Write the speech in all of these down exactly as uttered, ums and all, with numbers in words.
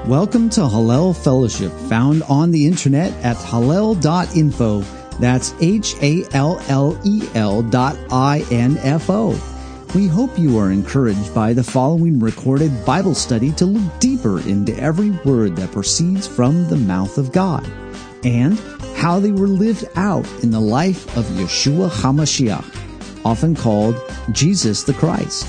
Welcome to Hallel Fellowship, found on the internet at hallel dot info. That's H A L L E L dot I N F O. We hope you are encouraged by the following recorded Bible study to look deeper into every word that proceeds from the mouth of God, and how they were lived out in the life of Yeshua HaMashiach, often called Jesus the Christ.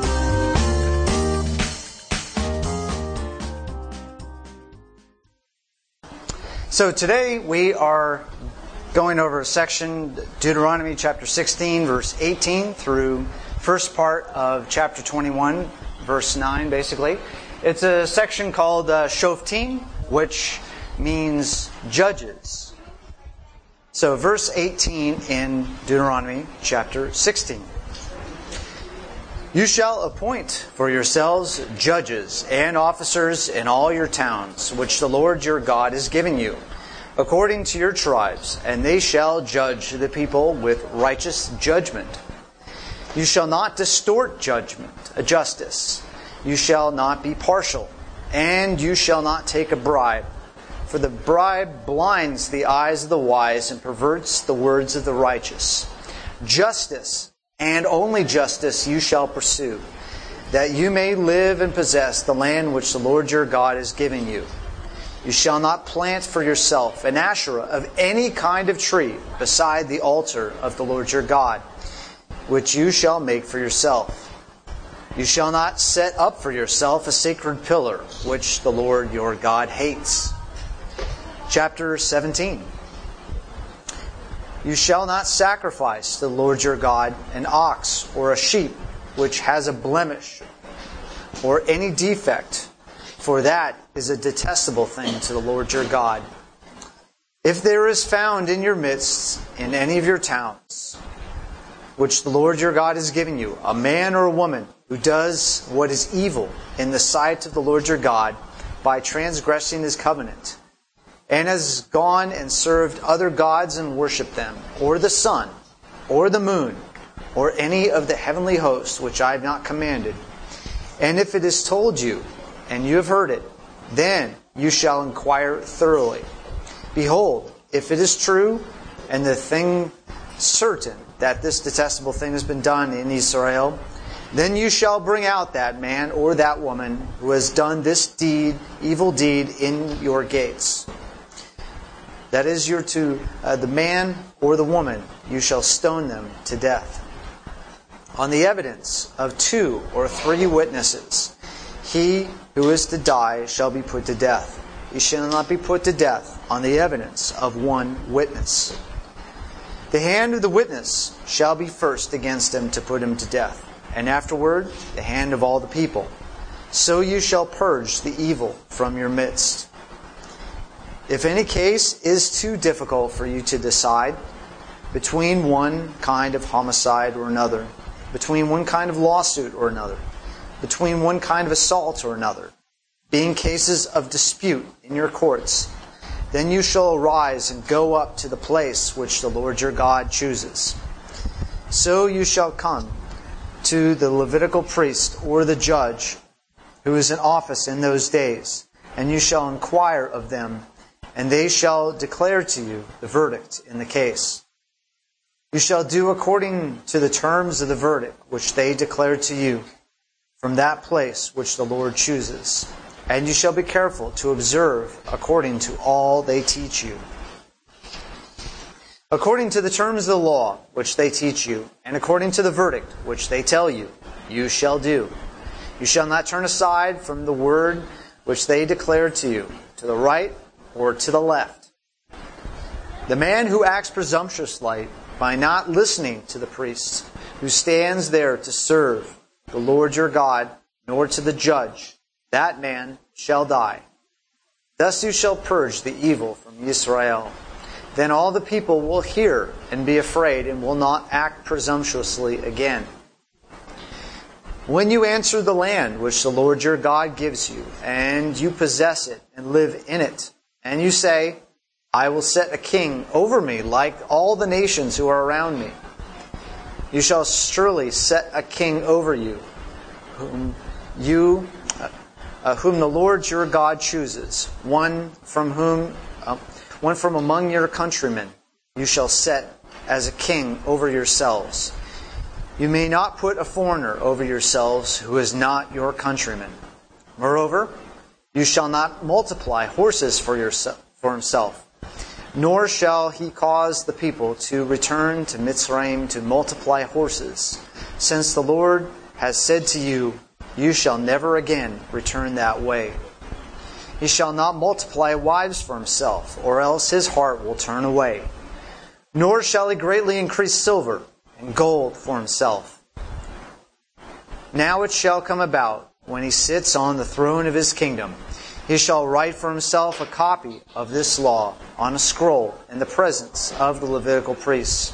So today we are going over a section, Deuteronomy chapter sixteen, verse eighteen, through first part of chapter twenty-one, verse nine, basically. It's a section called uh, Shoftim, which means judges. So verse eighteen in Deuteronomy chapter sixteen. You shall appoint for yourselves judges and officers in all your towns, which the Lord your God has given you, according to your tribes, and they shall judge the people with righteous judgment. You shall not distort judgment, a justice. You shall not be partial, and you shall not take a bribe. For the bribe blinds the eyes of the wise and perverts the words of the righteous. Justice, and only justice, you shall pursue, that you may live and possess the land which the Lord your God is giving you. You shall not plant for yourself an Asherah of any kind of tree beside the altar of the Lord your God, which you shall make for yourself. You shall not set up for yourself a sacred pillar, which the Lord your God hates. Chapter seventeen. You shall not sacrifice to the Lord your God an ox or a sheep which has a blemish or any defect, for that is a detestable thing to the Lord your God. If there is found in your midst, in any of your towns, which the Lord your God is giving you, a man or a woman who does what is evil in the sight of the Lord your God by transgressing his covenant, and has gone and served other gods and worshipped them, or the sun, or the moon, or any of the heavenly hosts which I have not commanded, and if it is told you, and you have heard it, then you shall inquire thoroughly. Behold, if it is true, and the thing certain that this detestable thing has been done in Israel, then you shall bring out that man or that woman who has done this deed, evil deed, in your gates. That is, you're to uh, the man or the woman, you shall stone them to death. On the evidence of two or three witnesses, he who is to die shall be put to death. He shall not be put to death on the evidence of one witness. The hand of the witness shall be first against him to put him to death, and afterward the hand of all the people. So you shall purge the evil from your midst. If any case is too difficult for you to decide between one kind of homicide or another, between one kind of lawsuit or another, between one kind of assault or another, being cases of dispute in your courts, then you shall arise and go up to the place which the Lord your God chooses. So you shall come to the Levitical priest or the judge who is in office in those days, and you shall inquire of them, and they shall declare to you the verdict in the case. You shall do according to the terms of the verdict which they declare to you from that place which the Lord chooses. And you shall be careful to observe according to all they teach you. According to the terms of the law which they teach you, and according to the verdict which they tell you, you shall do. You shall not turn aside from the word which they declare to you, to the right or to the left. The man who acts presumptuously by not listening to the priest, who stands there to serve the Lord your God, nor to the judge, that man shall die. Thus you shall purge the evil from Israel. Then all the people will hear and be afraid, and will not act presumptuously again. When you enter the land which the Lord your God gives you, and you possess it and live in it, and you say, I will set a king over me like all the nations who are around me. You shall surely set a king over you, whom you uh, whom the Lord your God chooses, one from whom, uh, one from among your countrymen, you shall set as a king over yourselves. You may not put a foreigner over yourselves who is not your countryman. Moreover, you shall not multiply horses for yourself, for himself, nor shall he cause the people to return to Mitzrayim to multiply horses, since the Lord has said to you, you shall never again return that way. He shall not multiply wives for himself, or else his heart will turn away. Nor shall he greatly increase silver and gold for himself. Now it shall come about, when he sits on the throne of his kingdom, he shall write for himself a copy of this law on a scroll in the presence of the Levitical priests.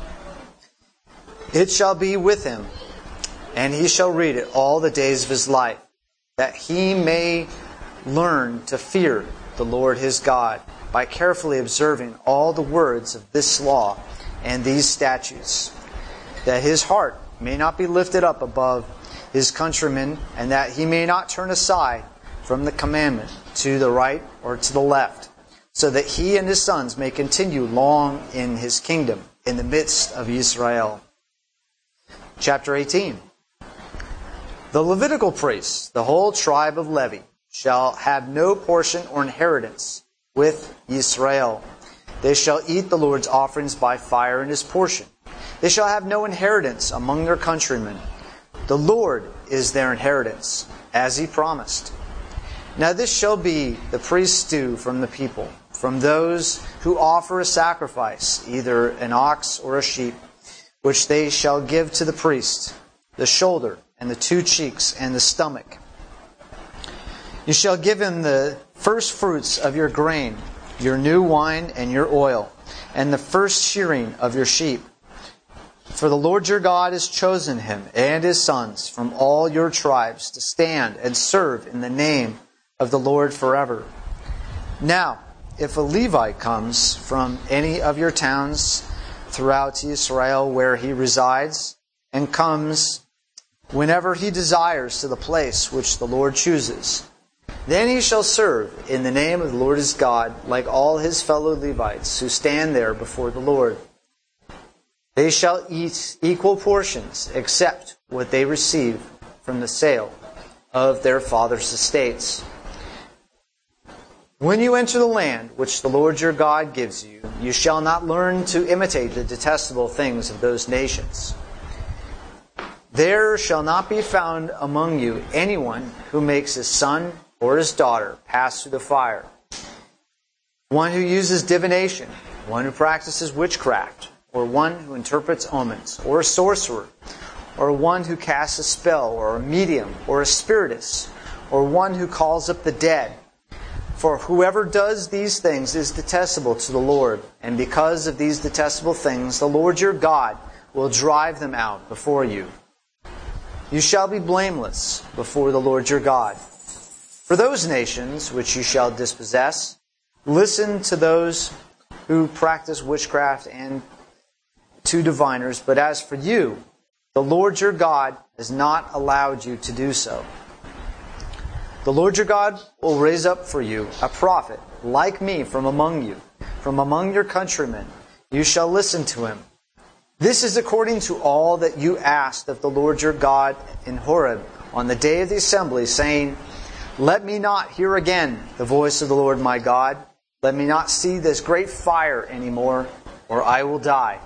It shall be with him, and he shall read it all the days of his life, that he may learn to fear the Lord his God by carefully observing all the words of this law and these statutes, that his heart may not be lifted up above his countrymen, and that he may not turn aside from the commandment to the right or to the left, so that he and his sons may continue long in his kingdom in the midst of Israel. Chapter eighteen. The Levitical priests, the whole tribe of Levi, shall have no portion or inheritance with Israel. They shall eat the Lord's offerings by fire in his portion. They shall have no inheritance among their countrymen. The Lord is their inheritance, as he promised. Now this shall be the priest's due from the people, from those who offer a sacrifice, either an ox or a sheep, which they shall give to the priest, the shoulder and the two cheeks and the stomach. You shall give him the first fruits of your grain, your new wine and your oil, and the first shearing of your sheep. For the Lord your God has chosen him and his sons from all your tribes to stand and serve in the name of the Lord forever. Now, if a Levite comes from any of your towns throughout Israel where he resides, and comes whenever he desires to the place which the Lord chooses, then he shall serve in the name of the Lord his God, like all his fellow Levites who stand there before the Lord. They shall eat equal portions, except what they receive from the sale of their father's estates. When you enter the land which the Lord your God gives you, you shall not learn to imitate the detestable things of those nations. There shall not be found among you anyone who makes his son or his daughter pass through the fire, one who uses divination, one who practices witchcraft, or one who interprets omens, or a sorcerer, or one who casts a spell, or a medium, or a spiritist, or one who calls up the dead. For whoever does these things is detestable to the Lord, and because of these detestable things, the Lord your God will drive them out before you. You shall be blameless before the Lord your God. For those nations which you shall dispossess, listen to those who practice witchcraft and to diviners, but as for you, the Lord your God has not allowed you to do so. The Lord your God will raise up for you a prophet like me from among you, from among your countrymen. You shall listen to him. This is according to all that you asked of the Lord your God in Horeb on the day of the assembly, saying, let me not hear again the voice of the Lord my God. Let me not see this great fire anymore, or I will die.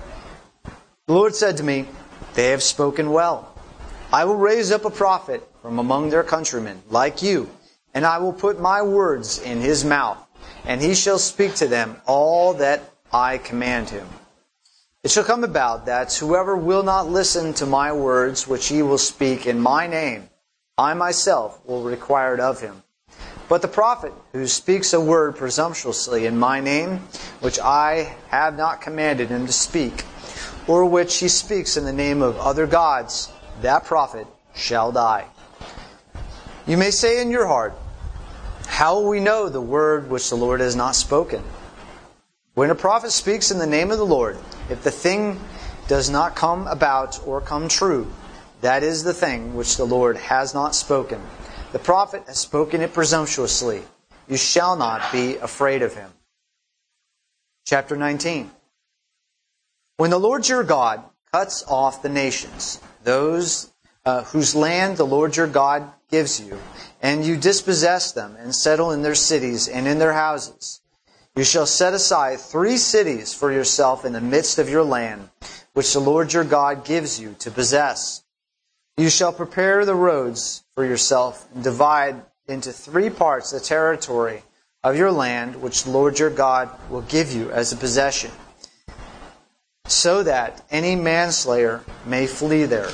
The Lord said to me, they have spoken well. I will raise up a prophet from among their countrymen, like you, and I will put my words in his mouth, and he shall speak to them all that I command him. It shall come about that whoever will not listen to my words, which he will speak in my name, I myself will require it of him. But the prophet who speaks a word presumptuously in my name, which I have not commanded him to speak, or which he speaks in the name of other gods, that prophet shall die. You may say in your heart, how will we know the word which the Lord has not spoken? When a prophet speaks in the name of the Lord, if the thing does not come about or come true, that is the thing which the Lord has not spoken. The prophet has spoken it presumptuously. You shall not be afraid of him. Chapter nineteen. When the Lord your God cuts off the nations, those uh, whose land the Lord your God gives you, and you dispossess them and settle in their cities and in their houses, you shall set aside three cities for yourself in the midst of your land, which the Lord your God gives you to possess. You shall prepare the roads for yourself and divide into three parts the territory of your land, which the Lord your God will give you as a possession, so that any manslayer may flee there.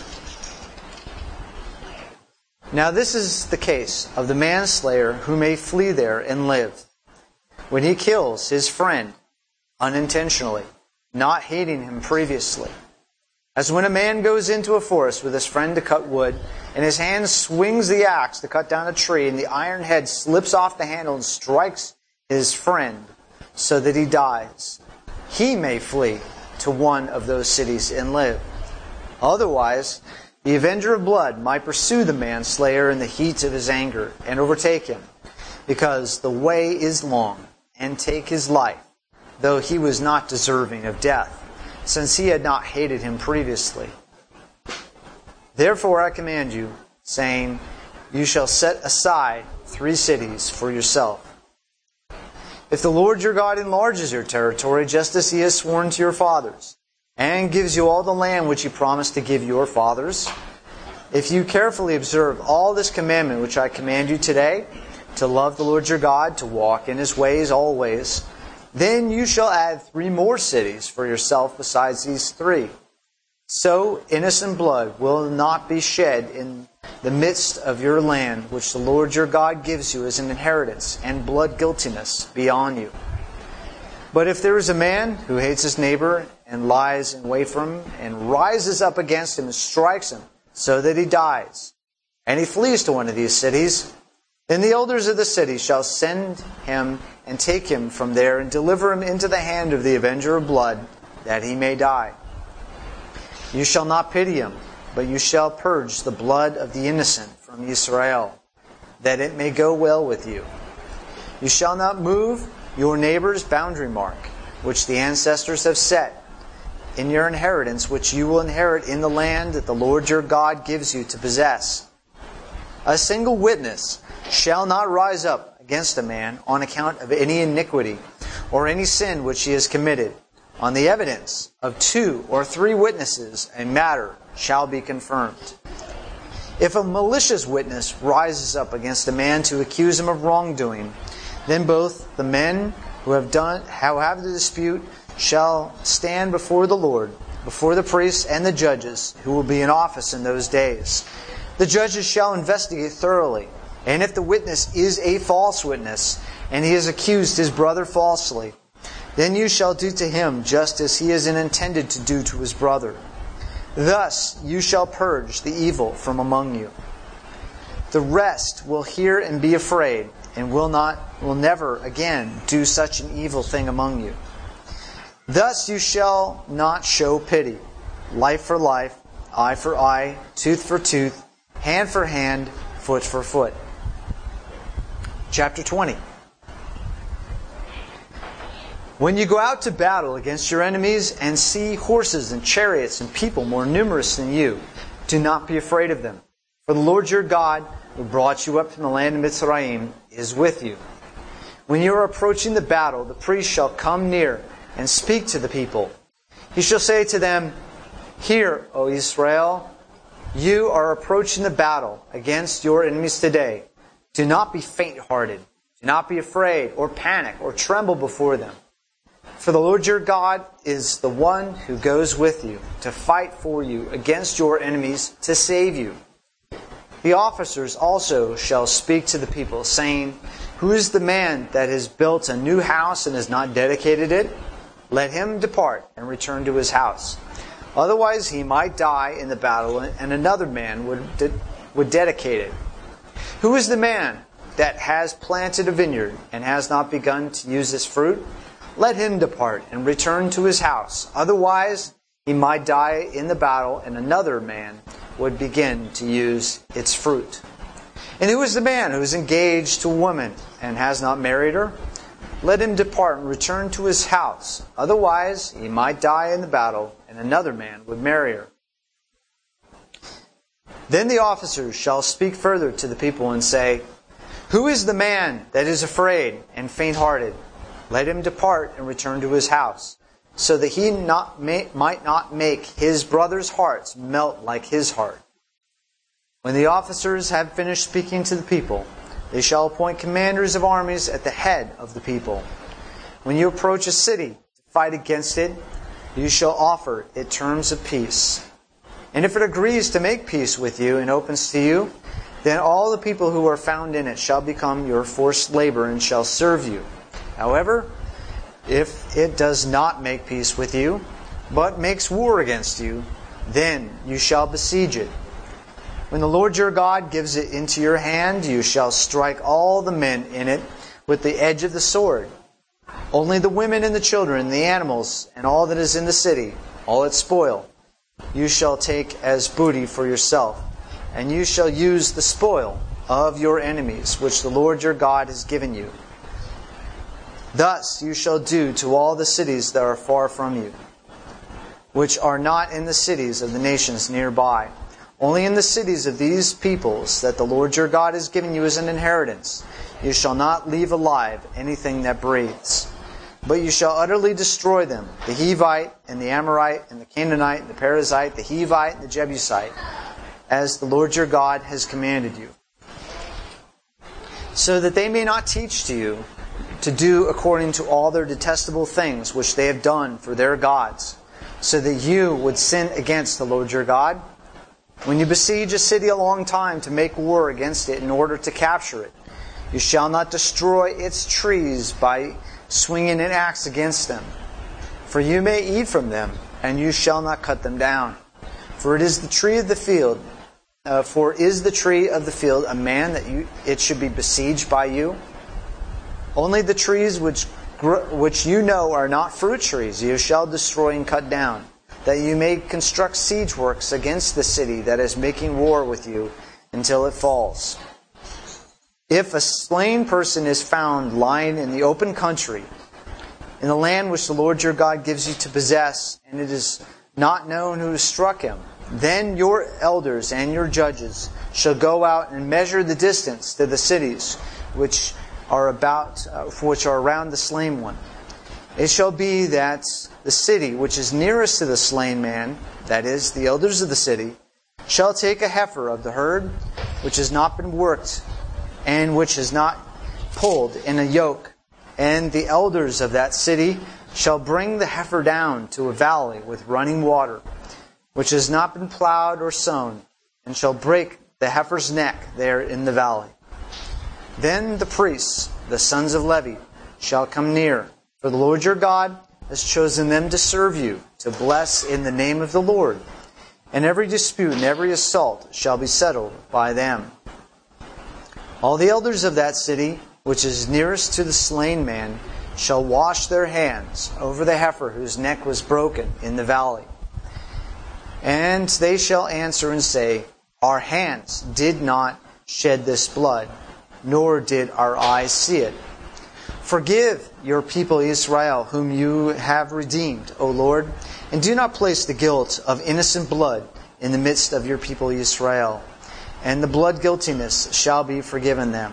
Now this is the case of the manslayer who may flee there and live, when he kills his friend unintentionally, not hating him previously. As when a man goes into a forest with his friend to cut wood, and his hand swings the axe to cut down a tree, and the iron head slips off the handle and strikes his friend so that he dies. He may flee to one of those cities and live. Otherwise, the avenger of blood might pursue the manslayer in the heat of his anger and overtake him, because the way is long, and take his life, though he was not deserving of death, since he had not hated him previously. Therefore I command you, saying, you shall set aside three cities for yourself. If the Lord your God enlarges your territory, just as he has sworn to your fathers, and gives you all the land which he promised to give your fathers, if you carefully observe all this commandment which I command you today, to love the Lord your God, to walk in his ways always, then you shall add three more cities for yourself besides these three. So innocent blood will not be shed in the midst of your land, which the Lord your God gives you as an inheritance, and blood guiltiness be on you. But if there is a man who hates his neighbor, and lies in wait for him, and rises up against him and strikes him, so that he dies, and he flees to one of these cities, then the elders of the city shall send him and take him from there and deliver him into the hand of the avenger of blood, that he may die. You shall not pity him, but you shall purge the blood of the innocent from Israel, that it may go well with you. You shall not move your neighbor's boundary mark, which the ancestors have set, in your inheritance, which you will inherit in the land that the Lord your God gives you to possess. A single witness shall not rise up against a man on account of any iniquity or any sin which he has committed. On the evidence of two or three witnesses, a matter shall be confirmed. If a malicious witness rises up against a man to accuse him of wrongdoing, then both the men who have done, who have the dispute, shall stand before the Lord, before the priests and the judges, who will be in office in those days. The judges shall investigate thoroughly, and if the witness is a false witness, and he has accused his brother falsely, then you shall do to him just as he has intended to do to his brother. Thus you shall purge the evil from among you. The rest will hear and be afraid, and will not, will never again do such an evil thing among you. Thus you shall not show pity, life for life, eye for eye, tooth for tooth, hand for hand, foot for foot. Chapter twenty. When you go out to battle against your enemies and see horses and chariots and people more numerous than you, do not be afraid of them. For the Lord your God, who brought you up from the land of Mitzrayim, is with you. When you are approaching the battle, the priest shall come near and speak to the people. He shall say to them, Hear, O Israel, you are approaching the battle against your enemies today. Do not be faint-hearted. Do not be afraid or panic or tremble before them. For the Lord your God is the one who goes with you to fight for you against your enemies to save you. The officers also shall speak to the people, saying, Who is the man that has built a new house and has not dedicated it? Let him depart and return to his house. Otherwise he might die in the battle, and another man would, de- would dedicate it. Who is the man that has planted a vineyard and has not begun to use its fruit? Let him depart and return to his house. Otherwise, he might die in the battle, and another man would begin to use its fruit. And who is the man who is engaged to a woman and has not married her? Let him depart and return to his house. Otherwise, he might die in the battle, and another man would marry her. Then the officers shall speak further to the people and say, Who is the man that is afraid and faint-hearted? Let him depart and return to his house, so that he not may, might not make his brothers' hearts melt like his heart. When the officers have finished speaking to the people, they shall appoint commanders of armies at the head of the people. When you approach a city to fight against it, you shall offer it terms of peace. And if it agrees to make peace with you and opens to you, then all the people who are found in it shall become your forced labor and shall serve you. However, if it does not make peace with you, but makes war against you, then you shall besiege it. When the Lord your God gives it into your hand, you shall strike all the men in it with the edge of the sword. Only the women and the children, the animals, and all that is in the city, all its spoil, you shall take as booty for yourself, and you shall use the spoil of your enemies, which the Lord your God has given you. Thus you shall do to all the cities that are far from you, which are not in the cities of the nations nearby. Only in the cities of these peoples that the Lord your God has given you as an inheritance, you shall not leave alive anything that breathes. But you shall utterly destroy them, the Hivite and the Amorite and the Canaanite and the Perizzite, the Hivite and the Jebusite, as the Lord your God has commanded you. So that they may not teach to you to do according to all their detestable things which they have done for their gods, so that you would sin against the Lord your God. When you besiege a city a long time to make war against it in order to capture it, you shall not destroy its trees by swinging an axe against them. For you may eat from them, and you shall not cut them down. For it is the tree of the field. Uh, for is the tree of the field a man that you, it should be besieged by you? Only the trees which gr- which you know are not fruit trees you shall destroy and cut down, that you may construct siege works against the city that is making war with you until it falls. If a slain person is found lying in the open country, in the land which the Lord your God gives you to possess, and it is not known who struck him, then your elders and your judges shall go out and measure the distance to the cities which are about, uh, which are around the slain one. It shall be that the city which is nearest to the slain man, that is, the elders of the city, shall take a heifer of the herd which has not been worked and which is not pulled in a yoke, and the elders of that city shall bring the heifer down to a valley with running water, which has not been plowed or sown, and shall break the heifer's neck there in the valley. Then the priests, the sons of Levi, shall come near, for the Lord your God has chosen them to serve you, to bless in the name of the Lord. And every dispute and every assault shall be settled by them. All the elders of that city, which is nearest to the slain man, shall wash their hands over the heifer whose neck was broken in the valley. And they shall answer and say, Our hands did not shed this blood, nor did our eyes see it. Forgive your people Israel, whom you have redeemed, O Lord, and do not place the guilt of innocent blood in the midst of your people Israel, and the blood guiltiness shall be forgiven them.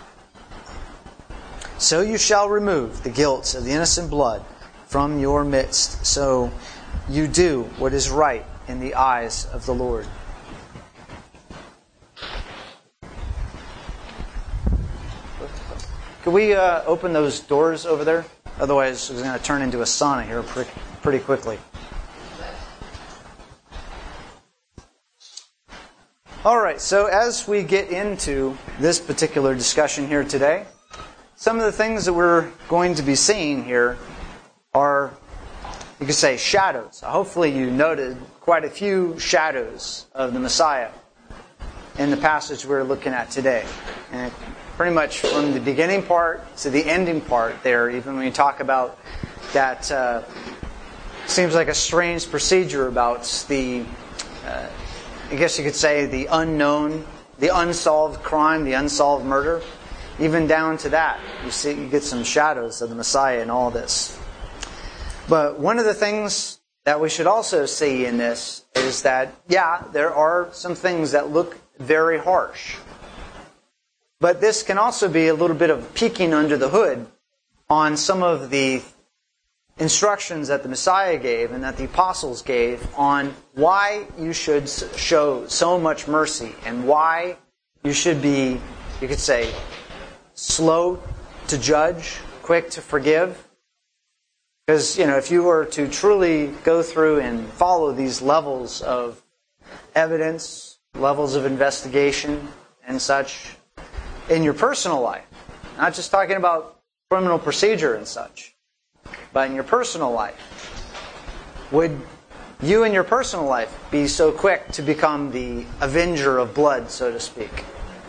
So you shall remove the guilt of the innocent blood from your midst, so you do what is right in the eyes of the Lord. Could we uh, open those doors over there? Otherwise, it's going to turn into a sauna here pretty, pretty quickly. All right, so as we get into this particular discussion here today, some of the things that we're going to be seeing here are, you could say, shadows. Hopefully you noted quite a few shadows of the Messiah in the passage we're looking at today. And pretty much from the beginning part to the ending part there, even when you talk about that, uh, seems like a strange procedure about the, uh, I guess you could say, the unknown the unsolved crime, the unsolved murder, even down to that. You see, you get some shadows of the Messiah in all this. But one of the things that we should also see in this is that, yeah, there are some things that look very harsh. But this can also be a little bit of peeking under the hood on some of the instructions that the Messiah gave and that the apostles gave on why you should show so much mercy and why you should be, you could say, slow to judge, quick to forgive. Because, you know, if you were to truly go through and follow these levels of evidence, levels of investigation and such in your personal life, not just talking about criminal procedure and such, but in your personal life, would you in your personal life be so quick to become the avenger of blood, so to speak?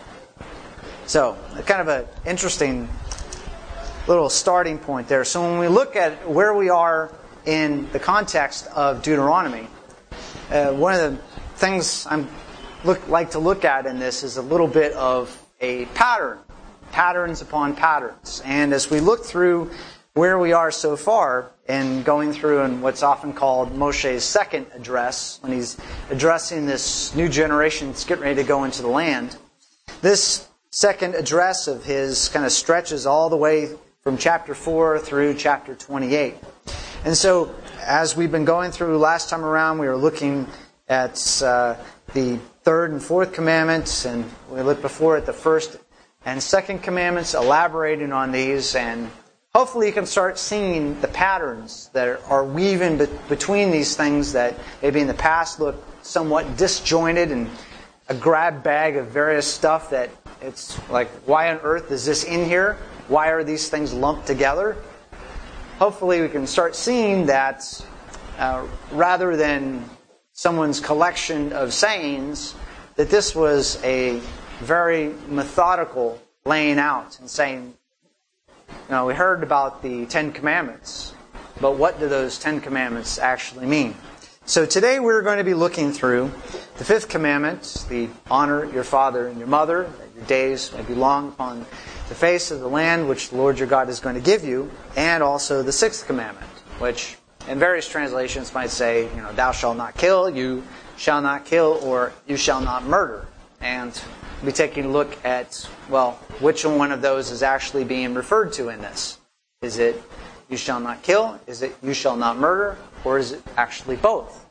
So, kind of an interesting little starting point there. So when we look at where we are in the context of Deuteronomy, uh, one of the things I look like to look at in this is a little bit of a pattern, patterns upon patterns. And as we look through where we are so far, and going through in what's often called Moshe's second address, when he's addressing this new generation that's getting ready to go into the land, this second address of his kind of stretches all the way from chapter four through chapter twenty-eight. And so, as we've been going through last time around, we were looking at uh, the third and fourth commandments, and we looked before at the first and second commandments, elaborating on these, and hopefully you can start seeing the patterns that are weaving be- between these things that maybe in the past looked somewhat disjointed and a grab bag of various stuff that it's like, why on earth is this in here? Why are these things lumped together? Hopefully we can start seeing that uh, rather than someone's collection of sayings, that this was a very methodical laying out and saying, you know, we heard about the Ten Commandments, but what do those Ten Commandments actually mean? So today we're going to be looking through the fifth commandment, the honor your father and your mother, that your days may be long upon the face of the land which the Lord your God is going to give you, and also the sixth commandment, which in various translations might say, you know, thou shalt not kill, you shall not kill, or you shall not murder. And we'll be taking a look at, well, which one of those is actually being referred to in this. Is it you shall not kill? Is it you shall not murder? Or is it actually both?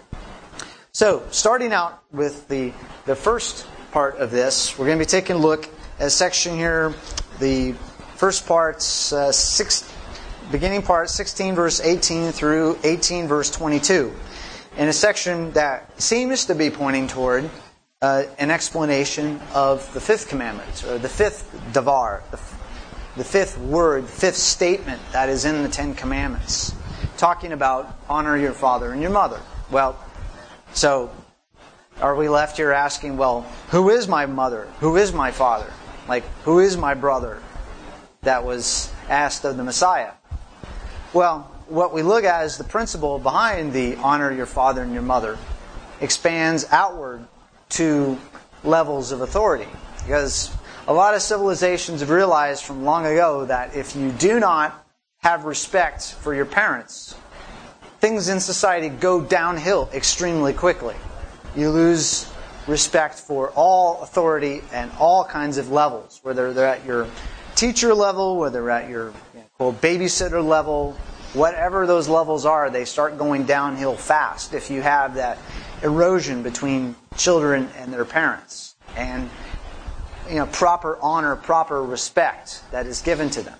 So, starting out with the, the first part of this, we're going to be taking a look at a section here, the first part's uh, six, beginning part, sixteen verse eighteen through eighteen verse twenty-two. In a section that seems to be pointing toward uh, an explanation of the fifth commandment, or the fifth davar, the, the fifth word, fifth statement that is in the Ten Commandments, talking about honor your father and your mother. Well, so are we left here asking, well, who is my mother? Who is my father? Like, who is my brother? That was asked of the Messiah. Well, what we look at is the principle behind the honor your father and your mother expands outward to levels of authority. Because a lot of civilizations have realized from long ago that if you do not have respect for your parents, things in society go downhill extremely quickly. You lose respect for all authority and all kinds of levels, whether they're at your teacher level, whether they're at your you know, quote, babysitter level, whatever those levels are, they start going downhill fast if you have that erosion between children and their parents, and you know, proper honor, proper respect that is given to them.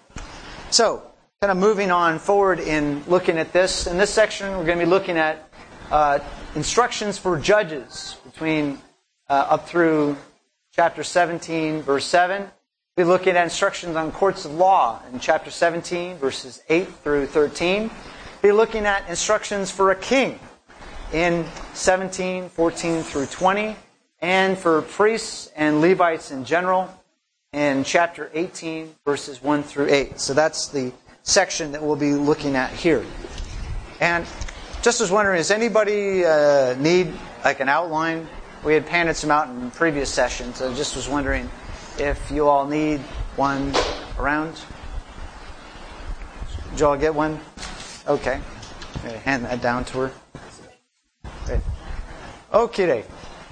So, kind of moving on forward in looking at this, in this section we're going to be looking at uh, instructions for judges between uh, up through chapter seventeen, verse seven. We'll be looking at instructions on courts of law in chapter seventeen, verses eight through thirteen. We'll be looking at instructions for a king in seventeen, fourteen through twenty, and for priests and Levites in general in chapter eighteen, verses one through eight. So that's the section that we'll be looking at here. And just was wondering, does anybody uh, need like an outline We had handed some out in previous sessions, so I just was wondering if you all need one around. Did you all get one? Okay. Okay, hand that down to her. Okay. Okay.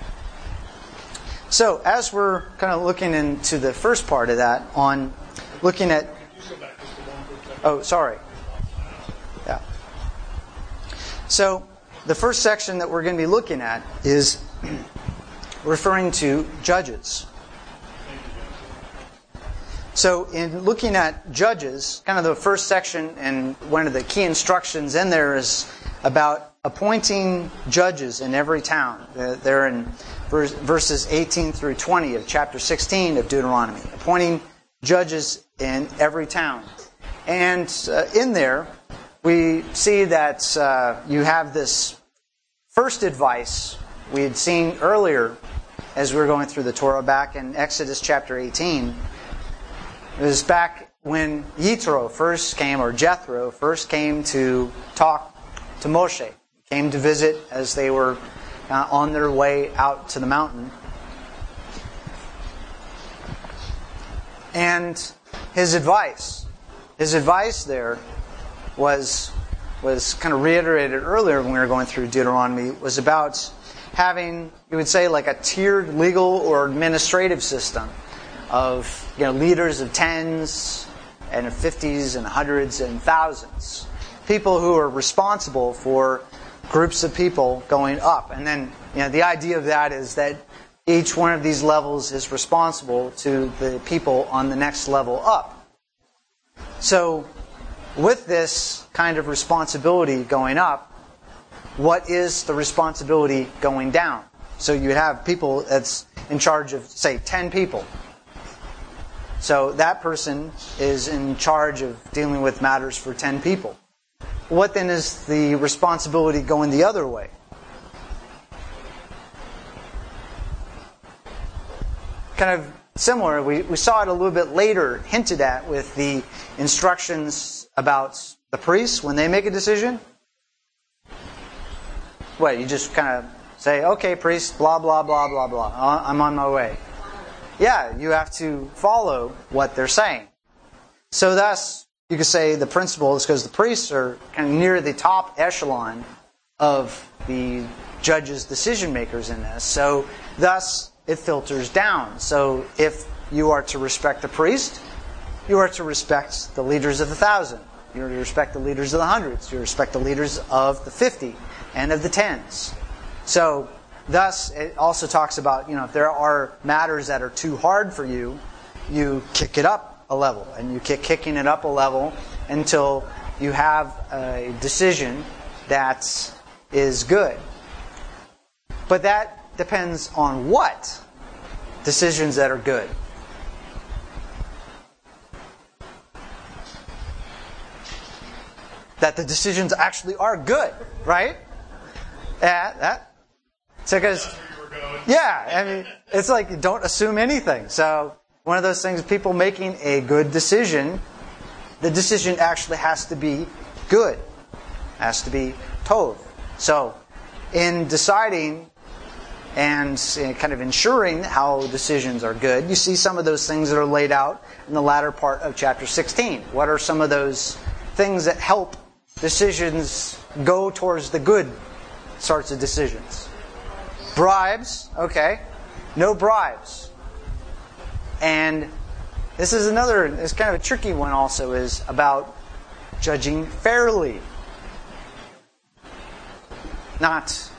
So, as we're kind of looking into the first part of that, on looking at... Oh, sorry. Yeah. So, the first section that we're going to be looking at is referring to Judges. So, in looking at Judges, kind of the first section and one of the key instructions in there is about appointing judges in every town. They're in verses eighteen through twenty of chapter sixteen of Deuteronomy. Appointing judges in every town. And uh, in there, we see that uh, you have this first advice we had seen earlier as we were going through the Torah back in Exodus chapter eighteen. It was back when Yitro first came, or Jethro first came to talk to Moshe. He came to visit as they were uh, on their way out to the mountain. And his advice, his advice there was, was kind of reiterated earlier when we were going through Deuteronomy, was about having, you would say, like a tiered legal or administrative system of, you know, leaders of tens and of fifties and hundreds and thousands. People who are responsible for groups of people going up. And then, you know, the idea of that is that each one of these levels is responsible to the people on the next level up. So, with this kind of responsibility going up, what is the responsibility going down? So you have people that's in charge of, say, ten people. So that person is in charge of dealing with matters for ten people. What then is the responsibility going the other way? Kind of similar. We, we saw it a little bit later hinted at with the instructions about the priests when they make a decision. What, you just kind of say, okay, priest, blah, blah, blah, blah, blah. I'm on my way. Yeah, you have to follow what they're saying. So thus, you could say the principle is because the priests are kind of near the top echelon of the judges, decision makers in this. So thus, it filters down. So if you are to respect the priest, you are to respect the leaders of the thousand. You are to respect the leaders of the hundreds. You respect the leaders of the fifty and of the tens. So thus, it also talks about, you know, if there are matters that are too hard for you, you kick it up a level. And you keep kicking it up a level until you have a decision that is good. But that depends on what decisions that are good. That the decisions actually are good, right? Yeah, that. So, because, yeah, I mean, it's like, don't assume anything. So, one of those things, people making a good decision, the decision actually has to be good. Has to be tov. So, in deciding and kind of ensuring how decisions are good, you see some of those things that are laid out in the latter part of chapter sixteen. What are some of those things that help decisions go towards the good sorts of decisions? Bribes, okay. No bribes. And this is another, it's kind of a tricky one also, is about judging fairly. Not,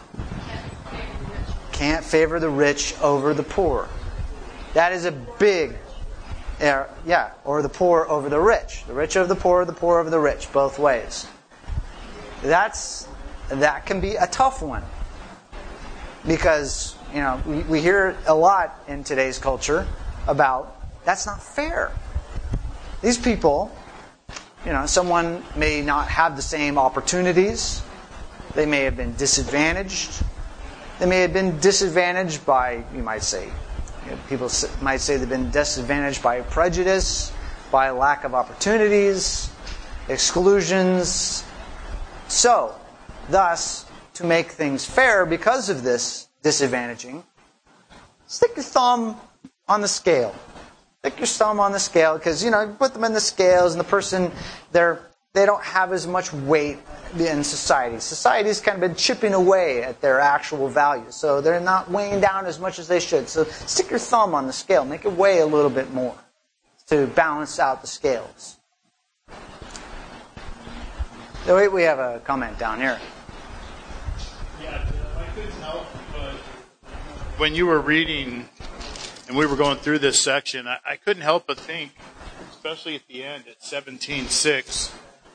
can't favor the rich over the poor. That is a big, uh, yeah, or the poor over the rich. The rich over the poor, the poor over the rich, both ways. That's, that can be a tough one. Because, you know, we, we hear a lot in today's culture about, that's not fair. These people, you know, someone may not have the same opportunities. They may have been disadvantaged. They may have been disadvantaged by, you might say, you know, people might say they've been disadvantaged by prejudice, by lack of opportunities, exclusions. So, thus, to make things fair because of this disadvantaging, stick your thumb on the scale. Stick your thumb on the scale because, you know, you put them in the scales and the person, they're, they don't have as much weight in society. Society's kind of been chipping away at their actual value. So they're not weighing down as much as they should. So stick your thumb on the scale. Make it weigh a little bit more to balance out the scales. So we have a comment down here. Yeah, I couldn't help but when you were reading and we were going through this section, I, I couldn't help but think, especially at the end at seventeen six,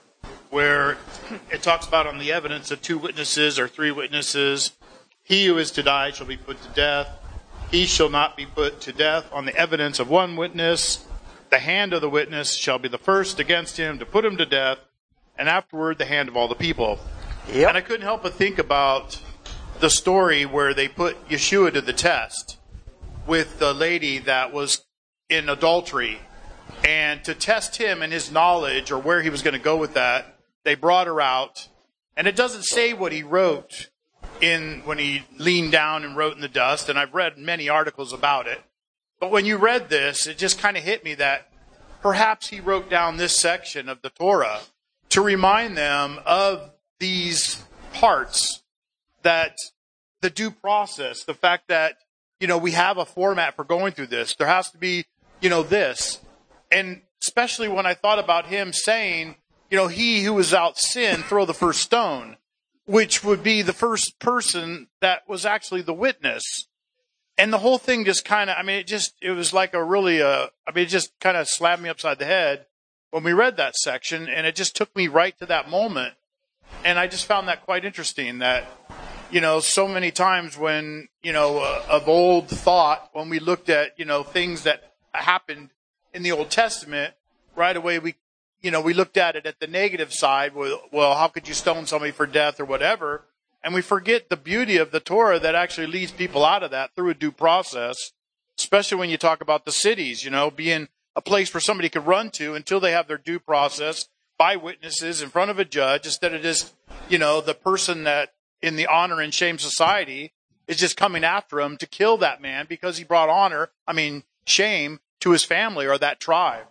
where it talks about on the evidence of two witnesses or three witnesses, he who is to die shall be put to death. He shall not be put to death on the evidence of one witness. The hand of the witness shall be the first against him to put him to death, and afterward the hand of all the people. Yep. And I couldn't help but think about the story where they put Yeshua to the test with the lady that was in adultery. And to test him and his knowledge or where he was going to go with that, they brought her out. And it doesn't say what he wrote in when he leaned down and wrote in the dust. And I've read many articles about it. But when you read this, it just kind of hit me that perhaps he wrote down this section of the Torah to remind them of these parts, that the due process, the fact that, you know, we have a format for going through this. There has to be, you know, this. And especially when I thought about him saying, you know, he who was without sin, throw the first stone, which would be the first person that was actually the witness. And the whole thing just kind of, I mean, it just, it was like a really, uh, I mean, it just kind of slapped me upside the head when we read that section, and it just took me right to that moment. And I just found that quite interesting that, you know, so many times when, you know, uh, of old thought, when we looked at, you know, things that happened in the Old Testament, right away we, you know, we looked at it at the negative side. Well, well, how could you stone somebody for death or whatever? And we forget the beauty of the Torah that actually leads people out of that through a due process, especially when you talk about the cities, you know, being a place where somebody could run to until they have their due process by witnesses in front of a judge, instead of just, you know, the person that in the honor and shame society is just coming after him to kill that man because he brought honor, I mean, shame to his family or that tribe.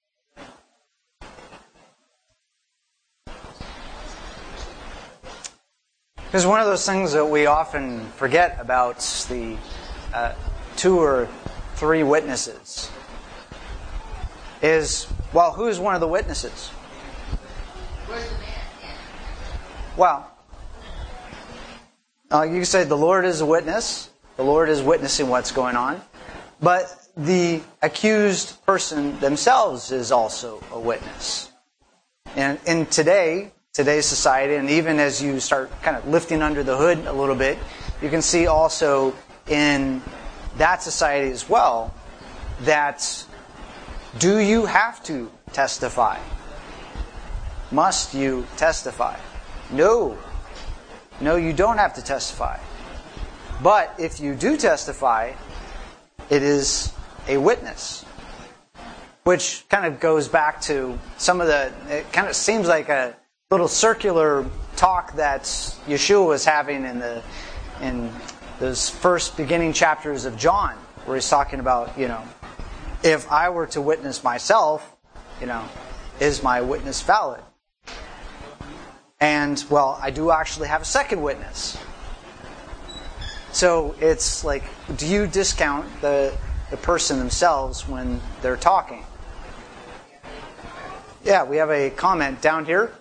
Because one of those things that we often forget about the uh, two or three witnesses is, well, who's one of the witnesses? Well, uh, you can say the Lord is a witness. The Lord is witnessing what's going on. But the accused person themselves is also a witness. And in today, today's society, and even as you start kind of lifting under the hood a little bit, you can see also in that society as well that do you have to testify? Must you testify? No. No, you don't have to testify. But if you do testify, it is a witness. Which kind of goes back to some of the, it kind of seems like a little circular talk that Yeshua was having in the in those first beginning chapters of John, where he's talking about, you know, if I were to witness myself, you know, is my witness valid? And, well, I do actually have a second witness. So it's like, do you discount the, the person themselves when they're talking? Yeah, we have a comment down here.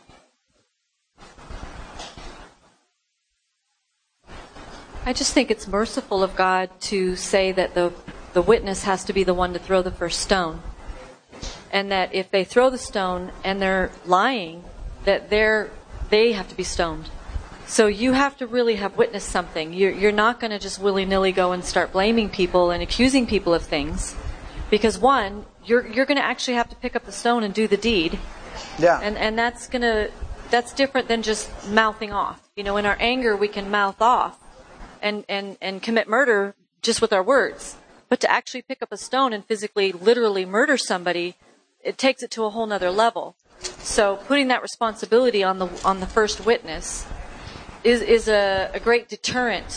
I just think it's merciful of God to say that the, the witness has to be the one to throw the first stone. And that if they throw the stone and they're lying, that they're, they have to be stoned. So you have to really have witnessed something. You're, you're not going to just willy-nilly go and start blaming people and accusing people of things. Because one, you're you're going to actually have to pick up the stone and do the deed. Yeah. And and that's going to that's different than just mouthing off. You know, in our anger we can mouth off and, and, and commit murder just with our words. But to actually pick up a stone and physically, literally murder somebody, it takes it to a whole nother level. So putting that responsibility on the on the first witness is is a, a great deterrent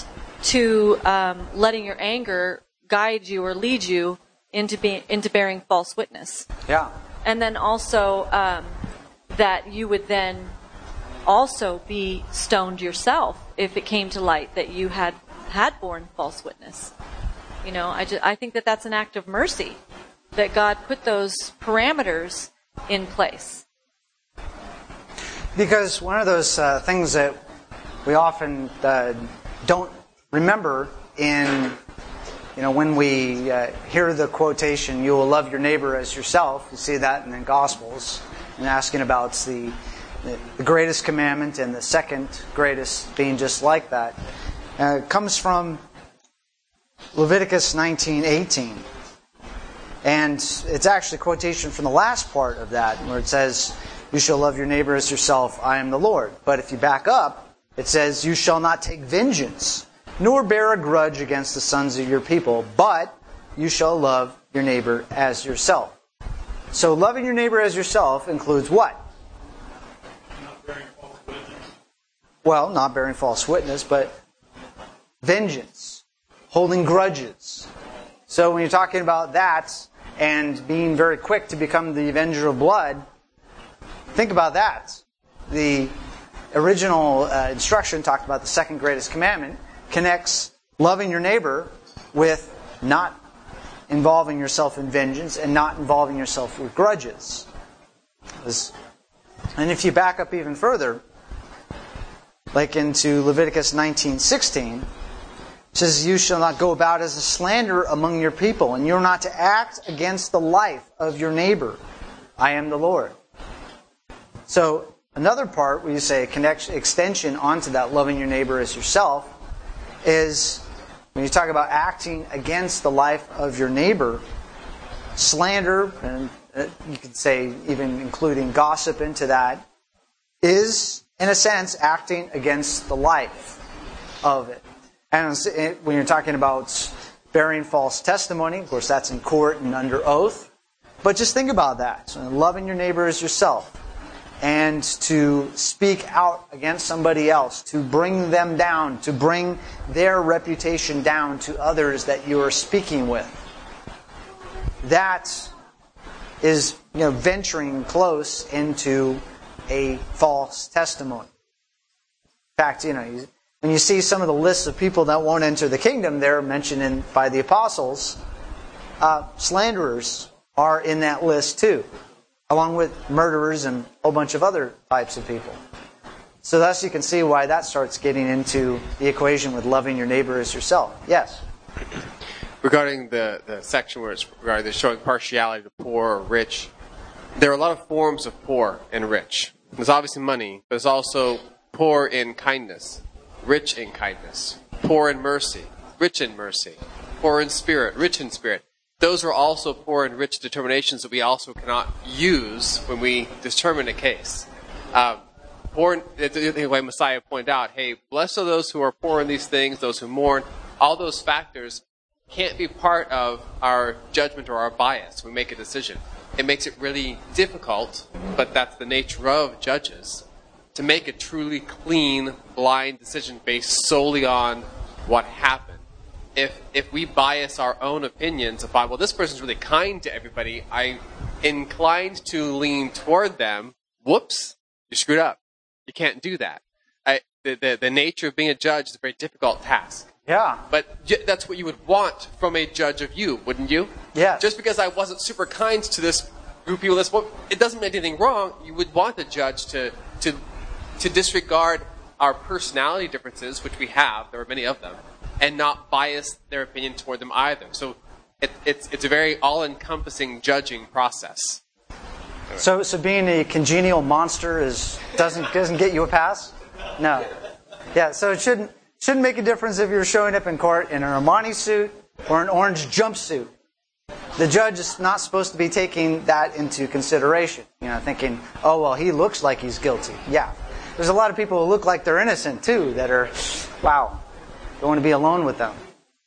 to um, letting your anger guide you or lead you into being into bearing false witness. Yeah. And then also um, that you would then also be stoned yourself if it came to light that you had had borne false witness. You know, I just, I think that that's an act of mercy, that God put those parameters in place. Because one of those uh, things that we often uh, don't remember in, you know, when we uh, hear the quotation, "You will love your neighbor as yourself," you see that in the Gospels, and asking about the, the, the greatest commandment and the second greatest being just like that. Uh, it comes from Leviticus nineteen eighteen. And it's actually a quotation from the last part of that, where it says, "You shall love your neighbor as yourself, I am the Lord." But if you back up, it says, "You shall not take vengeance, nor bear a grudge against the sons of your people, but you shall love your neighbor as yourself." So loving your neighbor as yourself includes what? Not bearing false witness. Well, not bearing false witness, but vengeance, holding grudges. So when you're talking about that and being very quick to become the avenger of blood, think about that. The original uh, instruction talked about the second greatest commandment, connects loving your neighbor with not involving yourself in vengeance and not involving yourself with grudges. And if you back up even further, like into Leviticus nineteen sixteen, it says, "You shall not go about as a slanderer among your people, and you're not to act against the life of your neighbor. I am the Lord." So another part where you say a connection, extension onto that loving your neighbor as yourself is when you talk about acting against the life of your neighbor, slander, and you could say even including gossip into that, is in a sense acting against the life of it. And when you're talking about bearing false testimony, of course that's in court and under oath. But just think about that. So loving your neighbor as yourself. And to speak out against somebody else. To bring them down. To bring their reputation down to others that you are speaking with. That is, you know, venturing close into a false testimony. In fact, you know, you, when you see some of the lists of people that won't enter the kingdom, they're mentioned in, by the apostles. Uh, slanderers are in that list too, along with murderers and a whole bunch of other types of people. So thus you can see why that starts getting into the equation with loving your neighbor as yourself. Yes? Regarding the, the section where it's regarding the showing partiality to poor or rich, there are a lot of forms of poor and rich. There's obviously money, but there's also poor in kindness, rich in kindness, poor in mercy, rich in mercy, poor in spirit, rich in spirit. Those are also poor and rich determinations that we also cannot use when we determine a case. Um, poor, the way Messiah pointed out, hey, blessed are those who are poor in these things, those who mourn. All those factors can't be part of our judgment or our bias when we make a decision. It makes it really difficult, but that's the nature of judges, to make a truly clean, blind decision based solely on what happened. If if we bias our own opinions about, well, this person's really kind to everybody, I'm inclined to lean toward them, whoops, you screwed up. You can't do that. I, the, the, the nature of being a judge is a very difficult task. Yeah. But that's what you would want from a judge of you, wouldn't you? Yeah. Just because I wasn't super kind to this group of people, this, well, it doesn't make anything wrong. You would want the judge to, to, to disregard our personality differences, which we have, there are many of them, and not bias their opinion toward them either. So it, it's, it's a very all-encompassing judging process. Anyway. So, so being a congenial monster is doesn't doesn't get you a pass? No. Yeah. So it shouldn't shouldn't make a difference if you're showing up in court in an Armani suit or an orange jumpsuit. The judge is not supposed to be taking that into consideration. You know, thinking, oh well, he looks like he's guilty. Yeah. There's a lot of people who look like they're innocent too. That are, wow, don't want to be alone with them.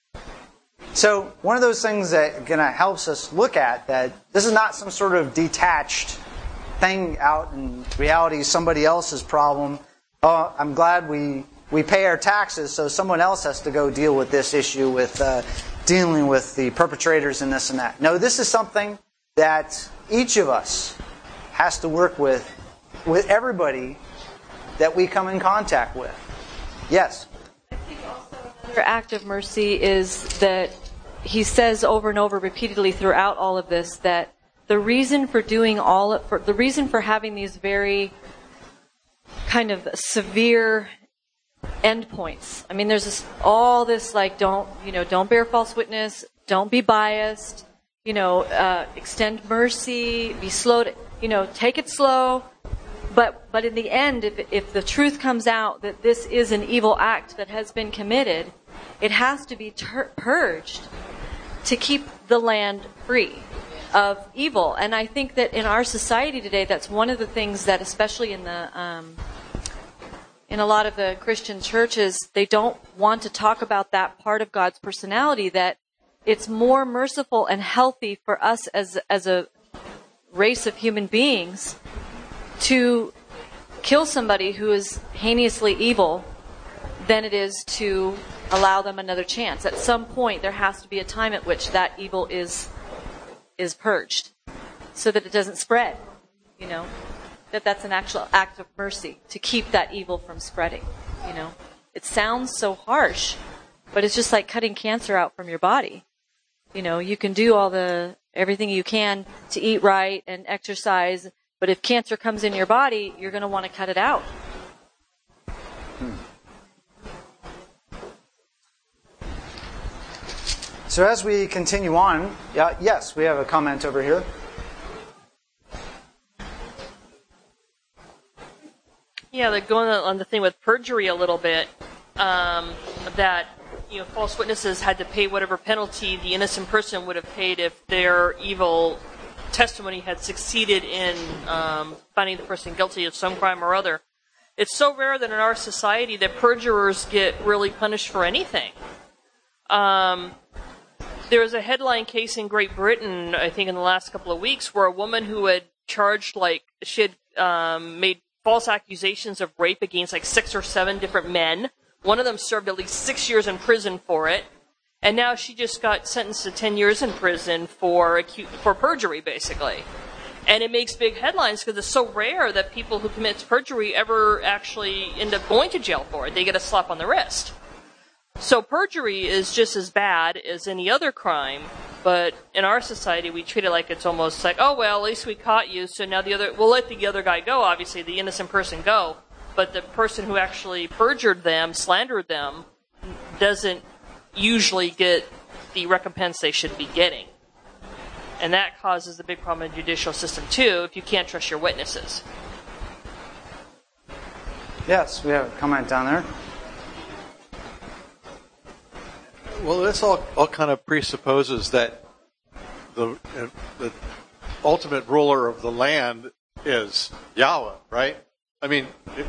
So one of those things that kind of helps us look at that this is not some sort of detached thing out in reality, somebody else's problem. Oh, I'm glad we we pay our taxes, so someone else has to go deal with this issue with uh, dealing with the perpetrators and this and that. No, this is something that each of us has to work with, with everybody that we come in contact with. Yes? I think also another act of mercy is that he says over and over repeatedly throughout all of this that the reason for doing all of, for the reason for having these very kind of severe endpoints. I mean, there's this, all this like don't you know don't bear false witness, don't be biased, you know, uh, extend mercy, be slow to you know take it slow. But but in the end, if if the truth comes out that this is an evil act that has been committed, it has to be ter- purged to keep the land free of evil. And I think that in our society today, that's one of the things that, especially in the um, in a lot of the Christian churches, they don't want to talk about that part of God's personality, that it's more merciful and healthy for us as as a race of human beings to kill somebody who is heinously evil than it is to allow them another chance. At some point, there has to be a time at which that evil is is purged so that it doesn't spread, you know, that that's an actual act of mercy to keep that evil from spreading, you know. It sounds so harsh, but it's just like cutting cancer out from your body. You know, you can do all the, everything you can to eat right and exercise, but if cancer comes in your body, you're going to want to cut it out. Hmm. So as we continue on, yeah, yes, we have a comment over here. Yeah, like going on the thing with perjury a little bit, um, that, you know, false witnesses had to pay whatever penalty the innocent person would have paid if their evil testimony had succeeded in um, finding the person guilty of some crime or other. It's so rare that in our society that perjurers get really punished for anything. Um, there was a headline case in Great Britain, I think in the last couple of weeks, where a woman who had charged, like, she had um, made false accusations of rape against like six or seven different men. One of them served at least six years in prison for it. And now she just got sentenced to ten years in prison for acute, for perjury, basically. And it makes big headlines because it's so rare that people who commit perjury ever actually end up going to jail for it. They get a slap on the wrist. So perjury is just as bad as any other crime, but in our society we treat it like it's almost like, oh, well, at least we caught you, so now the other, we'll let the other guy go, obviously, the innocent person go, but the person who actually perjured them, slandered them, doesn't usually get the recompense they should be getting. And that causes a big problem in the judicial system, too, if you can't trust your witnesses. Yes, we have a comment down there. Well, this all, all kind of presupposes that the, uh, the ultimate ruler of the land is Yahweh, right? I mean, it,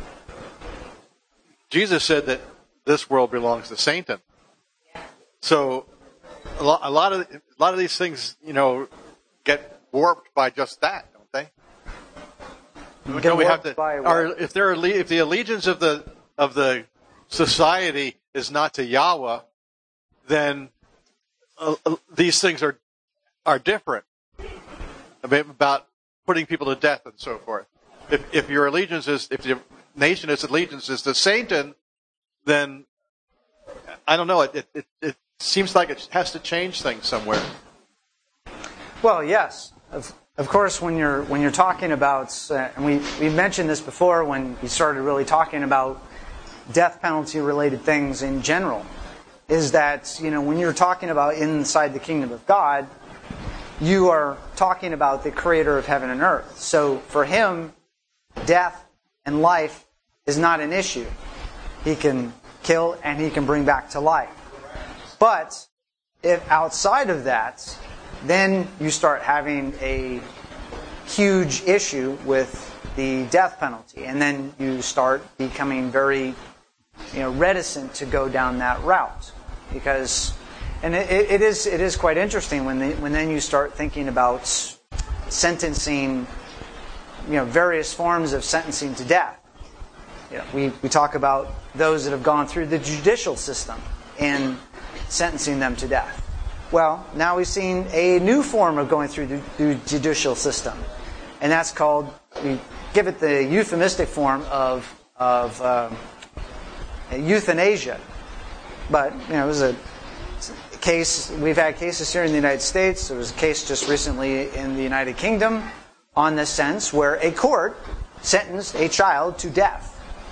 Jesus said that this world belongs to Satan. So a lot, a lot of a lot of these things, you know, get warped by just that, don't they? Get we have warped to, by what? or if there are, if the allegiance of the of the society is not to Yahweh, then uh, these things are are different about putting people to death and so forth. If if your allegiance is, if your nation is allegiance is to Satan, then I don't know. It it it, it seems like it has to change things somewhere. Well, yes, of of course. When you're when you're talking about, uh, and we we mentioned this before when we started really talking about death penalty related things in general. Is that, you know, when you're talking about inside the kingdom of God, you are talking about the creator of heaven and earth. So for him, death and life is not an issue. He can kill and he can bring back to life. But if outside of that, then you start having a huge issue with the death penalty. And then you start becoming very, you know, reticent to go down that route. Because, and it, it is it is quite interesting when they, when then you start thinking about sentencing, you know, various forms of sentencing to death. You know, we, we talk about those that have gone through the judicial system in sentencing them to death. Well, now we've seen a new form of going through the, the judicial system, and that's called, we give it the euphemistic form of of um, euthanasia. But you know, it was a case. We've had cases here in the United States. There was a case just recently in the United Kingdom on this sense, where a court sentenced a child to death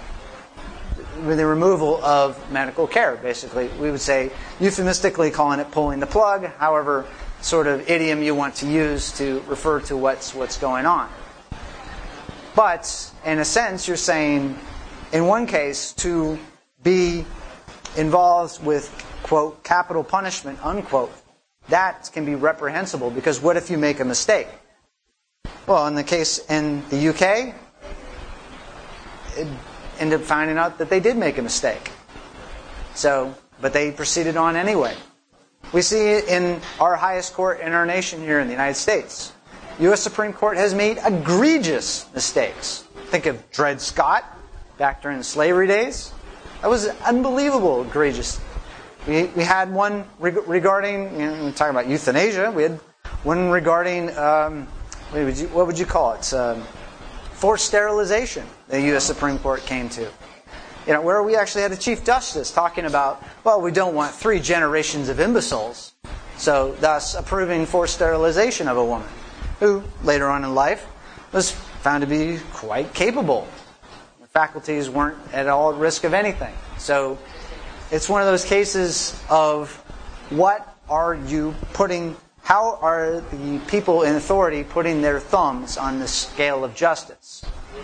with the removal of medical care. Basically, we would say, euphemistically calling it pulling the plug, however sort of idiom you want to use to refer to what's what's going on. But in a sense, you're saying, in one case, to be involved with, quote, capital punishment, unquote, that can be reprehensible, because what if you make a mistake? Well, in the case in the U K, it ended up finding out that they did make a mistake. So, but they proceeded on anyway. We see it in our highest court in our nation here in the United States. U S Supreme Court has made egregious mistakes. Think of Dred Scott back during the slavery days. That was unbelievable, egregious. We we had one reg- regarding, you know, we're talking about euthanasia. We had one regarding, um, what would you, what would you call it? Um, forced sterilization. The U S Supreme Court came to. You know, where we actually had a Chief Justice talking about, well, we don't want three generations of imbeciles, so thus approving forced sterilization of a woman, who later on in life was found to be quite capable. The faculties weren't at all at risk of anything. So it's one of those cases of what are you putting, how are the people in authority putting their thumbs on the scale of justice?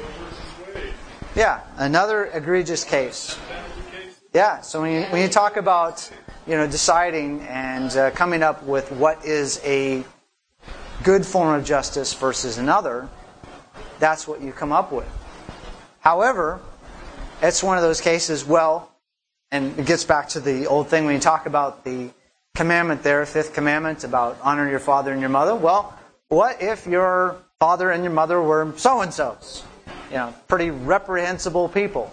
Yeah, another egregious case. Yeah, so when you, when you talk about, you know, deciding and uh, coming up with what is a good form of justice versus another, that's what you come up with. However, it's one of those cases, well, and it gets back to the old thing when you talk about the commandment there, fifth commandment about honor your father and your mother. Well, what if your father and your mother were so-and-sos? You know, pretty reprehensible people.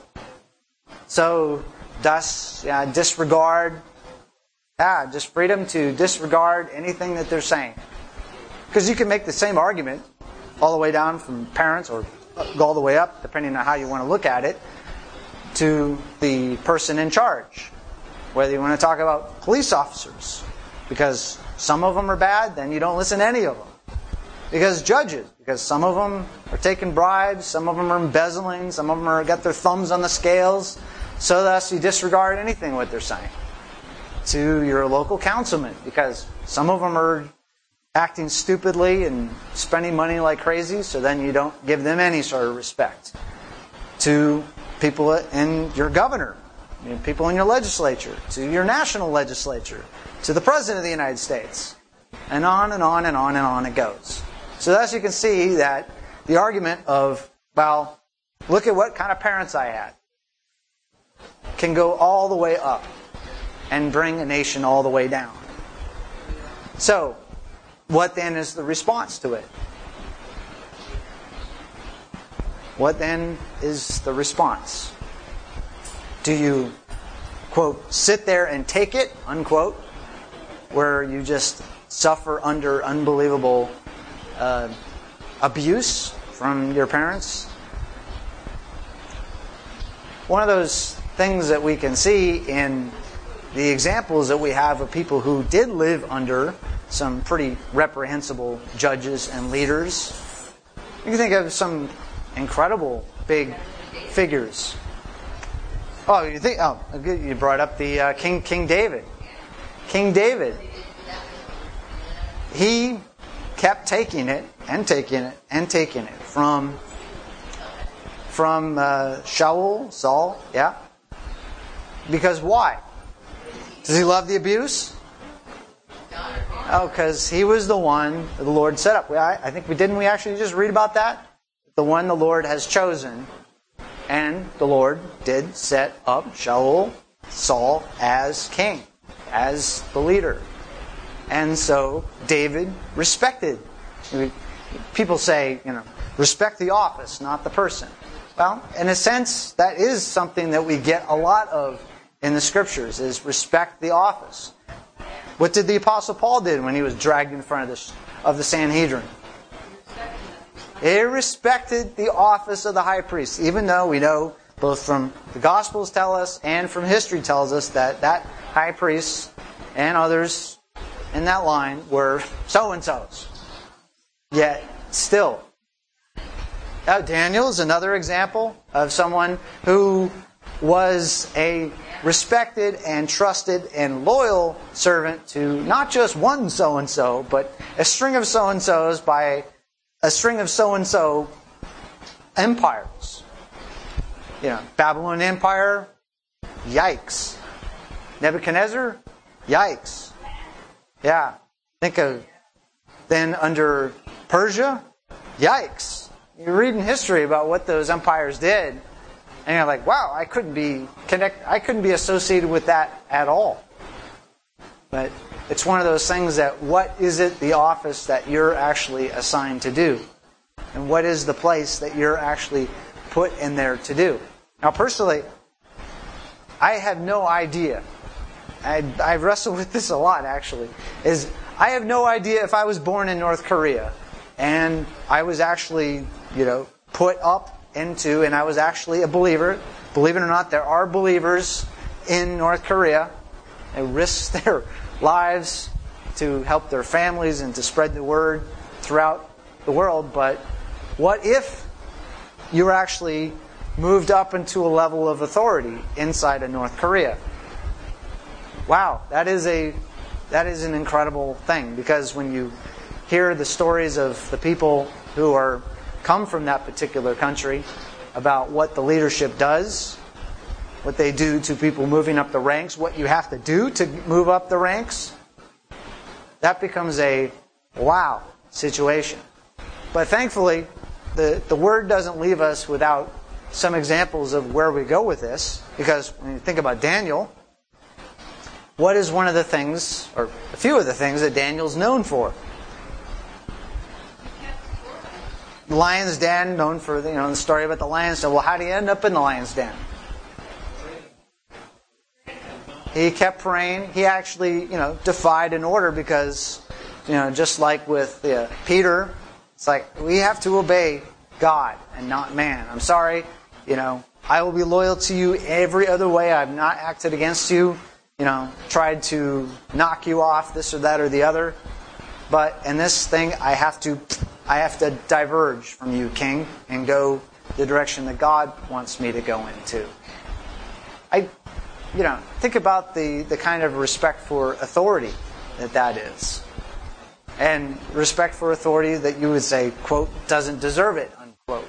So, thus, yeah, disregard, yeah, just freedom to disregard anything that they're saying. Because you can make the same argument all the way down from parents, or go all the way up, depending on how you want to look at it, to the person in charge. Whether you want to talk about police officers, because some of them are bad, then you don't listen to any of them. Because judges, because some of them are taking bribes, some of them are embezzling, some of them are got their thumbs on the scales, so thus you disregard anything what they're saying. To your local councilman, because some of them are acting stupidly and spending money like crazy, so then you don't give them any sort of respect. To people in your governor, you know, people in your legislature, to your national legislature, to the President of the United States, and on and on and on and on it goes. So thus you can see that the argument of, well, look at what kind of parents I had, can go all the way up and bring a nation all the way down. So, what then is the response to it? What then is the response? Do you, quote, sit there and take it, unquote, where you just suffer under unbelievable uh, abuse from your parents? One of those things that we can see in the examples that we have of people who did live under some pretty reprehensible judges and leaders. You can think of some incredible big figures. Oh, you think? Oh, you brought up the uh, King King David. King David. He kept taking it and taking it and taking it from from uh, Shaul, Saul. Yeah. Because why? Does he love the abuse? Oh, because he was the one that the Lord set up. I, I think we didn't we actually just read about that? The one the Lord has chosen. And the Lord did set up Shaul, Saul, as king, as the leader. And so David respected. People say, you know, respect the office, not the person. Well, in a sense, that is something that we get a lot of in the Scriptures, is respect the office. What did the Apostle Paul do when he was dragged in front of the, of the Sanhedrin? He respected the office of the high priest, even though we know both from the Gospels tell us and from history tells us that that high priest and others in that line were so-and-sos. Yet, still. Now, Daniel is another example of someone who was a respected and trusted and loyal servant to not just one so-and-so, but a string of so-and-sos by a string of so-and-so empires. You know, Babylon Empire, yikes. Nebuchadnezzar, yikes. Yeah. Think of then under Persia, yikes. You're reading history about what those empires did, and you're like, wow, I couldn't be connect I couldn't be associated with that at all. But it's one of those things that what is it the office that you're actually assigned to do? And what is the place that you're actually put in there to do? Now, personally, I have no idea. I, I wrestle with this a lot, actually. Is I have no idea if I was born in North Korea and I was actually, you know, put up into, and I was actually a believer. Believe it or not, there are believers in North Korea. They risk their lives to help their families and to spread the word throughout the world. But what if you were actually moved up into a level of authority inside of North Korea? Wow, that is a that is an incredible thing, because when you hear the stories of the people who are come from that particular country about what the leadership does, what they do to people moving up the ranks, what you have to do to move up the ranks, that becomes a wow situation. But thankfully, the, the Word doesn't leave us without some examples of where we go with this, because when you think about Daniel, what is one of the things, or a few of the things that Daniel's known for? The lion's den, known for the, you know the story about the lion's den. Well, how did he end up in the lion's den? He kept praying. He actually, you know, defied an order, because, you know, just like with uh, Peter, it's like we have to obey God and not man. I'm sorry, you know, I will be loyal to you every other way. I've not acted against you, you know, tried to knock you off this or that or the other. But in this thing, I have to, I have to diverge from you, King, and go the direction that God wants me to go into. I, you know, think about the, the kind of respect for authority that that is. And respect for authority that you would say, quote, doesn't deserve it, unquote.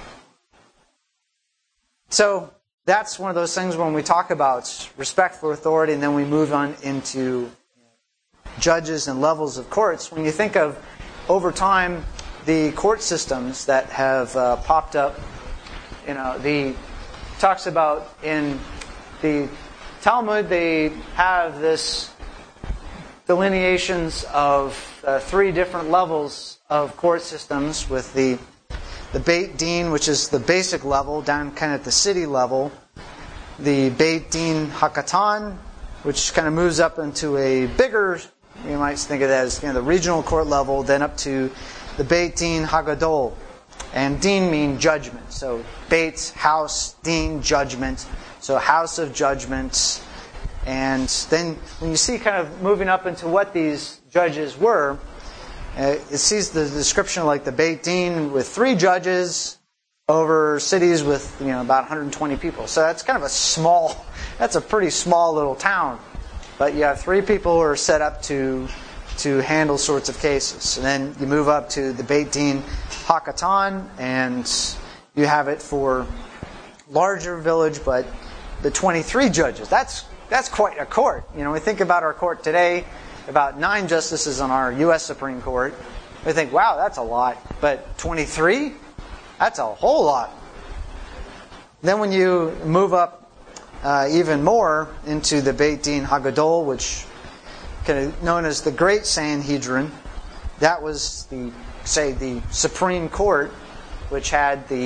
So that's one of those things when we talk about respect for authority, and then we move on into judges and levels of courts. When you think of, over time, the court systems that have uh, popped up, you know, the talks about in the Talmud, they have this delineations of uh, three different levels of court systems, with the the Beit Din, which is the basic level, down kind of at the city level, the Beit Din Hakatan, which kind of moves up into a bigger, you might think of it as, you know, the regional court level, then up to the Beit Din Hagadol. And Din mean judgment. So Beit, house, Din, judgment. So house of judgments. And then when you see kind of moving up into what these judges were, uh, it sees the description like the Beit Din with three judges over cities with, you know, about one hundred twenty people. So that's kind of a small, that's a pretty small little town. But you have three people who are set up to to handle sorts of cases. And then you move up to the Beit Din Hakatan, and you have it for larger village, but the twenty-three judges. That's that's quite a court. You know, we think about our court today, about nine justices on our U S Supreme Court. We think, wow, that's a lot. But twenty-three? That's a whole lot. Then when you move up uh, even more into the Beit Din Hagadol, which kind of known as the Great Sanhedrin, that was the, say, the Supreme Court, which had the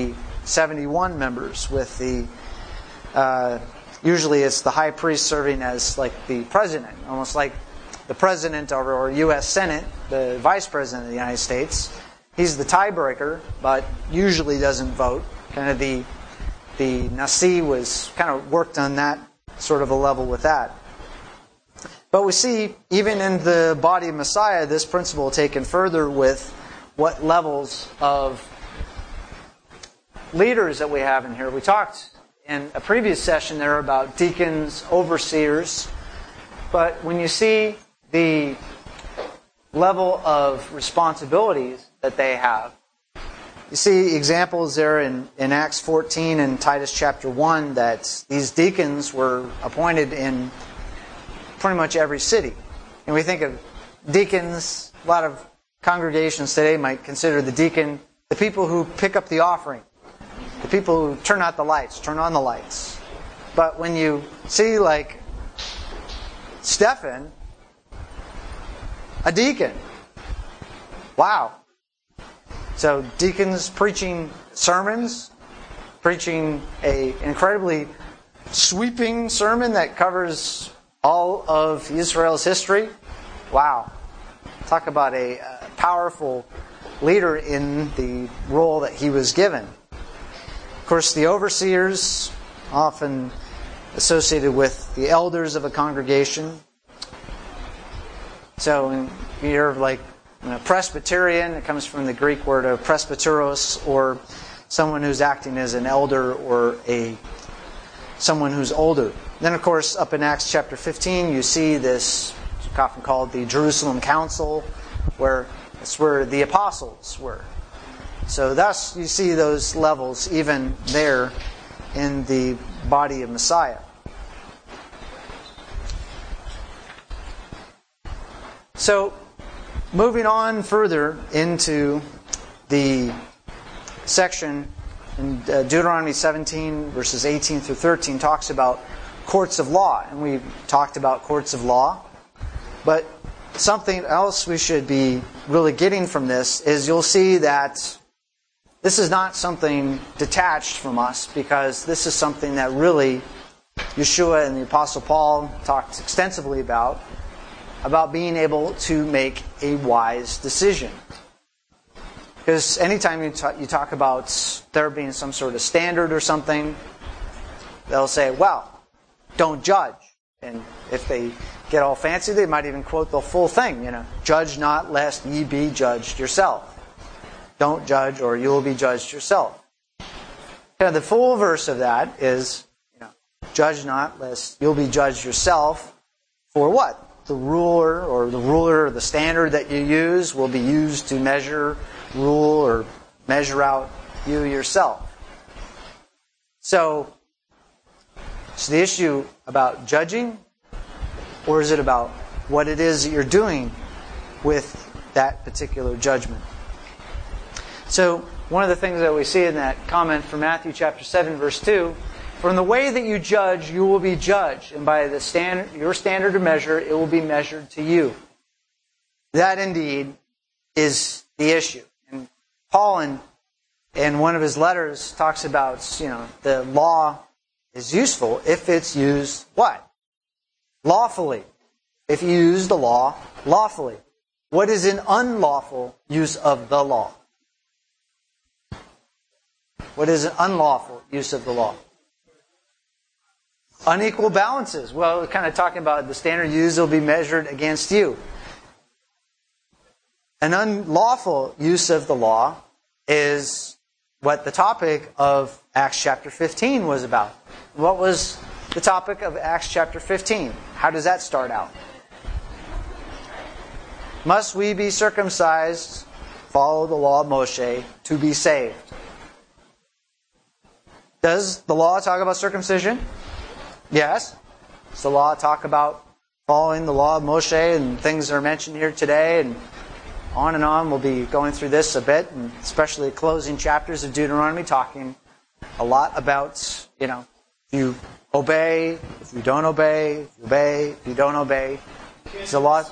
seventy-one members with the, uh, usually it's the high priest serving as like the president, almost like the president of our U S Senate, the vice president of the United States. He's the tiebreaker, but usually doesn't vote. Kind of the the Nasi was kind of worked on that sort of a level with that. But we see, even in the body of Messiah, this principle taken further with what levels of leaders that we have in here. We talked in a previous session there about deacons, overseers. But when you see the level of responsibilities that they have, you see examples there in, in Acts fourteen and Titus chapter one that these deacons were appointed in pretty much every city. And we think of deacons, a lot of congregations today might consider the deacon the people who pick up the offering, the people who turn out the lights, turn on the lights. But when you see like Stephen, a deacon, wow. So deacons preaching sermons, preaching a incredibly sweeping sermon that covers all of Israel's history. Wow. Talk about a, a powerful leader in the role that he was given. Of course, the overseers, often associated with the elders of a congregation. So in, you're like you know, Presbyterian, it comes from the Greek word of presbyteros, or someone who's acting as an elder or a someone who's older. Then, of course, up in Acts chapter fifteen, you see this often called the Jerusalem Council, where it's where the apostles were. So thus you see those levels even there in the body of Messiah. So, moving on further into the section in Deuteronomy seventeen, verses eighteen through thirteen, talks about courts of law. And we talked about courts of law. But something else we should be really getting from this is you'll see that this is not something detached from us, because this is something that really Yeshua and the Apostle Paul talked extensively about, about being able to make a wise decision. Because anytime you talk, you talk about there being some sort of standard or something, they'll say, well, don't judge. And if they get all fancy, they might even quote the full thing, you know, judge not lest ye be judged yourself. Don't judge or you will be judged yourself. Kind of the full verse of that is, you know, judge not lest you'll be judged yourself. For what? The ruler or the ruler or the standard that you use will be used to measure, rule, or measure out you yourself. So, is the issue about judging, or is it about what it is that you're doing with that particular judgment? So, one of the things that we see in that comment from Matthew chapter seven, verse two, from the way that you judge, you will be judged, and by the standard, your standard of measure, it will be measured to you. That indeed is the issue. And Paul, in, in one of his letters, talks about, you know, the law is useful if it's used what? Lawfully. If you use the law lawfully. What is an unlawful use of the law? What is an unlawful use of the law? Unequal balances. Well, we're kind of talking about the standard used will be measured against you. An unlawful use of the law is what the topic of Acts chapter fifteen was about. What was the topic of Acts chapter fifteen? How does that start out? Must we be circumcised, follow the law of Moshe, to be saved? Does the law talk about circumcision? Yes. Does the law talk about following the law of Moshe and things that are mentioned here today, and on and on? We'll be going through this a bit, and especially the closing chapters of Deuteronomy, talking a lot about, you know, if you obey, if you don't obey, if you obey, if you don't obey. There's a lot.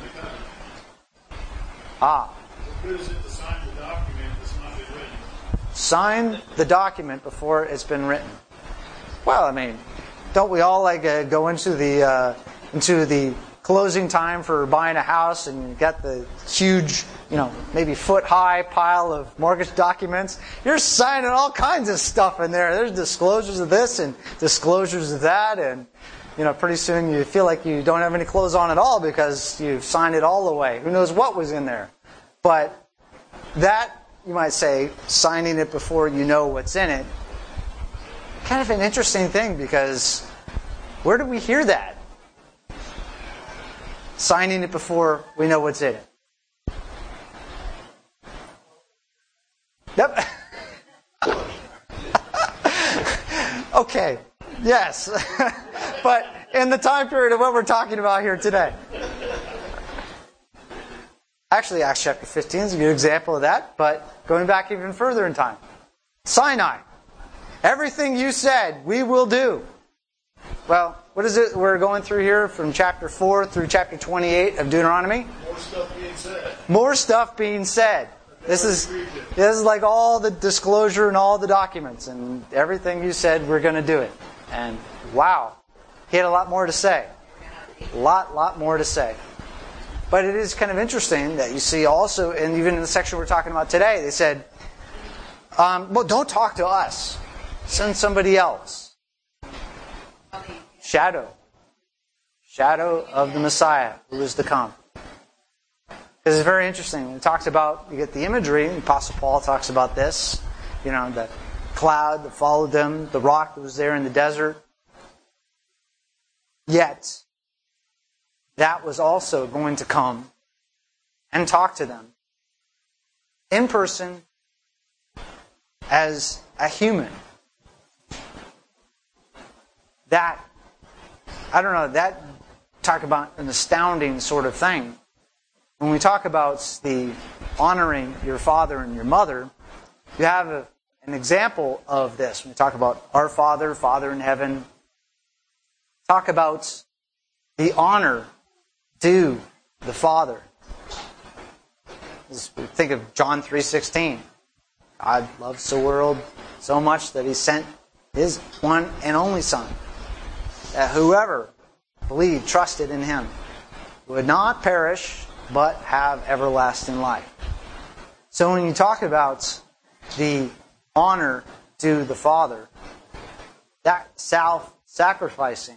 Ah. What good is it to sign the document that's not been written? sign the document before it's been written. Well, I mean, don't we all like uh, go into the uh, into the closing time for buying a house, and you got the huge, you know, maybe foot high pile of mortgage documents? You're signing all kinds of stuff in there. There's disclosures of this and disclosures of that, and you know, pretty soon you feel like you don't have any clothes on at all because you've signed it all away. Who knows what was in there? But that, you might say, signing it before you know what's in it, kind of an interesting thing, because where do we hear that? Signing it before we know what's in it. Yep. Okay. Yes. But in the time period of what we're talking about here today. Actually, Acts chapter fifteen is a good example of that, but going back even further in time. Sinai. Everything you said, we will do. Well, what is it we're going through here from chapter four through chapter twenty-eight of Deuteronomy? More stuff being said. More stuff being said. This is this is like all the disclosure and all the documents, and everything you said, we're going to do it. And wow, he had a lot more to say. A lot, lot more to say. But it is kind of interesting that you see also, and even in the section we're talking about today, they said, um, well, don't talk to us. Send somebody else. Shadow. Shadow of the Messiah who is to come. Because it's very interesting. It talks about, you get the imagery, the Apostle Paul talks about this, you know, the cloud that followed them, the rock that was there in the desert. Yet, that was also going to come and talk to them in person as a human. That, I don't know, that talk about an astounding sort of thing. When we talk about the honoring your father and your mother, you have a, an example of this. When we talk about our Father, Father in heaven, talk about the honor due the Father. Just think of John three sixteen. God loves the world so much that He sent His one and only Son, that whoever believed, trusted in Him, would not perish, but have everlasting life. So when you talk about the honor to the Father, that self-sacrificing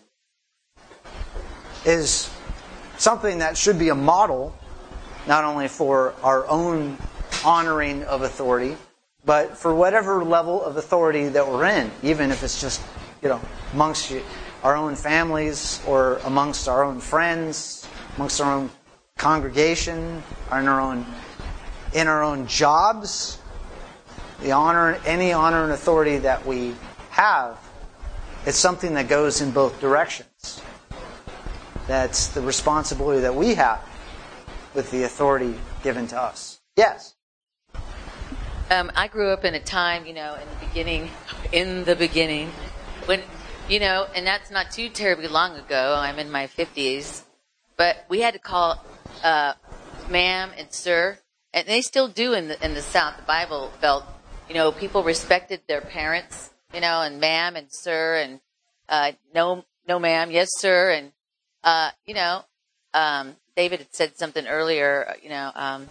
is something that should be a model, not only for our own honoring of authority, but for whatever level of authority that we're in, even if it's just, you know, amongst our own families or amongst our own friends, amongst our own congregation, or in our own in our own jobs. The honor, any honor and authority that we have, it's something that goes in both directions. That's the responsibility that we have with the authority given to us. Yes? Um, I grew up in a time, you know, in the beginning, in the beginning, when, you know, and that's not too terribly long ago. I'm in my fifties. But we had to call uh, ma'am and sir, and they still do in the in the South, the Bible Belt. You know, people respected their parents, you know, and ma'am and sir, and uh, no, no ma'am, yes sir, and uh, you know, um, David had said something earlier, you know. Um,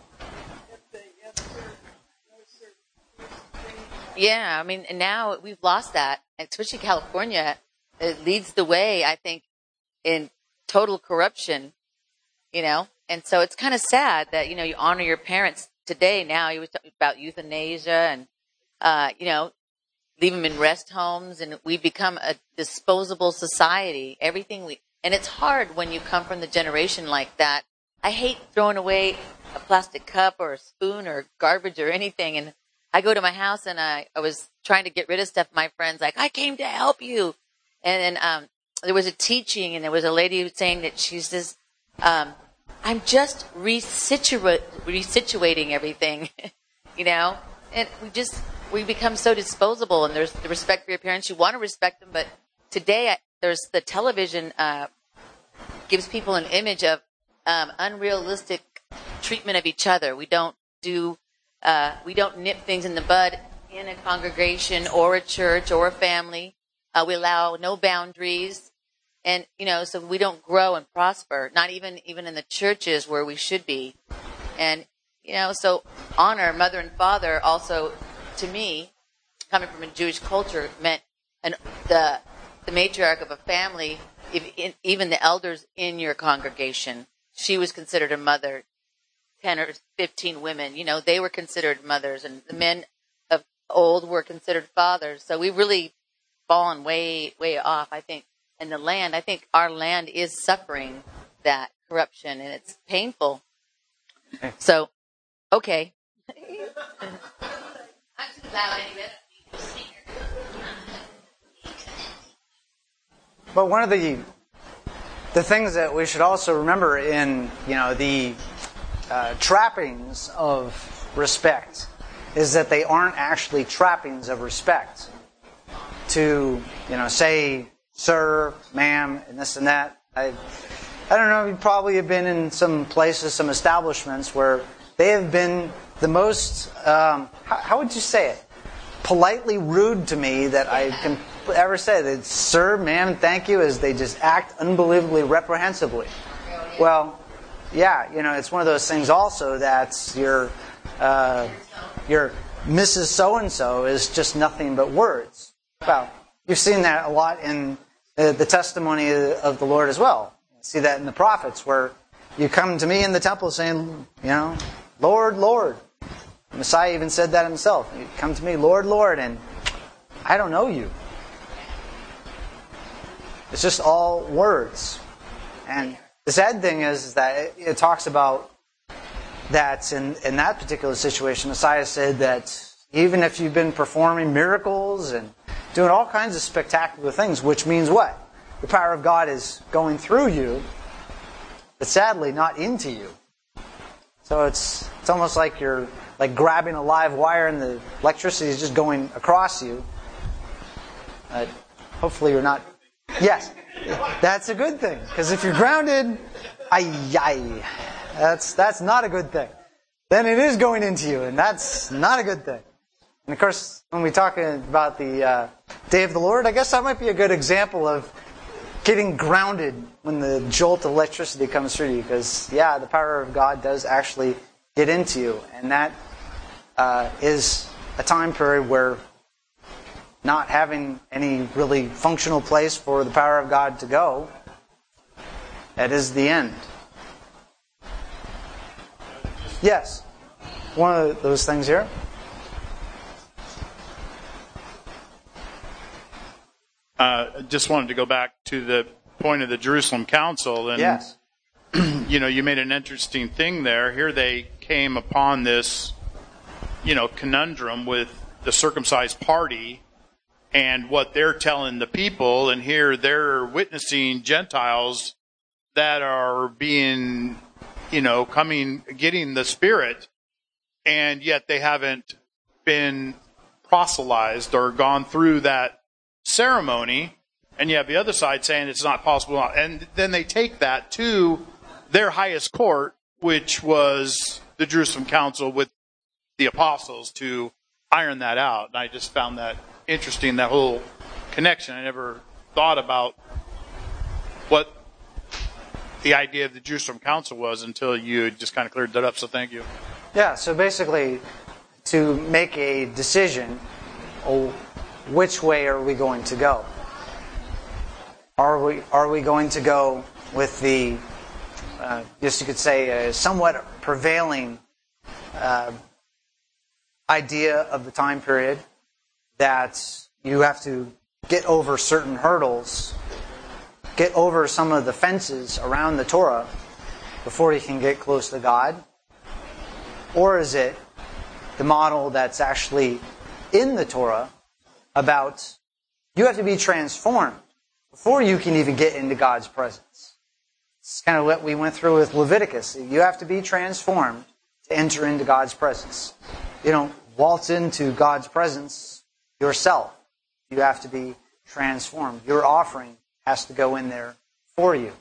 yeah, I mean, and now we've lost that, especially California. It leads the way, I think, in total corruption, you know, and so it's kind of sad that, you know, you honor your parents today. Now you was talking about euthanasia and, uh, you know, leave them in rest homes, and we've become a disposable society. Everything we, and it's hard when you come from the generation like that. I hate throwing away a plastic cup or a spoon or garbage or anything. And I go to my house and I, I was trying to get rid of stuff. My friend's like, I came to help you. And then, um, there was a teaching, and there was a lady who was saying that she says, um, I'm just resitua- resituating everything, you know? And we just, we become so disposable, and there's the respect for your parents. You want to respect them, but today there's the television uh, gives people an image of um, unrealistic treatment of each other. We don't do, uh, we don't nip things in the bud in a congregation or a church or a family. Uh, we allow no boundaries. And, you know, so we don't grow and prosper, not even, even in the churches where we should be. And, you know, so honor mother and father also, to me, coming from a Jewish culture, meant an, the the matriarch of a family, if, in, even the elders in your congregation, she was considered a mother. Ten or fifteen women, you know, they were considered mothers, and the men of old were considered fathers. So we've really fallen way, way off, I think. And the land, I think our land is suffering that corruption, and it's painful. So, okay. But one of the the things that we should also remember in, you know, the uh, trappings of respect is that they aren't actually trappings of respect. To, you know, say sir, ma'am, and this and that. I I don't know, you probably have been in some places, some establishments where they have been the most, um, how, how would you say it? Politely rude to me that I can ever say. That sir, ma'am, thank you, as they just act unbelievably reprehensibly. Well, yeah, you know, it's one of those things also that your, uh, your Missus So-and-so is just nothing but words. Well, you've seen that a lot in the, the testimony of the Lord as well. You see that in the prophets, where you come to me in the temple saying, you know, Lord, Lord. The Messiah even said that himself. You come to me, Lord, Lord, and I don't know you. It's just all words. And the sad thing is, is that it, it talks about that in, in that particular situation, Messiah said that even if you've been performing miracles and doing all kinds of spectacular things, which means what? The power of God is going through you, but sadly not into you. So it's it's almost like you're like grabbing a live wire and the electricity is just going across you. Uh, hopefully you're not... Yes, that's a good thing. Because if you're grounded, ay, ay, that's, that's not a good thing. Then it is going into you, and that's not a good thing. And of course, when we talk about the uh, Day of the Lord, I guess that might be a good example of getting grounded when the jolt of electricity comes through you. Because, yeah, the power of God does actually get into you. And that uh, is a time period where not having any really functional place for the power of God to go, that is the end. Yes, one of those things here. Uh, just wanted to go back to the point of the Jerusalem Council. And, yes. you know, you made an interesting thing there. Here they came upon this, you know, conundrum with the circumcised party and what they're telling the people. And here they're witnessing Gentiles that are being, you know, coming, getting the Spirit, and yet they haven't been proselytized or gone through that ceremony, and you have the other side saying it's not possible. And then they take that to their highest court, which was the Jerusalem Council with the apostles, to iron that out. And I just found that interesting, that whole connection. I never thought about what the idea of the Jerusalem Council was until you just kind of cleared that up, so thank you. Yeah, so basically, to make a decision, oh, which way are we going to go? Are we are we going to go with the, uh, yes, you could say, a somewhat prevailing uh, idea of the time period that you have to get over certain hurdles, get over some of the fences around the Torah before you can get close to God? Or is it the model that's actually in the Torah about you have to be transformed before you can even get into God's presence? It's kind of what we went through with Leviticus. You have to be transformed to enter into God's presence. You don't waltz into God's presence yourself. You have to be transformed. Your offering has to go in there for you.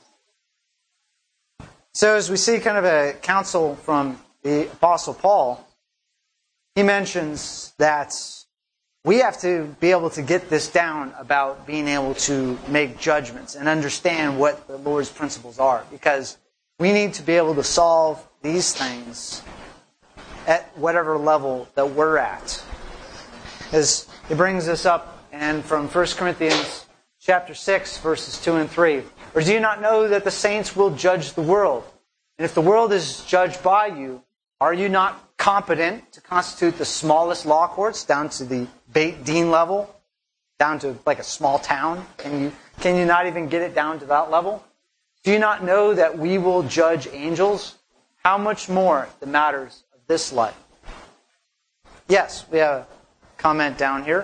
So as we see kind of a counsel from the Apostle Paul, he mentions that we have to be able to get this down about being able to make judgments and understand what the Lord's principles are, because we need to be able to solve these things at whatever level that we're at. As it brings us up and from First Corinthians chapter six, verses two and three. Or do you not know that the saints will judge the world? And if the world is judged by you, are you not competent to constitute the smallest law courts down to the Beit Din level? Down to like a small town? Can you, can you not even get it down to that level? Do you not know that we will judge angels? How much more the matters of this life? Yes, we have a comment down here.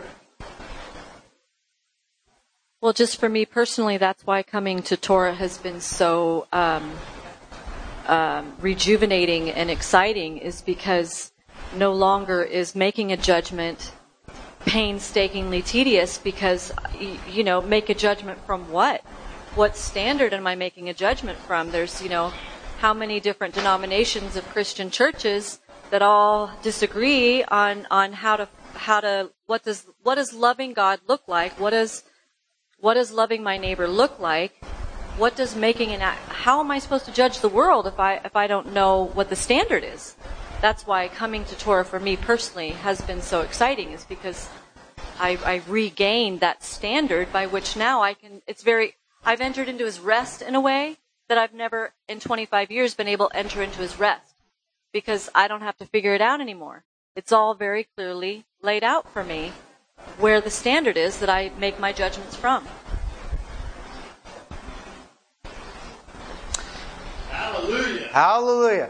Well, just for me personally, that's why coming to Torah has been so um, um, rejuvenating and exciting, is because no longer is making a judgment painstakingly tedious, because, you know, make a judgment from what? What standard am I making a judgment from? There's, you know, how many different denominations of Christian churches that all disagree on, on how to, how to, what does, what does loving God look like? What does, what does loving my neighbor look like? What does making an act, how am I supposed to judge the world if I, if I don't know what the standard is? That's why coming to Torah for me personally has been so exciting, is because I, I regained that standard by which now I can, it's very, I've entered into his rest in a way that I've never in twenty-five years been able to enter into his rest, because I don't have to figure it out anymore. It's all very clearly laid out for me where the standard is that I make my judgments from. Hallelujah. Hallelujah.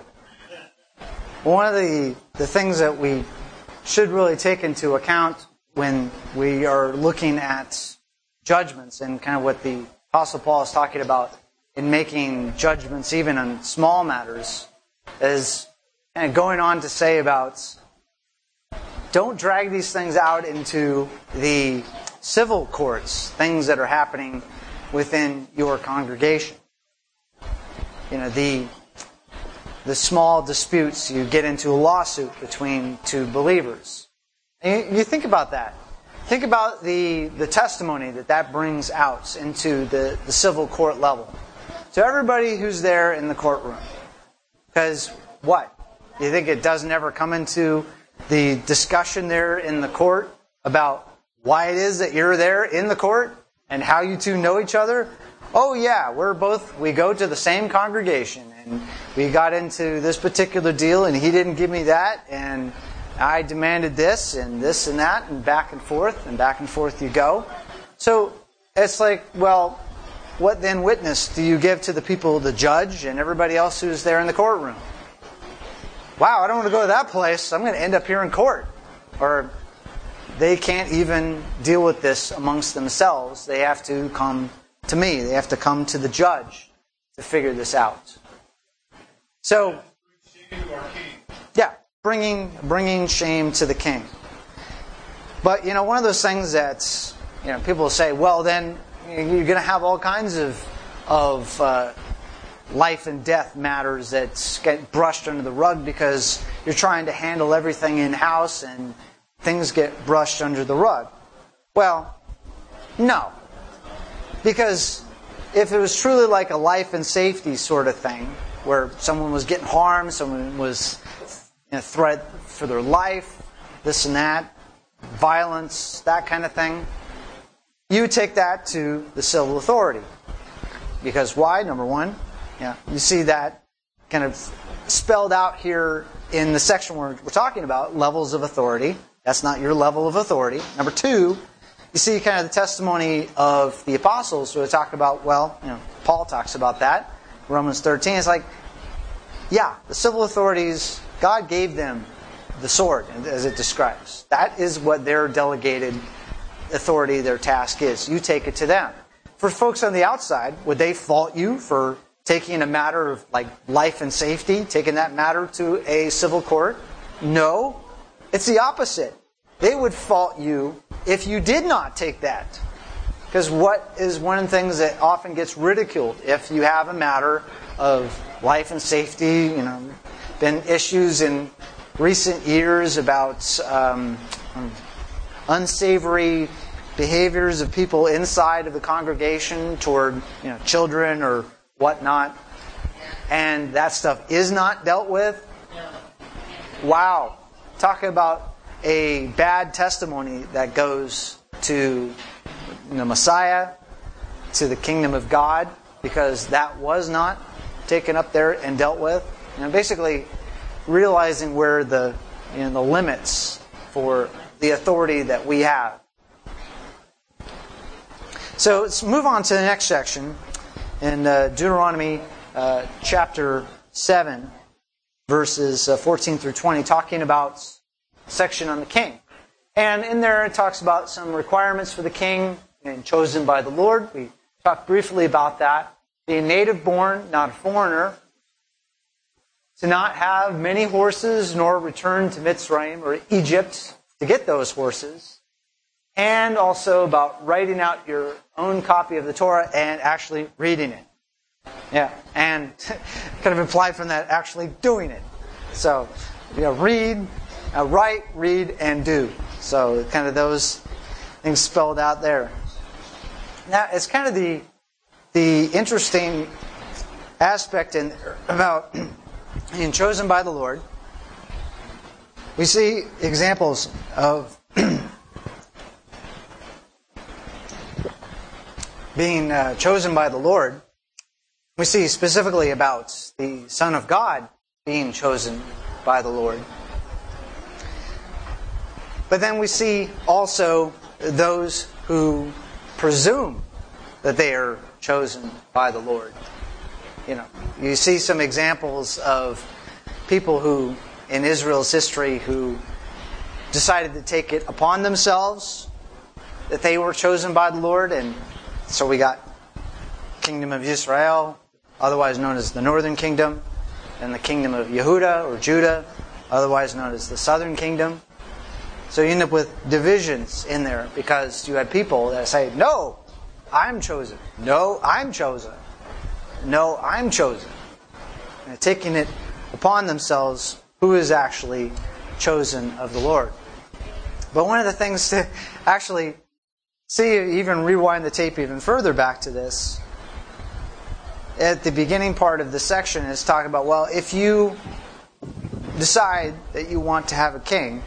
One of the, the things that we should really take into account when we are looking at judgments, and kind of what the Apostle Paul is talking about in making judgments even on small matters, is kind of going on to say about, don't drag these things out into the civil courts, things that are happening within your congregation. You know, the the small disputes, you get into a lawsuit between two believers. And you, you think about that. Think about the, the testimony that that brings out into the, the civil court level. To everybody who's there in the courtroom. Because what? You think it doesn't ever come into the discussion there in the court about why it is that you're there in the court and how you two know each other? Oh yeah, we're both, we go to the same congregation, and we got into this particular deal and he didn't give me that, and I demanded this and this and that, and back and forth and back and forth you go. So it's like, well, what then witness do you give to the people, the judge and everybody else who's there in the courtroom? Wow, I don't want to go to that place. I'm going to end up here in court. Or they can't even deal with this amongst themselves. They have to come to me. They have to come to the judge to figure this out. So, yeah, bringing bringing shame to the king. But, you know, one of those things that, you know, people will say, well, then you're going to have all kinds of of uh, life and death matters that get brushed under the rug because you're trying to handle everything in-house and things get brushed under the rug. Well, no. Because if it was truly like a life and safety sort of thing, where someone was getting harmed, someone was in a threat for their life, this and that, violence, that kind of thing, you would take that to the civil authority. Because why? Number one, yeah, you see that kind of spelled out here in the section where we're talking about levels of authority. That's not your level of authority. Number two, you see kind of the testimony of the apostles who talk about, well, you know, Paul talks about that. Romans thirteen, it's like, yeah, the civil authorities, God gave them the sword, as it describes. That is what their delegated authority, their task is. You take it to them. For folks on the outside, would they fault you for taking a matter of like life and safety, taking that matter to a civil court? No. It's the opposite. They would fault you if you did not take that. Because what is one of the things that often gets ridiculed if you have a matter of life and safety? You know, been issues in recent years about um, unsavory behaviors of people inside of the congregation toward, you know, children or whatnot, and that stuff is not dealt with. Wow. Talk about a bad testimony that goes to the Messiah, to the kingdom of God, because that was not taken up there and dealt with. You know, basically realizing where the, you know, the limits for the authority that we have. So let's move on to the next section in uh, Deuteronomy uh, chapter seven, verses uh, fourteen through twenty, talking about section on the king. And in there it talks about some requirements for the king and chosen by the Lord. We talked briefly about that. Being native born, not a foreigner. To not have many horses, nor return to Mitzrayim or Egypt to get those horses. And also about writing out your own copy of the Torah and actually reading it. Yeah, and kind of implied from that, actually doing it. So, you know, read, uh, write, read, and do. So, kind of those things spelled out there. Now, it's kind of the the interesting aspect in about being chosen by the Lord. We see examples of being uh, chosen by the Lord. We see specifically about the Son of God being chosen by the Lord. But then we see also those who presume that they are chosen by the Lord. You know, you see some examples of people who, in Israel's history, who decided to take it upon themselves that they were chosen by the Lord, and so we got Kingdom of Israel, otherwise known as the Northern Kingdom, and the Kingdom of Yehuda or Judah, otherwise known as the Southern Kingdom. So you end up with divisions in there because you had people that say, no, I'm chosen. No, I'm chosen. No, I'm chosen. And taking it upon themselves who is actually chosen of the Lord. But one of the things to actually see, even rewind the tape even further back to this, at the beginning part of the section is talking about, well, if you decide that you want to have a king,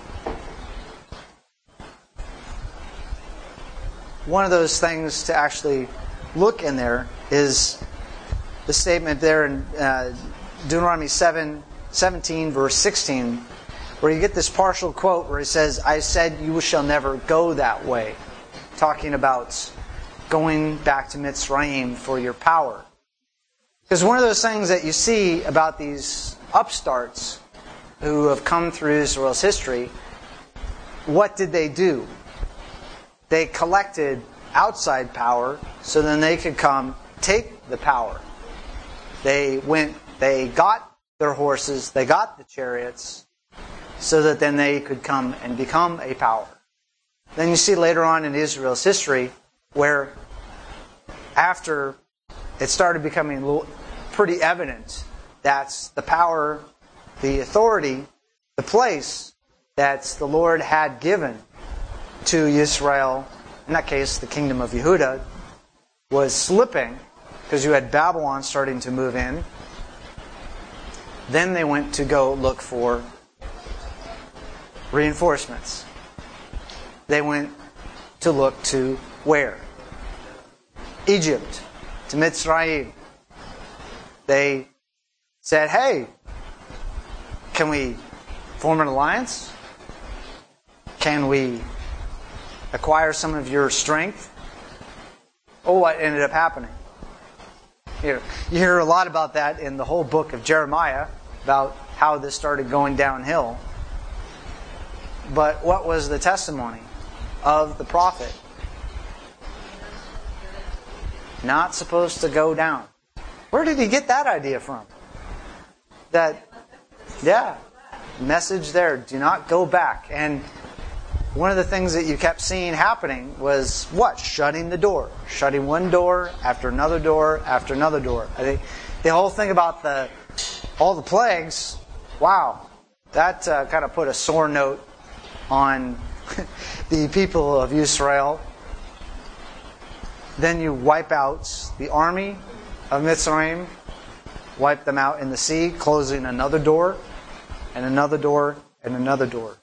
one of those things to actually look in there is the statement there in uh, Deuteronomy seven, seventeen, verse sixteen, where you get this partial quote where it says, I said you shall never go that way. Talking about going back to Mitzrayim for your power. Because one of those things that you see about these upstarts who have come through Israel's history, what did they do? They collected outside power so then they could come take the power. They went, they got their horses, they got the chariots, so that then they could come and become a power. Then you see later on in Israel's history where after it started becoming pretty evident that the power, the authority, the place that the Lord had given to Israel, in that case the kingdom of Yehuda, was slipping because you had Babylon starting to move in. Then they went to go look for reinforcements. They went to look to where? Egypt, to Mitzrayim. They said, hey, can we form an alliance? Can we acquire some of your strength? Oh, what ended up happening? You know, you hear a lot about that in the whole book of Jeremiah, about how this started going downhill. But what was the testimony of the prophet? Not supposed to go down. Where did he get that idea from? That, yeah, message there, do not go back. And one of the things that you kept seeing happening was what? Shutting the door. Shutting one door after another door after another door. I think the whole thing about the all the plagues, wow, that uh, kind of put a sore note on the people of Israel. Then you wipe out the army of Mitzrayim, wipe them out in the sea, closing another door, and another door, and another door.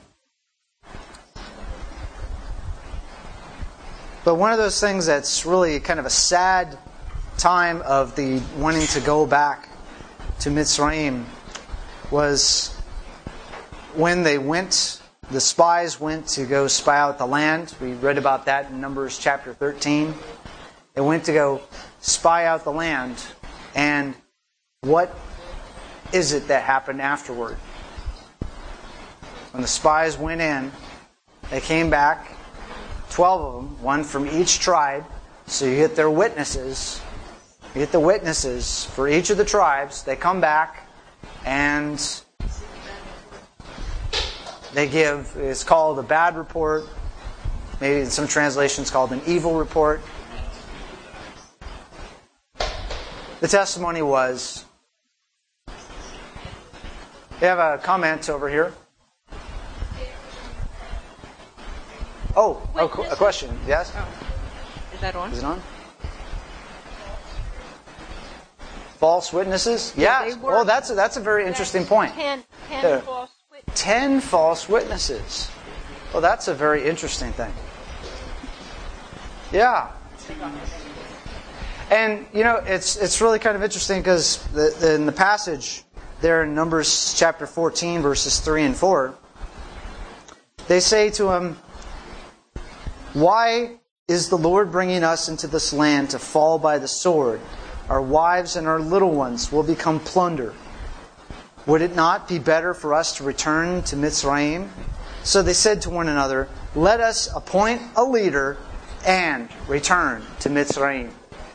But one of those things that's really kind of a sad time of the wanting to go back to Mitzrayim was when they went, the spies went to go spy out the land. We read about that in Numbers chapter thirteen. They went to go spy out the land. And what is it that happened afterward? When the spies went in, they came back, twelve of them, one from each tribe. So you get their witnesses. You get the witnesses for each of the tribes. They come back and they give, it's called a bad report. Maybe in some translations called an evil report. The testimony was, they have a comment over here. Oh, a, a question. Yes? Oh. Is that on? Is it on? False witnesses? Yes. Well, that's a, that's a very interesting point. Ten, ten There. false witnesses. Ten false witnesses. Well, that's a very interesting thing. Yeah. And, you know, it's it's really kind of interesting because the, the, in the passage there in Numbers chapter fourteen, verses three and four, they say to him, "Why is the Lord bringing us into this land to fall by the sword? Our wives and our little ones will become plunder. Would it not be better for us to return to Mitzrayim?" So they said to one another, "Let us appoint a leader and return to Mitzrayim."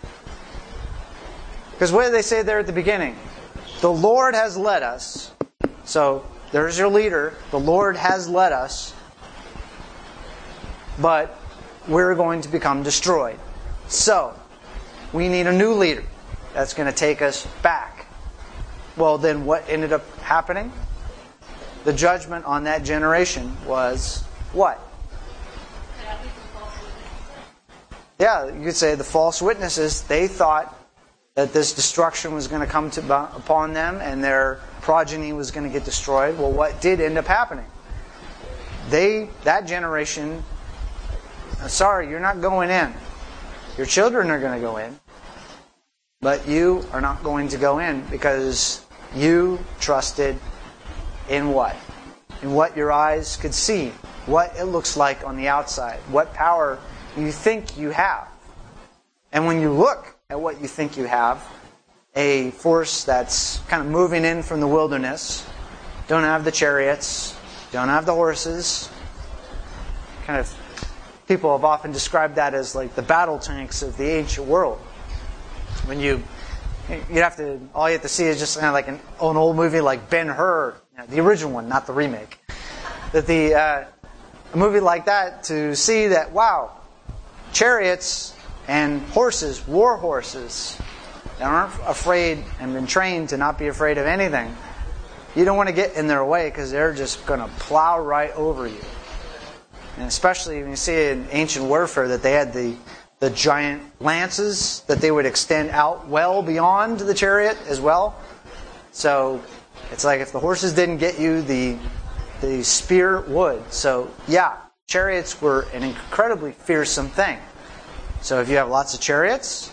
Because what did they say there at the beginning? The Lord has led us. So there's your leader. The Lord has led us. But we're going to become destroyed. So we need a new leader that's going to take us back. Well, then what ended up happening? The judgment on that generation was what? Yeah, you could say the false witnesses, they thought that this destruction was going to come to, upon them and their progeny was going to get destroyed. Well, what did end up happening? They, that generation, sorry, you're not going in. Your children are going to go in. But you are not going to go in because you trusted in what? In what your eyes could see. What it looks like on the outside. What power you think you have. And when you look at what you think you have, a force that's kind of moving in from the wilderness, don't have the chariots, don't have the horses, kind of, people have often described that as like the battle tanks of the ancient world. When you, you'd have to, all you have to see is just kind of like an, an old movie like Ben-Hur, you know, the original one, not the remake. That the uh, a movie like that to see that, wow, chariots and horses, war horses, that aren't afraid and been trained to not be afraid of anything. You don't want to get in their way because they're just going to plow right over you. And especially when you see in ancient warfare that they had the the giant lances that they would extend out well beyond the chariot as well. So it's like if the horses didn't get you, the the spear would. So yeah, chariots were an incredibly fearsome thing. So if you have lots of chariots,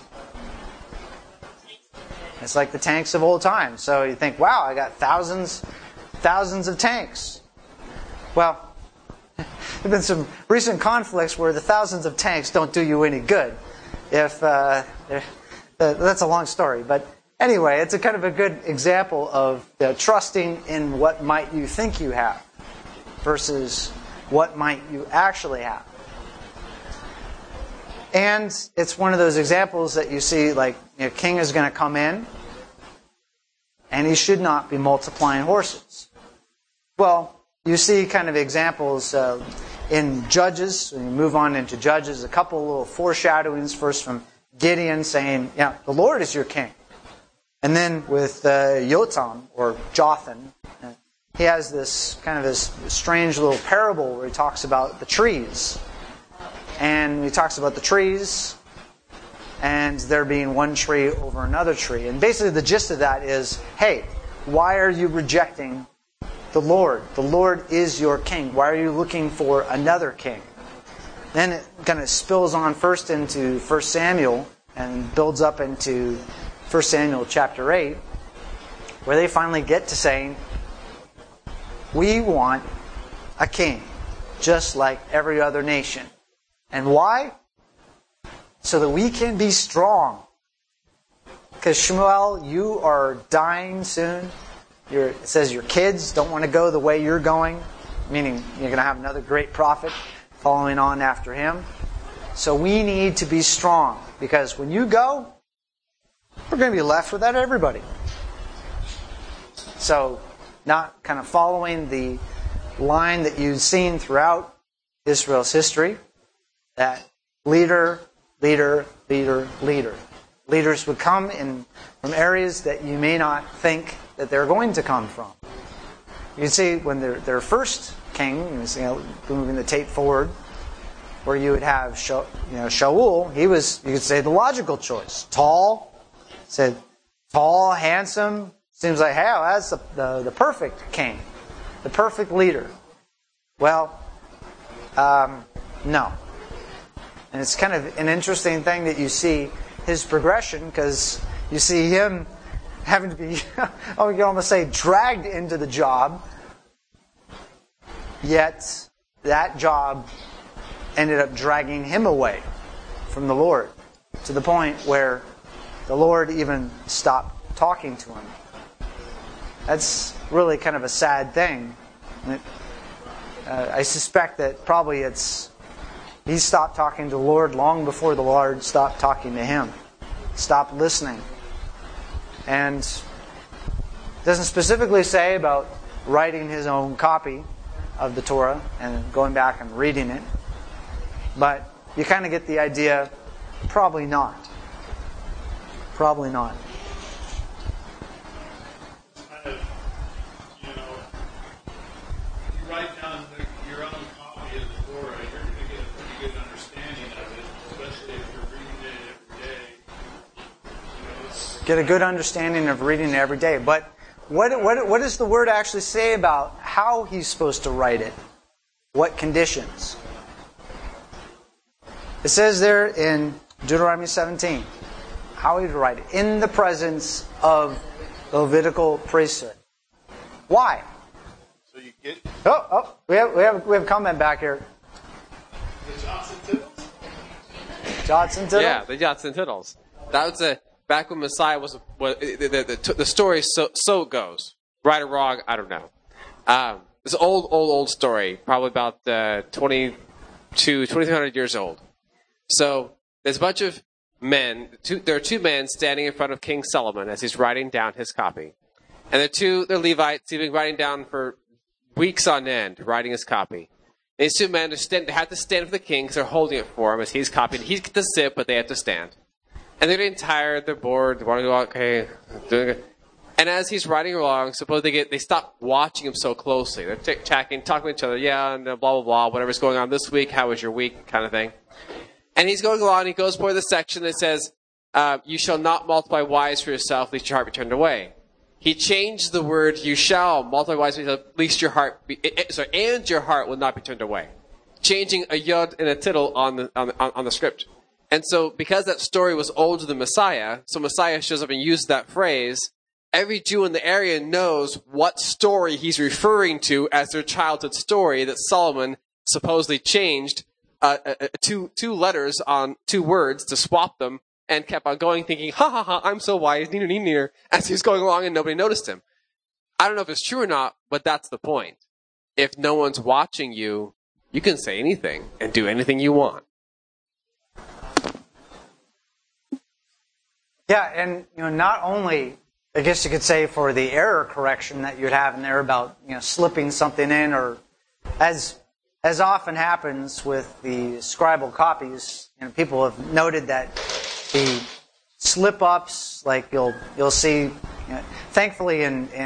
it's like the tanks of old times. So you think, wow, I got thousands, thousands of tanks. Well, there have been some recent conflicts where the thousands of tanks don't do you any good. If uh, that's a long story, but anyway, it's a kind of a good example of uh, trusting in what might you think you have versus what might you actually have. And it's one of those examples that you see, like, you know, king is going to come in, and he should not be multiplying horses. Well, you see kind of examples uh, in Judges. When you move on into Judges, a couple of little foreshadowings. First from Gideon saying, yeah, the Lord is your king. And then with uh, Jotham, or Jotham, uh, he has this kind of this strange little parable where he talks about the trees. And he talks about the trees and there being one tree over another tree. And basically the gist of that is, hey, why are you rejecting the Lord? The Lord is your king. Why are you looking for another king? Then it kind of spills on first into First Samuel and builds up into First Samuel chapter eight, where they finally get to saying, we want a king, just like every other nation. And why? So that we can be strong. Because Shmuel, you are dying soon. Your, it says your kids don't want to go the way you're going, meaning you're going to have another great prophet following on after him. So we need to be strong, because when you go, we're going to be left without everybody. So, not kind of following the line that you've seen throughout Israel's history, that leader, leader, leader, leader. Leaders would come in from areas that you may not think that they're going to come from. You can see when their their first king, you know, moving the tape forward, where you would have Shaul, you know, Shaul, he was, you could say, the logical choice. Tall, said tall, handsome, seems like, hey, that's the, the, the perfect king, the perfect leader. Well, um, no. And it's kind of an interesting thing that you see his progression, because you see him having to be, oh, you can almost say, dragged into the job, yet that job ended up dragging him away from the Lord, to the point where the Lord even stopped talking to him. That's really kind of a sad thing. It, uh, I suspect that probably it's he stopped talking to the Lord long before the Lord stopped talking to him, stopped listening. And it doesn't specifically say about writing his own copy of the Torah and going back and reading it, but you kind of get the idea, probably not. Probably not. Kind of, you know, you write down the, your own copy of the Torah, you're going to get a pretty good understanding of it, especially if you're reading it every day. You know, it's, Get a good understanding of reading it every day. But what, what, what does the Word actually say about how he's supposed to write it? What conditions? It says there in Deuteronomy seventeen, how he would write it. In the presence of the Levitical priesthood. Why? so you get Oh, oh, we have, we have, we have a comment back here. the jots and tittles. Jots and tittles? Yeah, the jots and tittles. That was a back when Messiah was. was the, the, the, the story so so it goes. Right or wrong, I don't know. Um, it's an old, old, old story, probably about uh, twenty-two, twenty-three hundred years old. So there's a bunch of men. Two, there are two men standing in front of King Solomon as he's writing down his copy, and the two they're Levites. He's been writing down for weeks on end, writing his copy. And these two men are stand, they have to stand for the king because they're holding it for him as he's copying. He gets to sit, but they have to stand. And they're getting tired. They're bored. They want to go. Okay, doing it. And as he's writing along, suppose they get they stop watching him so closely. They're t- chatting, talking to each other. Yeah, and blah blah blah. Whatever's going on this week. How was your week? Kind of thing. And he's going along, he goes for the section that says, uh, you shall not multiply wives for yourself, lest your heart be turned away. He changed the word, you shall multiply wives for yourself, lest your heart be, eh, sorry, and your heart will not be turned away. Changing a yod and a tittle on the, on, on, on the script. And so, because that story was older than Messiah, so Messiah shows up and uses that phrase, every Jew in the area knows what story he's referring to as their childhood story that Solomon supposedly changed Uh, uh, two two letters on two words to swap them, and kept on going, thinking, "Ha ha ha! I'm so wise." Near, near, near, as he's going along, and nobody noticed him. I don't know if it's true or not, but that's the point. If no one's watching you, you can say anything and do anything you want. Yeah, and you know, not only, I guess you could say, for the error correction that you'd have in there about, you know, slipping something in, or as as often happens with the scribal copies, you know, people have noted that the slip ups, like you'll you'll see, you know, thankfully in in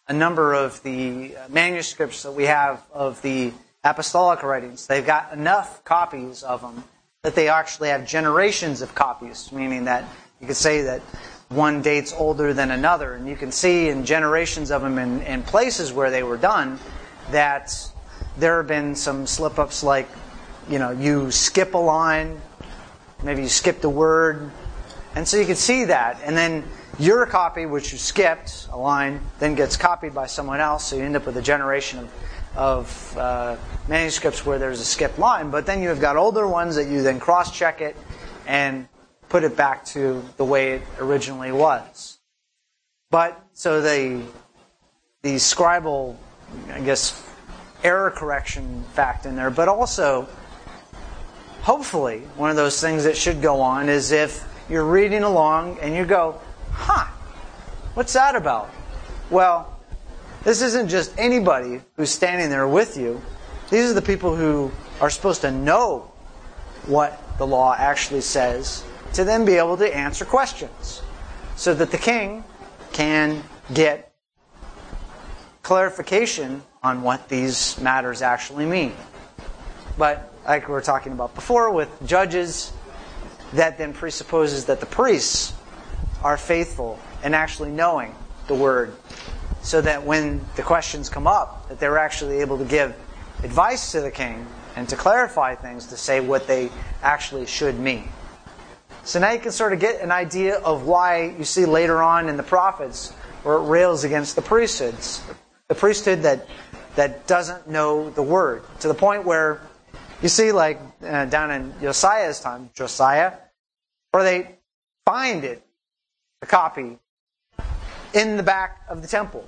a number of the manuscripts that we have of the apostolic writings. They've got enough copies of them that they actually have generations of copies, meaning that you could say that one date's older than another. And you can see in generations of them in, in places where they were done that there have been some slip-ups like, you know, you skip a line, maybe you skipped a word. And so you can see that. And then your copy, which you skipped a line, then gets copied by someone else. So you end up with a generation of, of uh, manuscripts where there's a skipped line. But then you've got older ones that you then cross-check it and put it back to the way it originally was. But, so the, the scribal, I guess, error correction fact in there, but also, hopefully, one of those things that should go on is if you're reading along and you go, huh, what's that about? Well, this isn't just anybody who's standing there with you. These are the people who are supposed to know what the law actually says to then be able to answer questions so that the king can get clarification on what these matters actually mean. But like we were talking about before with judges, that then presupposes that the priests are faithful and actually knowing the word so that when the questions come up, that they're actually able to give advice to the king and to clarify things to say what they actually should mean. So now you can sort of get an idea of why you see later on in the prophets where it rails against the priesthoods. The priesthood that, that doesn't know the word. To the point where you see like uh, down in Josiah's time, Josiah, where they find it, a copy, in the back of the temple.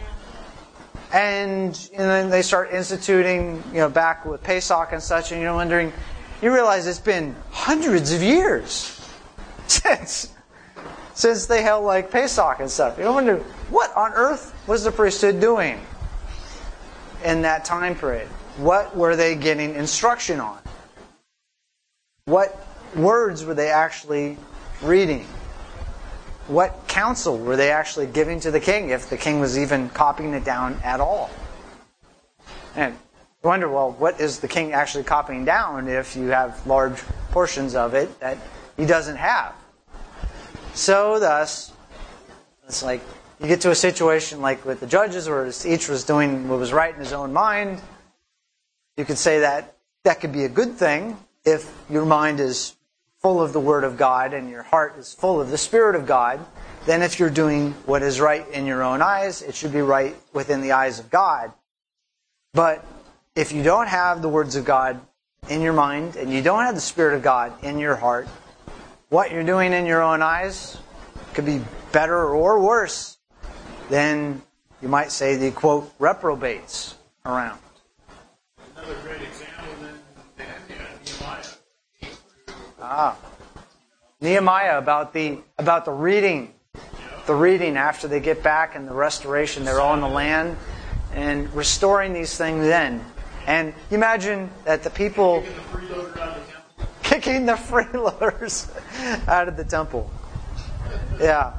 And, and then they start instituting, you know, back with Pesach and such, and you're wondering, you realize it's been hundreds of years since since they held like Pesach and stuff. You wonder, what on earth was the priesthood doing in that time period? What were they getting instruction on? What words were they actually reading? What counsel were they actually giving to the king, if the king was even copying it down at all? And you wonder, well, what is the king actually copying down if you have large portions of it that he doesn't have? So thus, it's like you get to a situation like with the judges where each was doing what was right in his own mind. You could say that that could be a good thing if your mind is full of the Word of God and your heart is full of the Spirit of God. Then if you're doing what is right in your own eyes, it should be right within the eyes of God. But if you don't have the words of God in your mind and you don't have the Spirit of God in your heart, what you're doing in your own eyes could be better or worse than, you might say, the, quote, reprobates around. Another great example then, Nehemiah. Ah, Nehemiah about the about the reading, the reading after they get back and the restoration. They're all in the land and restoring these things then. And you imagine that the people kicking the freeloaders out of the temple. Yeah.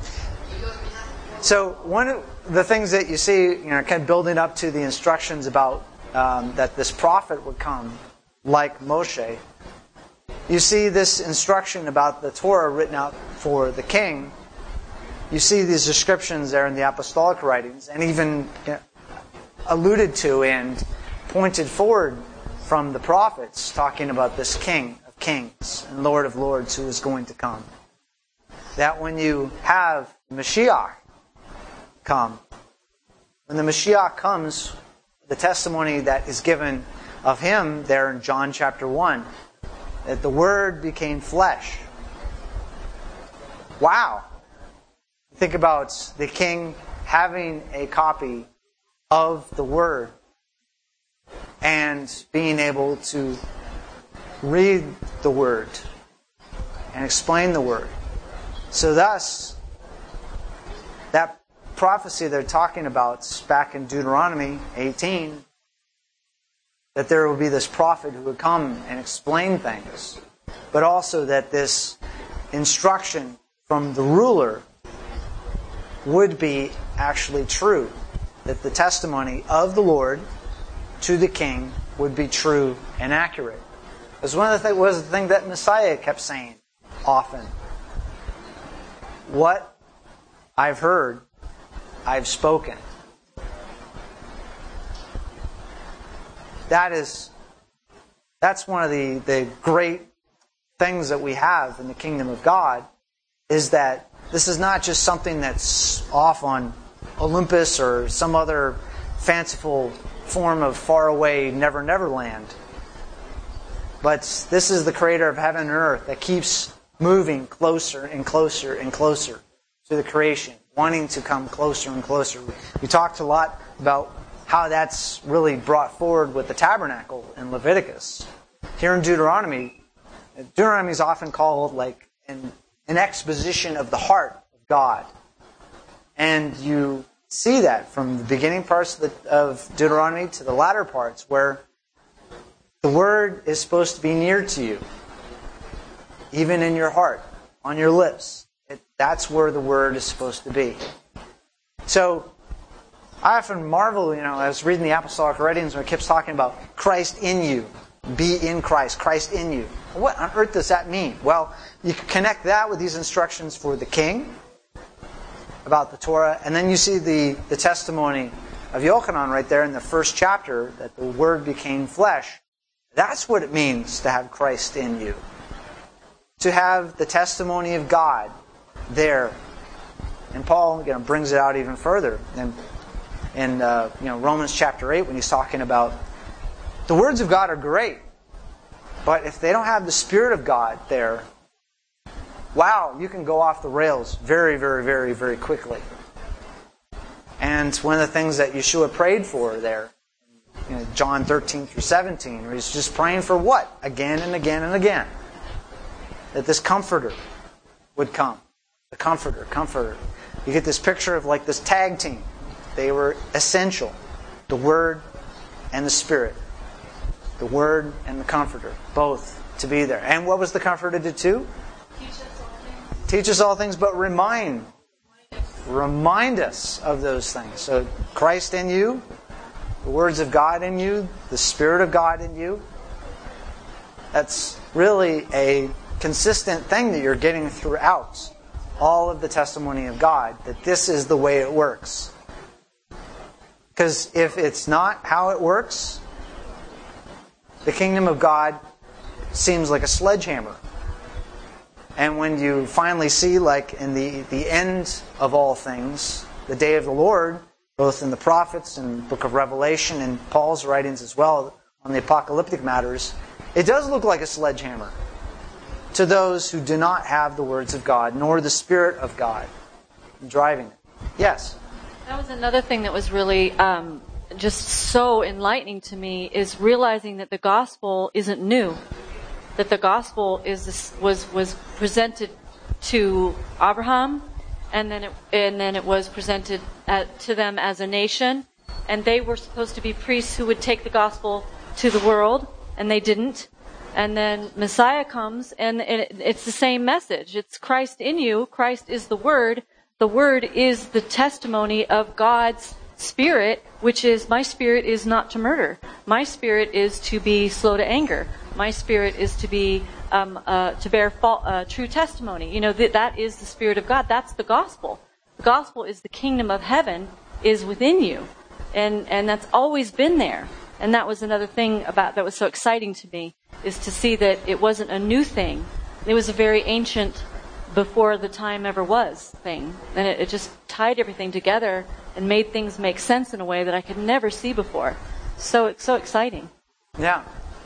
So one of the things that you see, you know, kind of building up to the instructions about um, that this prophet would come like Moshe. You see this instruction about the Torah written out for the king. You see these descriptions there in the apostolic writings, and even, you know, alluded to and pointed forward from the prophets, talking about this King of Kings and Lord of Lords who is going to come. That when you have Mashiach come, when the Mashiach comes, the testimony that is given of him there in John chapter one, that the Word became flesh. Wow. Think about the king having a copy of the Word and being able to read the Word and explain the Word. So thus, that prophecy they're talking about back in Deuteronomy eighteen, that there will be this prophet who would come and explain things, but also that this instruction from the ruler would be actually true. that the testimony of the Lord to the king would be true and accurate. It was one of the things, was the thing that Messiah kept saying often. What I've heard, I've spoken. That is, that's one of the, the great things that we have in the kingdom of God, is that this is not just something that's off on Olympus or some other fanciful form of faraway Never Never Land. But this is the creator of heaven and earth that keeps moving closer and closer and closer to the creation, wanting to come closer and closer. We talked a lot about how that's really brought forward with the tabernacle in Leviticus. Here in Deuteronomy, Deuteronomy is often called like an, an exposition of the heart of God. And you see that from the beginning parts of, the, of Deuteronomy to the latter parts, where the Word is supposed to be near to you, even in your heart, on your lips. It, that's where the Word is supposed to be. So, I often marvel, you know, I was reading the Apostolic Writings where it keeps talking about Christ in you. Be in Christ, Christ in you. What on earth does that mean? Well, you can connect that with these instructions for the king about the Torah, and then you see the, the testimony of Yochanan right there in the first chapter, that the Word became flesh. That's what it means to have Christ in you. To have the testimony of God there. And Paul, you know, brings it out even further. And in uh, you know, Romans chapter eight, when he's talking about the words of God are great, but if they don't have the Spirit of God there, wow, you can go off the rails very, very, very, very quickly. And one of the things that Yeshua prayed for there, you know, John thirteen through seventeen, where he's just praying for what? Again and again and again. That this Comforter would come. The Comforter, Comforter. You get this picture of like this tag team. They were essential. The Word and the Spirit. The Word and the Comforter. Both to be there. And what was the Comforter to do? Teach us all things. Teach us all things, but remind. Remind us of those things. So Christ in you, the words of God in you, the Spirit of God in you. That's really a consistent thing that you're getting throughout all of the testimony of God, that this is the way it works. Because if it's not how it works, the kingdom of God seems like a sledgehammer. And when you finally see, like in the, the end of all things, the day of the Lord, both in the prophets and the book of Revelation and Paul's writings as well on the apocalyptic matters, it does look like a sledgehammer to those who do not have the words of God, nor the Spirit of God driving it. Yes? That was another thing that was really um, just so enlightening to me, is realizing that the gospel isn't new. That the gospel is this, was was presented to Abraham, and then it and then it was presented at, to them as a nation, and they were supposed to be priests who would take the gospel to the world, and they didn't. And then Messiah comes, and it, it's the same message. It's Christ in you. Christ is the Word. The Word is the testimony of God's Spirit, which is, my spirit is not to murder. My spirit is to be slow to anger. My spirit is to be um, uh, to bear fa- uh, true testimony. You know, th- that is the Spirit of God. That's the gospel. The gospel is the kingdom of heaven is within you, and and that's always been there. And that was another thing about that was so exciting to me, is to see that it wasn't a new thing. It was a very ancient, before the time ever was thing. And it, it just tied everything together and made things make sense in a way that I could never see before. So it's so exciting. Yeah.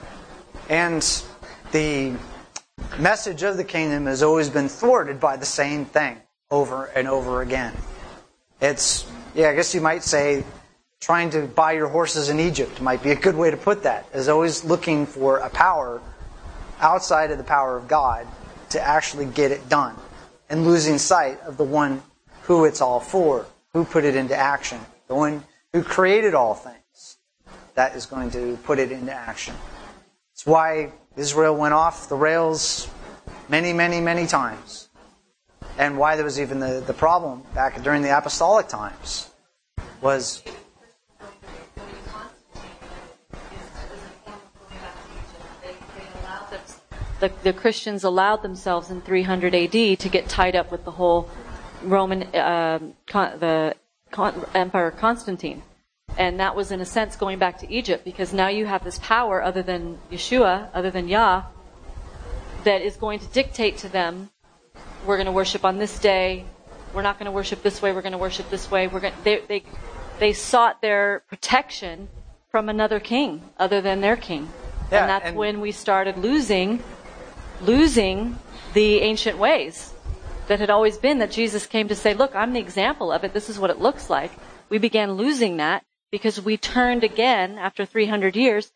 And the message of the kingdom has always been thwarted by the same thing over and over again. It's, yeah, I guess you might say, trying to buy your horses in Egypt might be a good way to put that, is always looking for a power outside of the power of God to actually get it done, and losing sight of the one who it's all for, who put it into action, the one who created all things, that is going to put it into action. It's why Israel went off the rails many, many, many times, and why there was even the, the problem back during the apostolic times, was the, the Christians allowed themselves in three hundred A D to get tied up with the whole Roman, uh, con, the con, Emperor Constantine. And that was, in a sense, going back to Egypt, because now you have this power other than Yeshua, other than Yah, that is going to dictate to them, we're going to worship on this day, we're not going to worship this way, we're going to worship this way. We're going they, they, they sought their protection from another king other than their king. Yeah, and that's and when we started losing, losing the ancient ways that had always been, that Jesus came to say, look, I'm the example of it. This is what it looks like. We began losing that because we turned again, after three hundred years,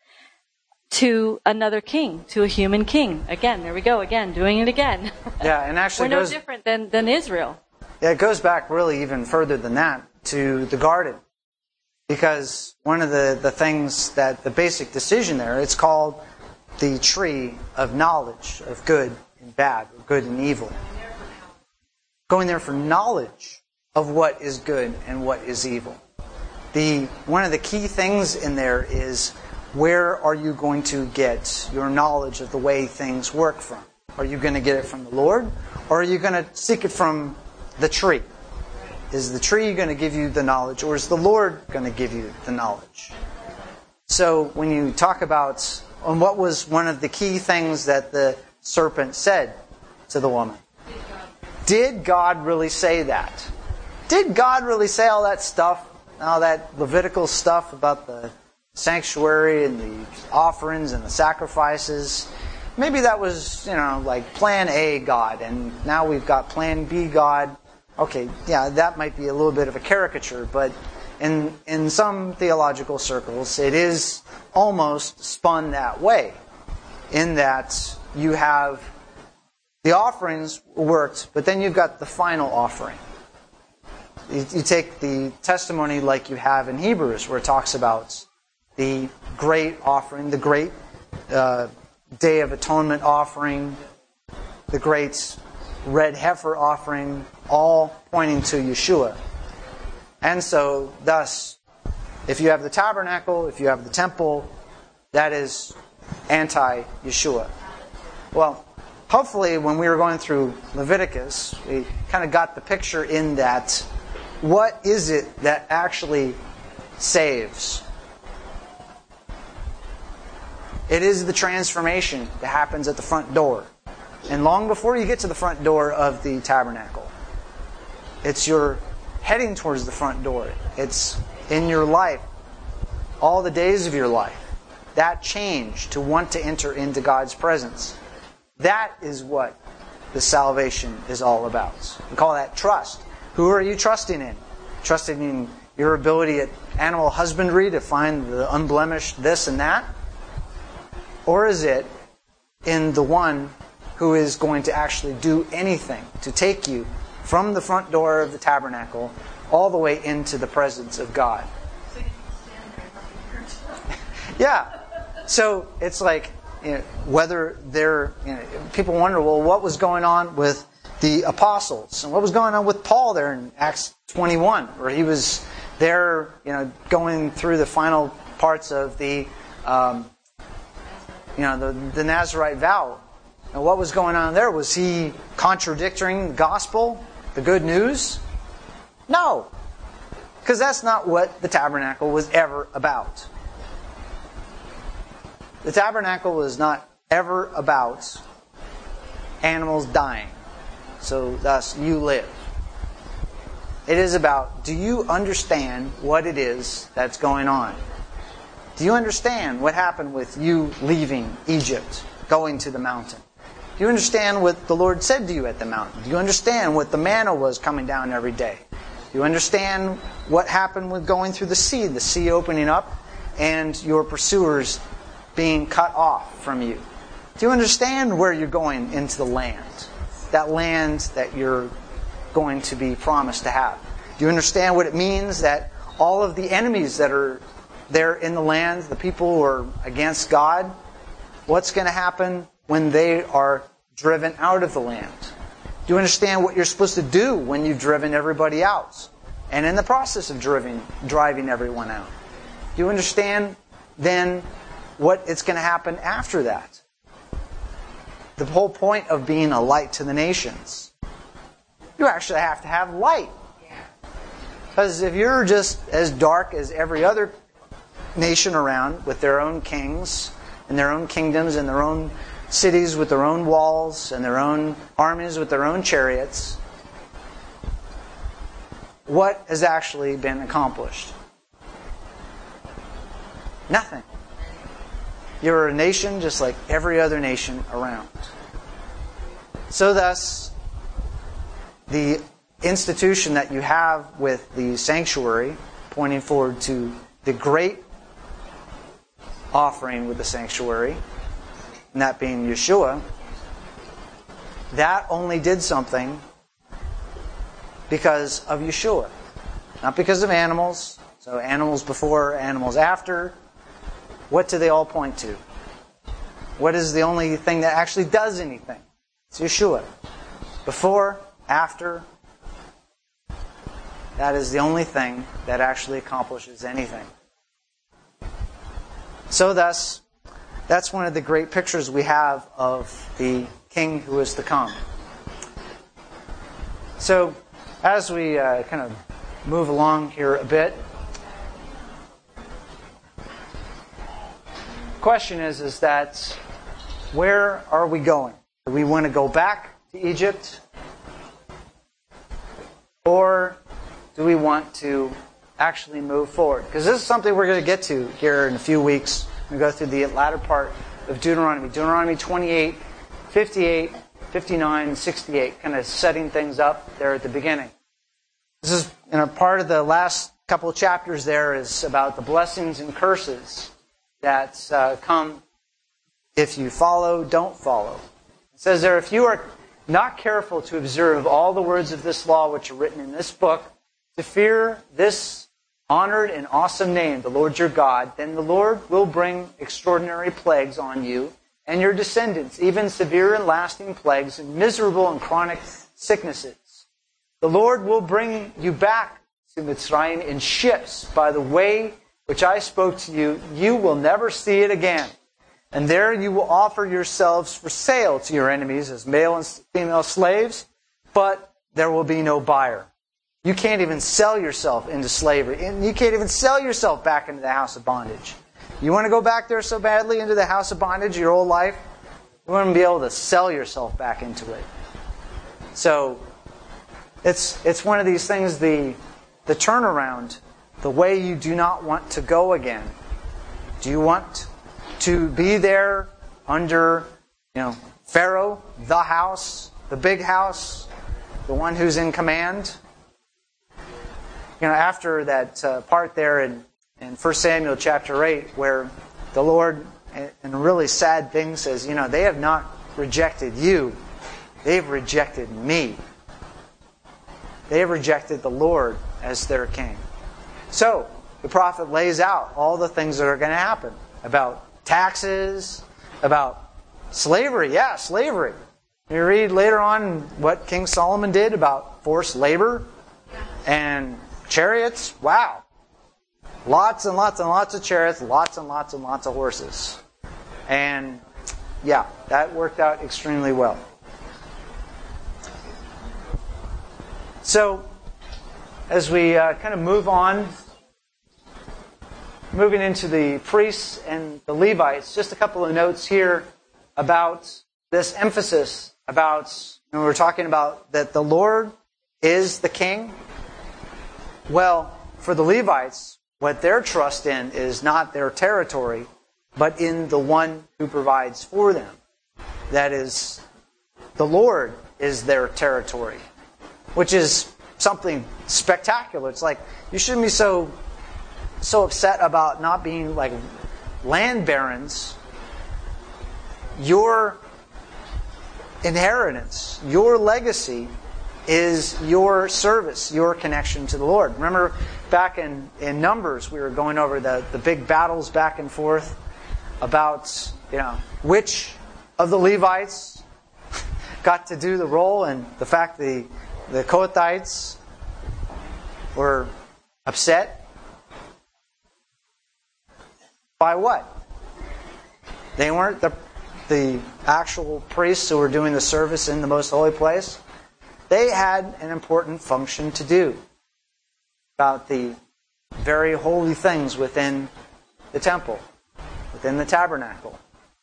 to another king, to a human king. Again, there we go, again, doing it again. Yeah, and actually We're no goes, different than, than Israel. yeah, it goes back really even further than that, to the garden. Because one of the, the things that, the basic decision there, it's called the tree of knowledge of good and bad, or good and evil. Going there for knowledge of what is good and what is evil. The one of the key things in there is, where are you going to get your knowledge of the way things work from? Are you going to get it from the Lord, or are you going to seek it from the tree? Is the tree going to give you the knowledge, or is the Lord going to give you the knowledge? So when you talk about, and what was one of the key things that the serpent said to the woman? Did God really say that? Did God really say all that stuff, all that Levitical stuff about the sanctuary and the offerings and the sacrifices? Maybe that was, you know, like plan A God, and now we've got plan B God. Okay, yeah, that might be a little bit of a caricature, but in in some theological circles, it is almost spun that way, in that you have the offerings worked, but then you've got the final offering. You, you take the testimony like you have in Hebrews, where it talks about the great offering, the great uh, Day of Atonement offering, the great red heifer offering, all pointing to Yeshua. And so, thus, if you have the tabernacle, if you have the temple, that is anti-Yeshua. Well, hopefully when we were going through Leviticus, we kind of got the picture in that, what is it that actually saves? It is the transformation that happens at the front door. And long before you get to the front door of the tabernacle, it's your heading towards the front door. It's in your life, all the days of your life. That change to want to enter into God's presence. That is what the salvation is all about. We call that trust. Who are you trusting in? Trusting in your ability at animal husbandry to find the unblemished this and that? Or is it in the one who is going to actually do anything to take you from the front door of the tabernacle all the way into the presence of God? Yeah. So it's like, you know, whether they're, you know, people wonder, well, what was going on with the apostles, and what was going on with Paul there in Acts twenty-one, where he was there, you know, going through the final parts of the, um, you know, the, the Nazirite vow. And what was going on there? Was he contradicting the gospel, the good news? No, because that's not what the tabernacle was ever about. The tabernacle was not ever about animals dying, so thus you live. It is about, do you understand what it is that's going on? Do you understand what happened with you leaving Egypt, going to the mountain? Do you understand what the Lord said to you at the mountain? Do you understand what the manna was coming down every day? Do you understand what happened with going through the sea, the sea opening up, and your pursuers being cut off from you? Do you understand where you're going into the land? That land that you're going to be promised to have. Do you understand what it means that all of the enemies that are there in the land, the people who are against God, what's going to happen when they are driven out of the land? Do you understand what you're supposed to do when you've driven everybody out? And in the process of driving, driving everyone out? Do you understand then what it's going to happen after that? the whole point of being a light to the nations. You actually have to have light. Because if you're just as dark as every other nation around with their own kings and their own kingdoms and their own cities with their own walls and their own armies with their own chariots, what has actually been accomplished? Nothing. You're a nation just like every other nation around. So thus, the institution that you have with the sanctuary, pointing forward to the great offering with the sanctuary, and that being Yeshua, that only did something because of Yeshua. Not because of animals. So animals before, animals after. What do they all point to? What is the only thing that actually does anything? It's Yeshua. Before, after. That is the only thing that actually accomplishes anything. So thus, that's one of the great pictures we have of the King who is to come. So, as we uh, kind of move along here a bit, the question is, is that where are we going? Do we want to go back to Egypt? Or do we want to actually move forward? Because this is something we're going to get to here in a few weeks. We go through the latter part of Deuteronomy. Deuteronomy twenty-eight, fifty-eight, fifty-nine, sixty-eight, kind of setting things up there at the beginning. This is, you know, part of the last couple of chapters there is about the blessings and curses that uh, come if you follow, don't follow. It says there, if you are not careful to observe all the words of this law which are written in this book, to fear this honored and awesome name, the Lord your God, then the Lord will bring extraordinary plagues on you and your descendants, even severe and lasting plagues and miserable and chronic sicknesses. The Lord will bring you back to Mitzrayim in ships by the way which I spoke to you. You will never see it again. And there you will offer yourselves for sale to your enemies as male and female slaves, but there will be no buyer. You can't even sell yourself into slavery. And you can't even sell yourself back into the house of bondage. You want to go back there so badly into the house of bondage your whole life? You want to be able to sell yourself back into it. So, it's it's one of these things, the the turnaround, the way you do not want to go again. Do you want to be there under, you know, Pharaoh, the house, the big house, the one who's in command? You know, after that uh, part there in, in First Samuel chapter eight, where the Lord, in a really sad thing, says, you know, they have not rejected you, they've rejected me. They have rejected the Lord as their king. So, the prophet lays out all the things that are going to happen about taxes, about slavery. Yeah, slavery. You read later on what King Solomon did about forced labor and chariots. Wow. Lots and lots and lots of chariots, lots and lots and lots of horses. And yeah, that worked out extremely well. So, as we uh, kind of move on, moving into the priests and the Levites, just a couple of notes here about this emphasis about, you know, we're talking about that the Lord is the king. Well, for the Levites, what their trust in is not their territory, but in the one who provides for them. That is, the Lord is their territory, which is something spectacular. It's like, you shouldn't be so so upset about not being like land barons. Your inheritance, your legacy is your service, your connection to the Lord. Remember back in, in Numbers, we were going over the, the big battles back and forth about, you know, which of the Levites got to do the role, and the fact the, the Kohathites were upset. By what? They weren't the the actual priests who were doing the service in the most holy place, they had an important function to do about the very holy things within the temple, within the tabernacle.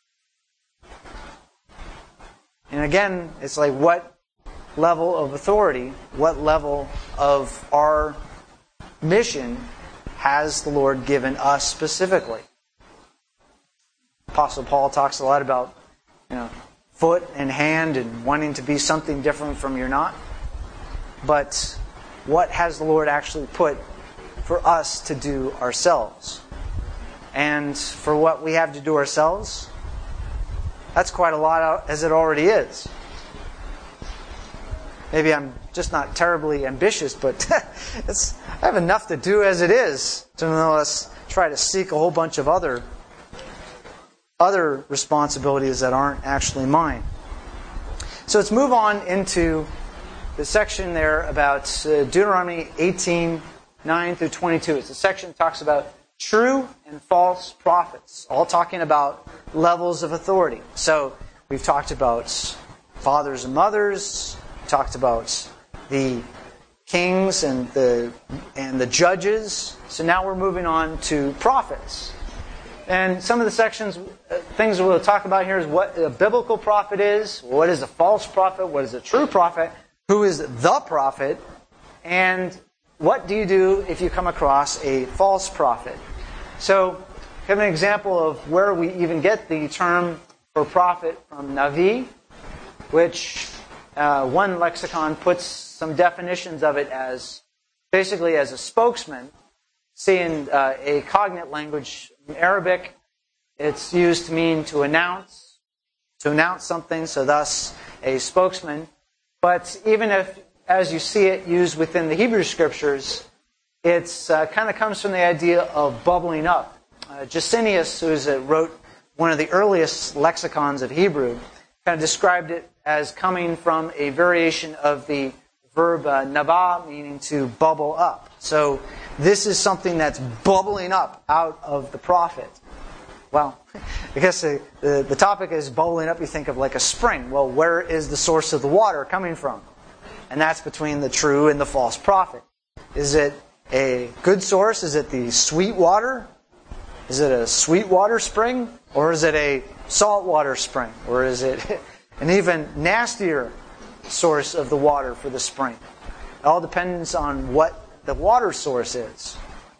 And again, it's like what level of authority, what level of our mission has the Lord given us specifically? Apostle Paul talks a lot about, you know, foot and hand and wanting to be something different from you're not. But what has the Lord actually put for us to do ourselves? And for what we have to do ourselves, that's quite a lot as it already is. Maybe I'm just not terribly ambitious, but it's, I have enough to do as it is to unless try to seek a whole bunch of other other responsibilities that aren't actually mine. So let's move on into the section there about uh, Deuteronomy eighteen, nine through twenty-two. It's a section that talks about true and false prophets, all talking about levels of authority. So we've talked about fathers and mothers, talked about the kings and the and the judges. So now we're moving on to prophets. And some of the sections, uh, things we'll talk about here is what a biblical prophet is, what is a false prophet, what is a true prophet, who is the prophet, and what do you do if you come across a false prophet. So, give an example of where we even get the term for prophet from Navi, which uh, one lexicon puts some definitions of it as basically as a spokesman. See in uh, a cognate language, in Arabic, it's used to mean to announce, to announce something, so thus a spokesman. But even if, as you see it used within the Hebrew Scriptures, it's uh, kind of comes from the idea of bubbling up. Uh, Gesenius, who is, uh, wrote one of the earliest lexicons of Hebrew, kind of described it as coming from a variation of the verb uh, naba, meaning to bubble up. So this is something that's bubbling up out of the prophet. Well, I guess the, the, the topic is bubbling up. You think of like a spring. Well, where is the source of the water coming from? And that's between the true and the false prophet. Is it a good source? Is it the sweet water? Is it a sweet water spring? Or is it a salt water spring? Or is it an even nastier source of the water for the spring? It all depends on what the water source is.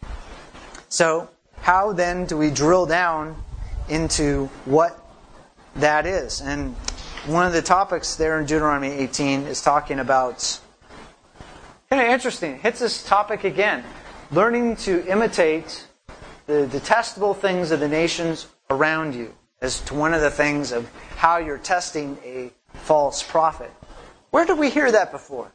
So, how then do we drill down into what that is? And one of the topics there in Deuteronomy eighteen is talking about, kind of interesting, it hits this topic again, learning to imitate the detestable things of the nations around you as to one of the things of how you're testing a false prophet. Where did we hear that before?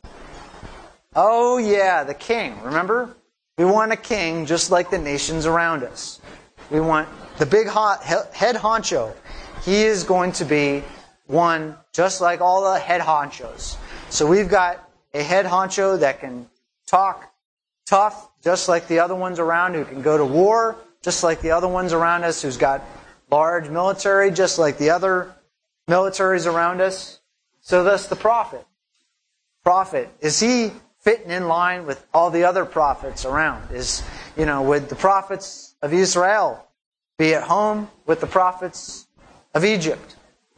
Oh yeah, the king. Remember? We want a king just like the nations around us. We want the big hot head honcho. He is going to be one just like all the head honchos. So we've got a head honcho that can talk tough just like the other ones around, who can go to war just like the other ones around us, who's got large military just like the other militaries around us. So thus the prophet. Prophet, is he fitting in line with all the other prophets around? Is, you know, would the prophets of Israel be at home with the prophets of Egypt?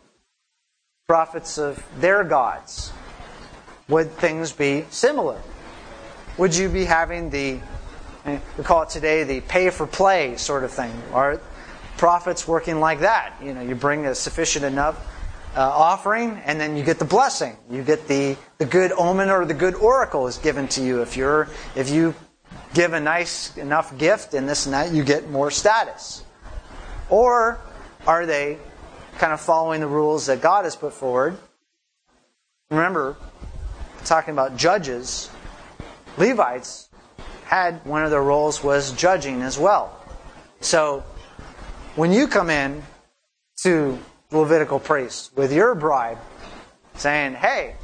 Prophets of their gods? Would things be similar? Would you be having the, we call it today the pay-for-play sort of thing? Are prophets working like that? You know, you bring a sufficient enough Uh, offering, and then you get the blessing. You get the, the good omen or the good oracle is given to you. If you're if you give a nice enough gift and this and that, you get more status. Or are they kind of following the rules that God has put forward? Remember, talking about judges, Levites had one of their roles was judging as well. So when you come in to Levitical priest with your bribe, saying, hey,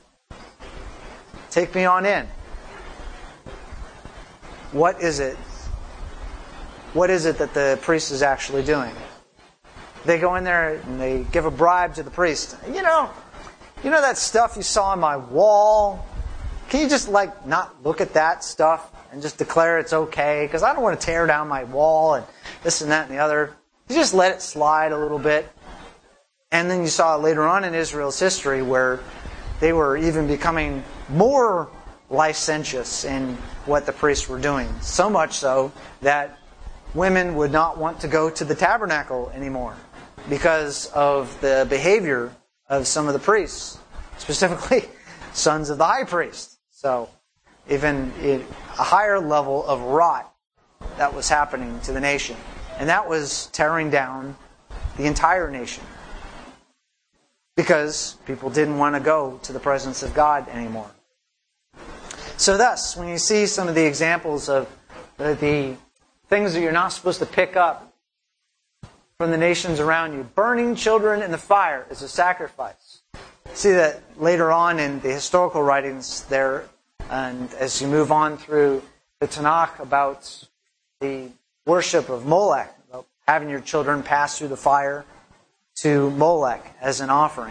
take me on in. What is it? What is it that the priest is actually doing? They go in there and they give a bribe to the priest. You know, you know that stuff you saw on my wall? Can you just like not look at that stuff and just declare it's okay? Because I don't want to tear down my wall and this and that and the other. You just let it slide a little bit. And then you saw later on in Israel's history where they were even becoming more licentious in what the priests were doing. So much so that women would not want to go to the tabernacle anymore because of the behavior of some of the priests, specifically sons of the high priest. So even a higher level of rot that was happening to the nation. And that was tearing down the entire nation. Because people didn't want to go to the presence of God anymore. So thus, when you see some of the examples of the, the things that you're not supposed to pick up from the nations around you, burning children in the fire is a sacrifice. See that later on in the historical writings there, and as you move on through the Tanakh about the worship of Molech, about having your children pass through the fire to Molech as an offering.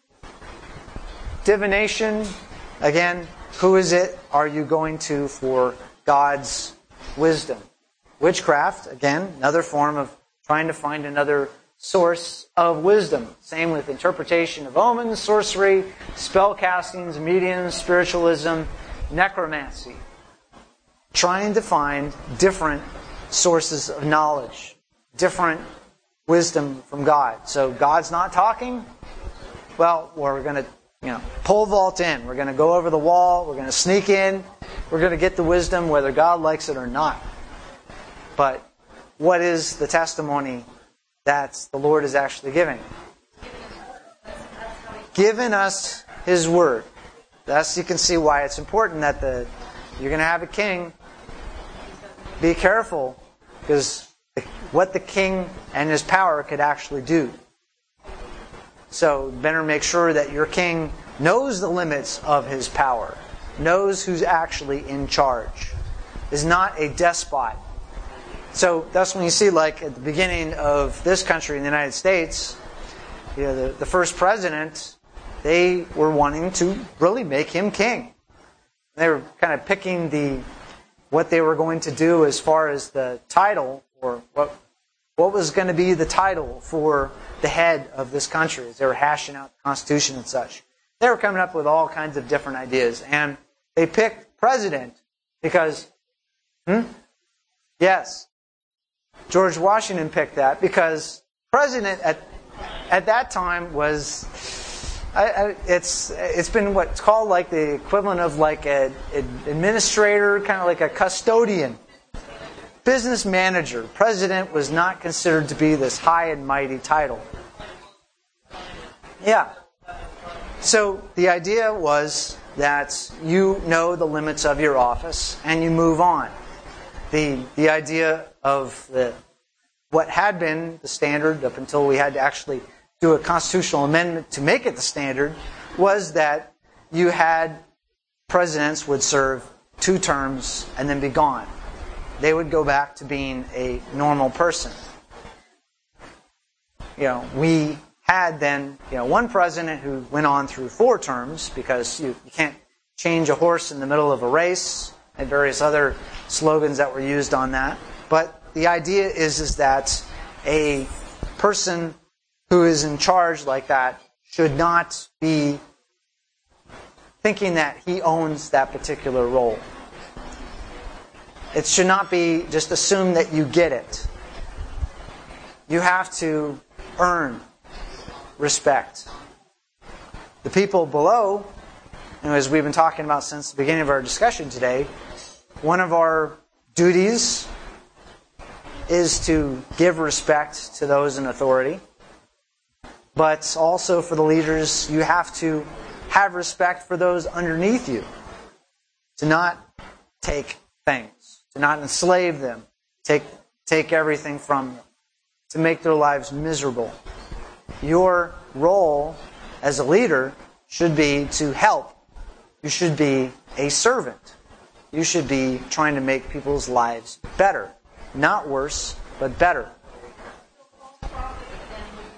Divination, again, who is it are you going to for God's wisdom? Witchcraft, again, another form of trying to find another source of wisdom. Same with interpretation of omens, sorcery, spell castings, mediums, spiritualism, necromancy. Trying to find different sources of knowledge, different wisdom from God. So God's not talking? Well, we're going to, you know, pole vault in. We're going to go over the wall. We're going to sneak in. We're going to get the wisdom whether God likes it or not. But what is the testimony that the Lord is actually giving? Given us His Word. Thus you can see why it's important that the you're going to have a king. Be careful, because what the king and his power could actually do. So better make sure that your king knows the limits of his power, knows who's actually in charge, is not a despot. So that's when you see, like at the beginning of this country in the United States, you know, the, the first president, they were wanting to really make him king. They were kind of picking the what they were going to do as far as the title, or what what was going to be the title for the head of this country as they were hashing out the Constitution and such. They were coming up with all kinds of different ideas. And they picked president because, hmm? Yes, George Washington picked that because president at at that time was, I, I, it's it's been what's called like the equivalent of like an administrator, kind of like a custodian. Business manager. President was not considered to be this high and mighty title. Yeah. So the idea was that you know the limits of your office and you move on. The the idea of the what had been the standard up until we had to actually do a constitutional amendment to make it the standard was that you had presidents would serve two terms and then be gone. They would go back to being a normal person. You know, we had then, you know, one president who went on through four terms because you, you can't change a horse in the middle of a race, and various other slogans that were used on that. But the idea is, is that a person who is in charge like that should not be thinking that he owns that particular role. It should not be just assume that you get it. You have to earn respect. The people below, and as we've been talking about since the beginning of our discussion today, one of our duties is to give respect to those in authority. But also for the leaders, you have to have respect for those underneath you. To not take things. To not enslave them. Take, take everything from them. To make their lives miserable. Your role as a leader should be to help. You should be a servant. You should be trying to make people's lives better. Not worse, but better.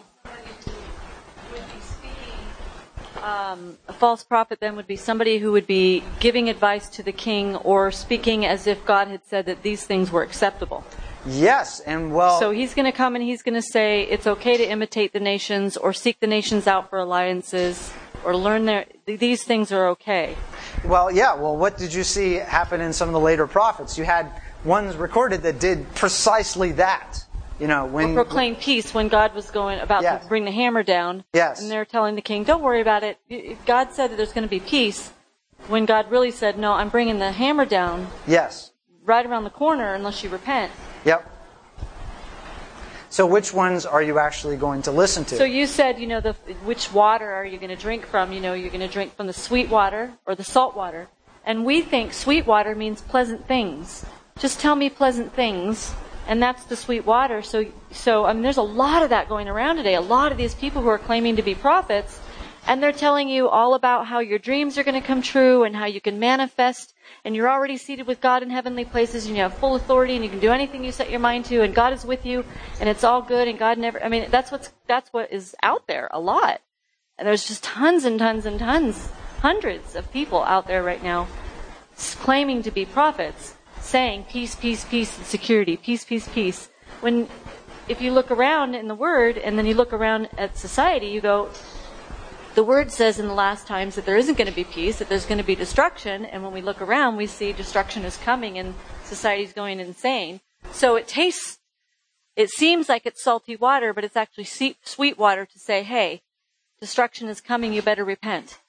Um, a false prophet then would be somebody who would be giving advice to the king or speaking as if God had said that these things were acceptable. Yes, and well... So he's going to come and he's going to say it's okay to imitate the nations or seek the nations out for alliances or learn their... These things are okay. Well, yeah, well, what did you see happen in some of the later prophets? You had ones recorded that did precisely that. You know, when... Or proclaim peace when God was going about yes. to bring the hammer down. Yes. And they're telling the king, don't worry about it. God said that there's going to be peace. When God really said, no, I'm bringing the hammer down. Yes. Right around the corner unless you repent. Yep. So which ones are you actually going to listen to? So you said, you know, the which water are you going to drink from? You know, you're going to drink from the sweet water or the salt water. And we think sweet water means pleasant things. Just tell me pleasant things, and that's the sweet water. So, so I mean, there's a lot of that going around today. A lot of these people who are claiming to be prophets, and they're telling you all about how your dreams are going to come true and how you can manifest, and you're already seated with God in heavenly places, and you have full authority, and you can do anything you set your mind to, and God is with you, and it's all good, and God never... I mean, that's what's that's what is out there a lot. And there's just tons and tons and tons, hundreds of people out there right now claiming to be prophets, saying peace, peace, peace, and security, peace, peace, peace. When, if you look around in the Word, and then you look around at society, you go... The Word says in the last times that there isn't going to be peace, that there's going to be destruction, and when we look around, we see destruction is coming and society's going insane. So it tastes, it seems like it's salty water, but it's actually sweet water to say, hey, destruction is coming, you better repent.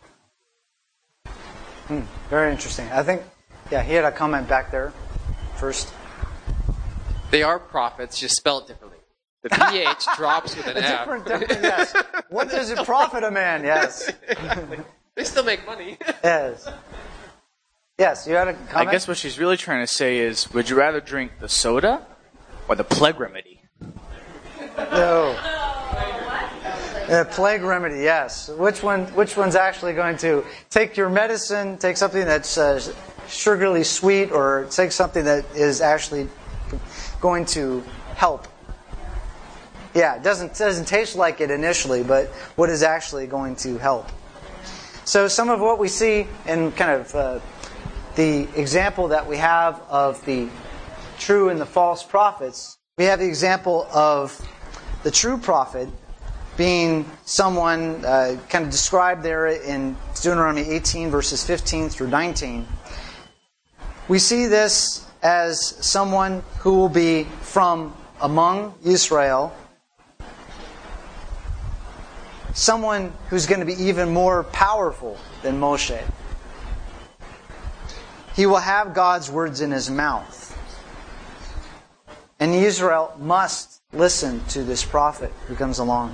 Hmm, very interesting. I think, yeah, he had a comment back there first. They are prophets, just spelled differently. The P H drops with an a F. Different, different, yes. What does it profit a man? Yes. They still make money. Yes. Yes, you had a comment? I guess what she's really trying to say is, would you rather drink the soda or the plague remedy? No. The plague remedy, yes. Which one? Which one's actually going to take your medicine, take something that's uh, sugarly sweet, or take something that is actually going to help? Yeah, it doesn't doesn't taste like it initially, but what is actually going to help? So some of what we see in kind of uh, the example that we have of the true and the false prophets, we have the example of the true prophet being someone uh, kind of described there in Deuteronomy eighteen, verses fifteen through nineteen. We see this as someone who will be from among Israel, someone who's going to be even more powerful than Moshe. He will have God's words in his mouth. And Israel must listen to this prophet who comes along.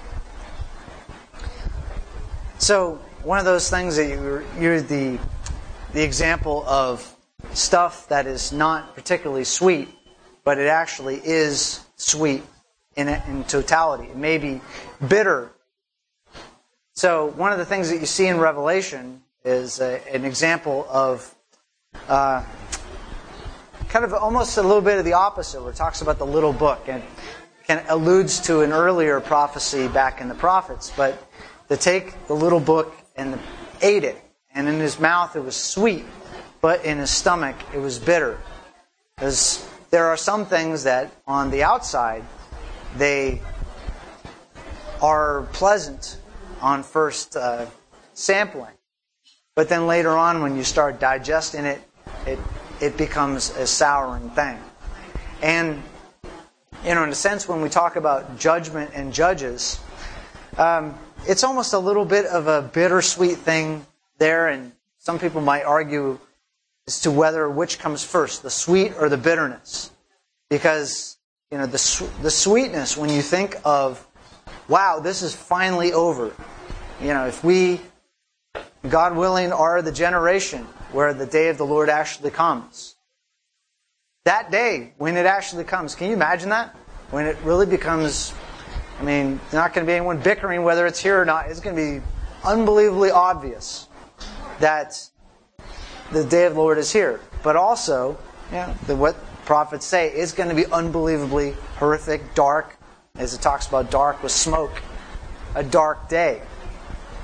So, one of those things that you, you're the, the example of stuff that is not particularly sweet, but it actually is sweet in, in totality. It may be bitter. So one of the things that you see in Revelation is a, an example of uh, kind of almost a little bit of the opposite, where it talks about the little book and kind of alludes to an earlier prophecy back in the prophets. But to take the little book and ate it, and in his mouth it was sweet, but in his stomach it was bitter. Because there are some things that on the outside they are pleasant on first uh, sampling. But then later on, when you start digesting it, it it becomes a souring thing. And, you know, in a sense, when we talk about judgment and judges, um, it's almost a little bit of a bittersweet thing there, and some people might argue as to whether which comes first, the sweet or the bitterness. Because, you know, the the sweetness, when you think of, wow, this is finally over. You know, if we, God willing, are the generation where the day of the Lord actually comes. That day, when it actually comes, can you imagine that? When it really becomes, I mean, there's not going to be anyone bickering whether it's here or not. It's going to be unbelievably obvious that the day of the Lord is here. But also, yeah, the, what prophets say is going to be unbelievably horrific, dark, as it talks about dark with smoke, a dark day.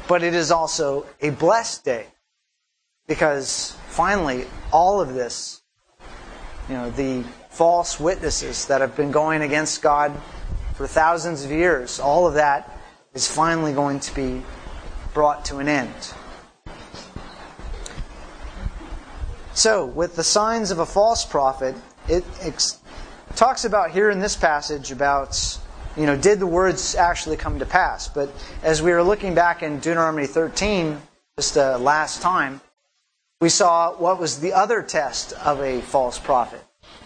But it is also a blessed day. Because finally, all of this, you know, the false witnesses that have been going against God for thousands of years, all of that is finally going to be brought to an end. So, with the signs of a false prophet, it ex- talks about here in this passage about, you know, did the words actually come to pass? But as we were looking back in Deuteronomy thirteen, just uh, last time, we saw what was the other test of a false prophet.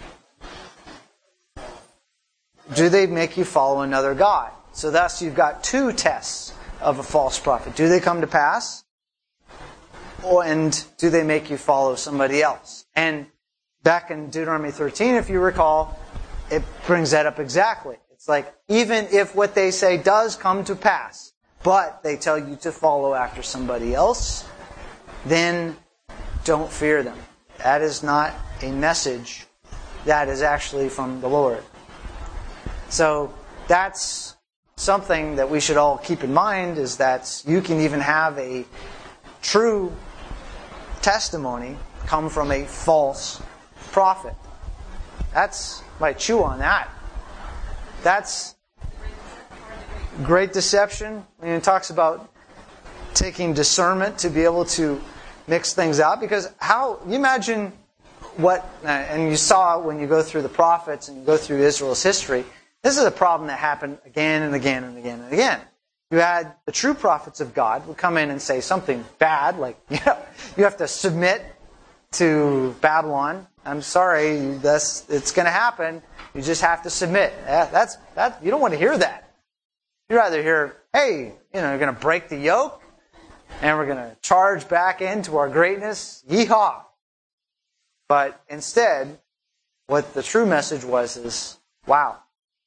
Do they make you follow another god? So thus you've got two tests of a false prophet. Do they come to pass? Or, and do they make you follow somebody else? And back in Deuteronomy thirteen, if you recall, it brings that up exactly. It's like, even if what they say does come to pass, but they tell you to follow after somebody else, then don't fear them. That is not a message that is actually from the Lord. So that's something that we should all keep in mind, is that you can even have a true testimony come from a false prophet. That's, might chew on that. That's great deception. I mean, it talks about taking discernment to be able to mix things out. Because how, you imagine what, and you saw when you go through the prophets and you go through Israel's history, this is a problem that happened again and again and again and again. You had the true prophets of God would come in and say something bad, like, you know, you have to submit to Babylon. I'm sorry, that's, it's going to happen. You just have to submit. That's that. You don't want to hear that. You'd rather hear, hey, you know, you're going to break the yoke, and we're going to charge back into our greatness. Yeehaw! But instead, what the true message was is, wow,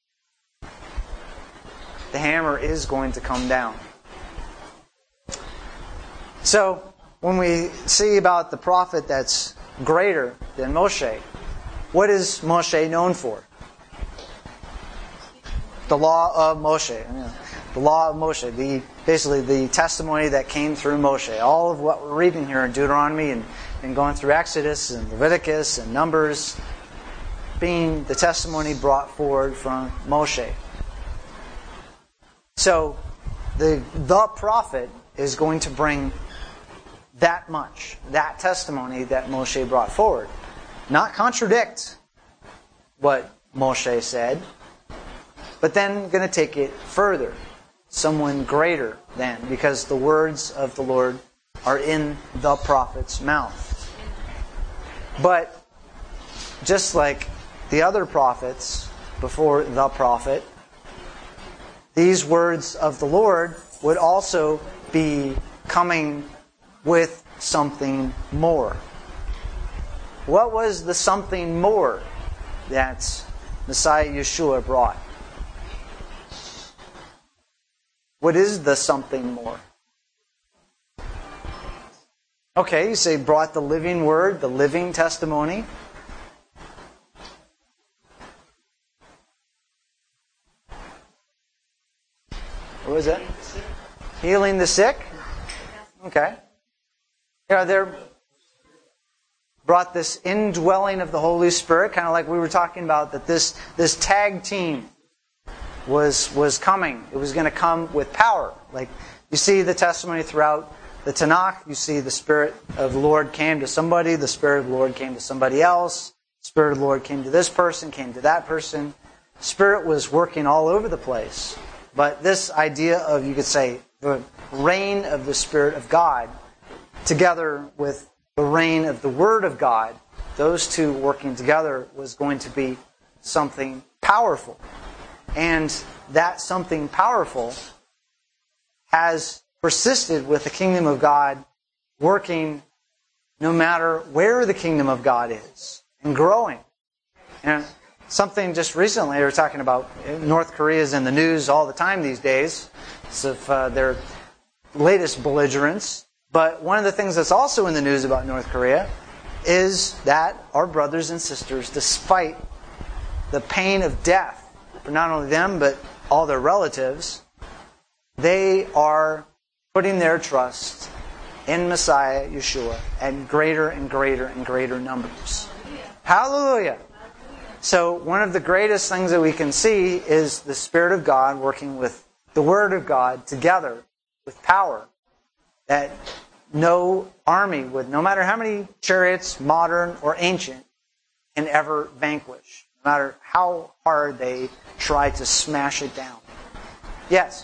the hammer is going to come down. So, when we see about the prophet that's greater than Moshe, what is Moshe known for? The law of Moshe. The law of Moshe. The, basically the testimony that came through Moshe. All of what we're reading here in Deuteronomy and, and going through Exodus and Leviticus and Numbers, being the testimony brought forward from Moshe. So, the, the prophet is going to bring that much, that testimony that Moshe brought forward. Not contradict what Moshe said, but then going to take it further. Someone greater than, because the words of the Lord are in the prophet's mouth. But just like the other prophets before the prophet, these words of the Lord would also be coming with something more. What was the something more that Messiah Yeshua brought? What is the something more? Okay, you say brought the living word, the living testimony. What was that? Healing the sick? Okay. You know, they're brought this indwelling of the Holy Spirit, kind of like we were talking about, that this, this tag team was was coming. It was going to come with power. Like, you see the testimony throughout the Tanakh. You see the Spirit of the Lord came to somebody. The Spirit of the Lord came to somebody else. The Spirit of the Lord came to this person, came to that person. The Spirit was working all over the place. But this idea of, you could say, the reign of the Spirit of God, together with the reign of the Word of God, those two working together was going to be something powerful. And that something powerful has persisted with the kingdom of God working no matter where the kingdom of God is, and growing. And something just recently, we were talking about, North Korea is in the news all the time these days, of uh, their latest belligerence. But one of the things that's also in the news about North Korea is that our brothers and sisters, despite the pain of death for not only them but all their relatives, they are putting their trust in Messiah, Yeshua, at greater and greater and greater numbers. Hallelujah! So one of the greatest things that we can see is the Spirit of God working with the Word of God together with power that no army would, no matter how many chariots, modern or ancient, can ever vanquish, no matter how hard they try to smash it down. Yes?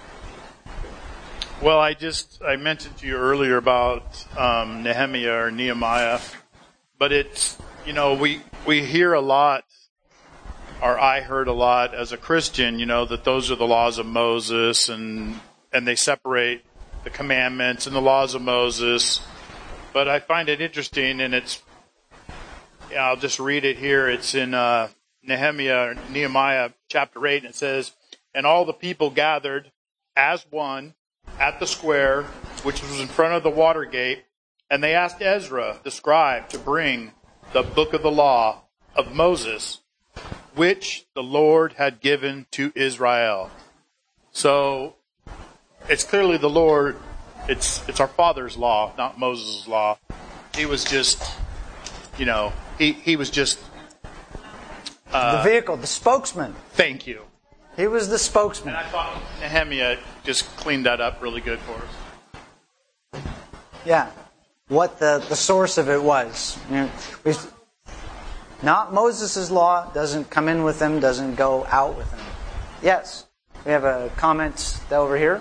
Well, I just, I mentioned to you earlier about um, Nehemiah or Nehemiah, but it's, you know, we, we hear a lot, or I heard a lot as a Christian, you know, that those are the laws of Moses, and and they separate the commandments and the laws of Moses. But I find it interesting, and it's, yeah, I'll just read it here. It's in uh, Nehemiah, Nehemiah chapter eight, and it says, "And all the people gathered as one at the square, which was in front of the water gate, and they asked Ezra, the scribe, to bring the book of the law of Moses, which the Lord had given to Israel." So it's clearly the Lord, it's it's our Father's law, not Moses' law. He was just, you know, he, he was just... Uh, the vehicle, the spokesman. Thank you. He was the spokesman. And I thought Nehemiah just cleaned that up really good for us. Yeah. What the, the source of it was. You know, we, not Moses' law, doesn't come in with them, doesn't go out with them. Yes. We have a comment over here.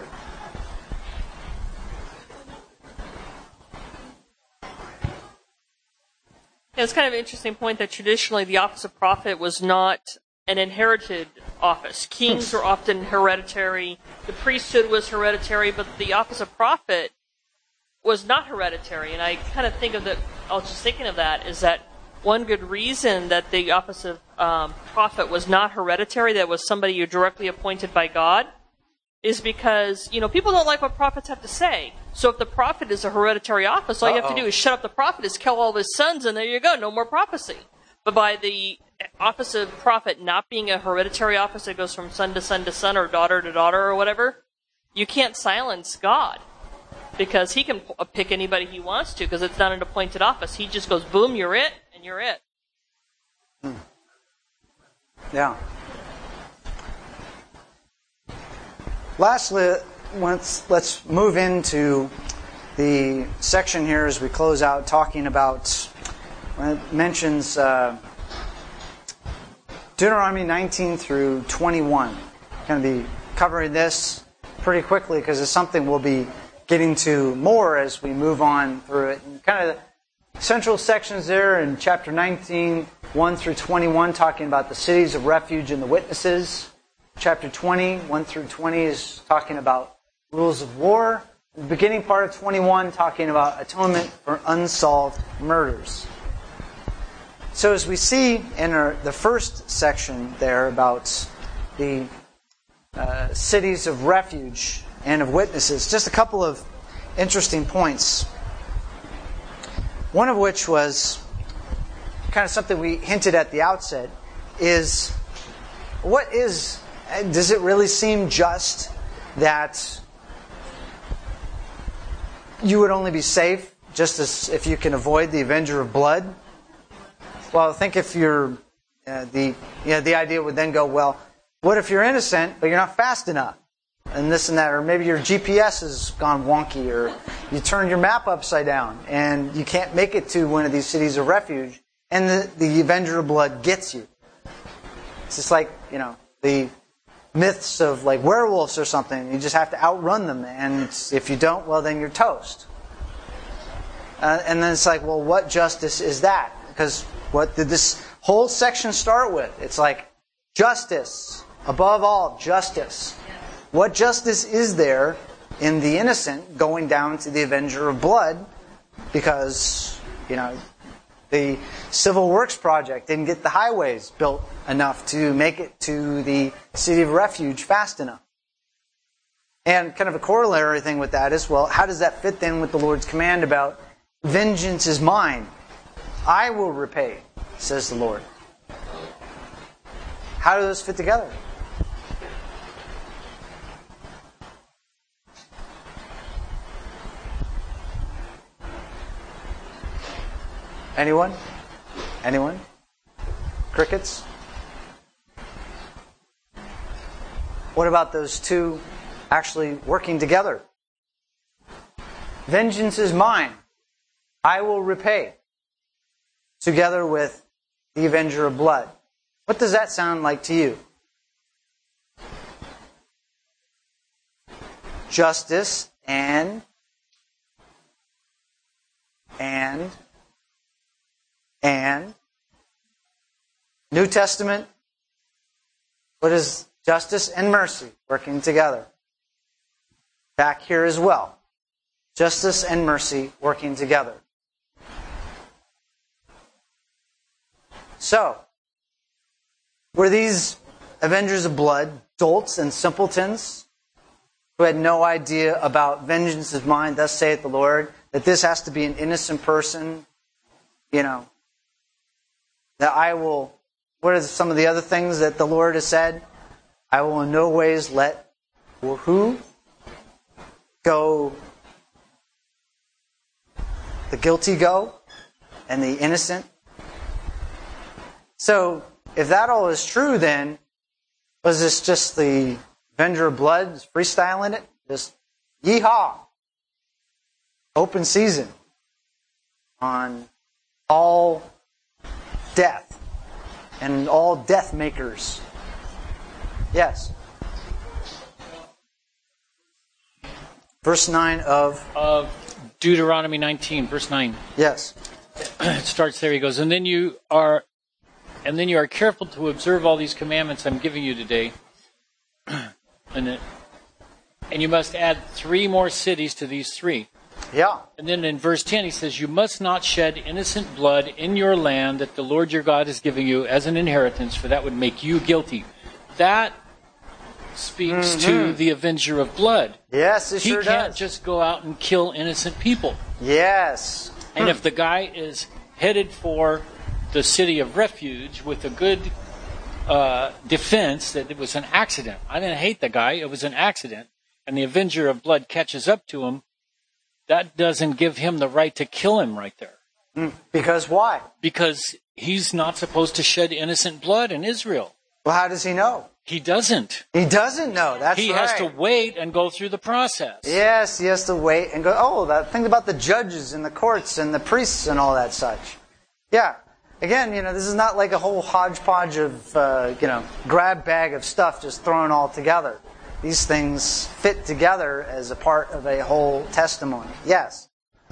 Yeah, it's kind of an interesting point that traditionally the office of prophet was not an inherited office. Kings were often hereditary. The priesthood was hereditary, but the office of prophet was not hereditary. And I kind of think of that, I was just thinking of that, is that one good reason that the office of um, prophet was not hereditary, that was somebody you're directly appointed by God, is because, you know, people don't like what prophets have to say. So if the prophet is a hereditary office, all Uh-oh. you have to do is shut up the prophet, is kill all of his sons, and there you go, no more prophecy. But by the office of prophet not being a hereditary office that goes from son to son to son, or daughter to daughter, or whatever, you can't silence God. Because he can pick anybody he wants to, because it's not an appointed office. He just goes, boom, you're it, and you're it. Hmm. Yeah. Lastly, let's, let's move into the section here as we close out, talking about, when it mentions uh, Deuteronomy nineteen through twenty-one. I'm going to be covering this pretty quickly because it's something we'll be getting to more as we move on through it. And kind of the central sections there in chapter nineteen, one through twenty-one, talking about the cities of refuge and the witnesses. Chapter twenty, one through twenty, is talking about rules of war. The beginning part of twenty-one, talking about atonement for unsolved murders. So as we see in our, the first section there about the uh, cities of refuge and of witnesses, just a couple of interesting points. One of which was kind of something we hinted at the outset, is what is, does it really seem just that you would only be safe just as if you can avoid the avenger of blood? Well, I think if you're, uh, the, you know, the idea would then go, well, what if you're innocent, but you're not fast enough? And this and that, or maybe your G P S has gone wonky, or you turned your map upside down, and you can't make it to one of these cities of refuge, and the, the Avenger of Blood gets you. It's just like, you know, the myths of like werewolves or something. You just have to outrun them, and if you don't, well, then you're toast. Uh, and then it's like, well, what justice is that? Because what did this whole section start with? It's like, justice. Above all, justice. What justice is there in the innocent going down to the Avenger of Blood because, you know, the Civil Works Project didn't get the highways built enough to make it to the city of refuge fast enough? And kind of a corollary thing with that is, well, how does that fit then with the Lord's command about vengeance is mine? I will repay, says the Lord. How do those fit together? Anyone? Anyone? Crickets? What about those two actually working together? Vengeance is mine. I will repay. Together with the avenger of blood. What does that sound like to you? Justice and and and New Testament, what is justice and mercy working together? Back here as well. Justice and mercy working together. So, were these avengers of blood dolts and simpletons who had no idea about vengeance is mine, thus saith the Lord, that this has to be an innocent person, you know, that I will, what are some of the other things that the Lord has said? I will in no ways let, or who? Go, the guilty go, and the innocent. So, if that all is true, then, was this just the Avenger of Blood freestyling it? Just, yeehaw! Open season on all death and all death makers. Yes. Verse nine of of Deuteronomy nineteen, verse nine. Yes. It starts there. He goes, and then you are, and then you are careful to observe all these commandments I'm giving you today, and it, and you must add three more cities to these three. Yeah. And then in verse ten, he says, you must not shed innocent blood in your land that the Lord your God is giving you as an inheritance, for that would make you guilty. That speaks mm-hmm. to the avenger of blood. Yes, it he sure does. He can't does. just go out and kill innocent people. Yes. And if the guy is headed for the city of refuge with a good uh, defense that it was an accident. I didn't hate the guy. It was an accident. And the avenger of blood catches up to him. That doesn't give him the right to kill him right there. Because why? Because he's not supposed to shed innocent blood in Israel. Well, how does he know? He doesn't. He doesn't know. That's he right. has to wait and go through the process. Yes, he has to wait and go, oh, that thing about the judges and the courts and the priests and all that such. Yeah. Again, you know, this is not like a whole hodgepodge of, uh, you know, grab bag of stuff just thrown all together. These things fit together as a part of a whole testimony. Yes?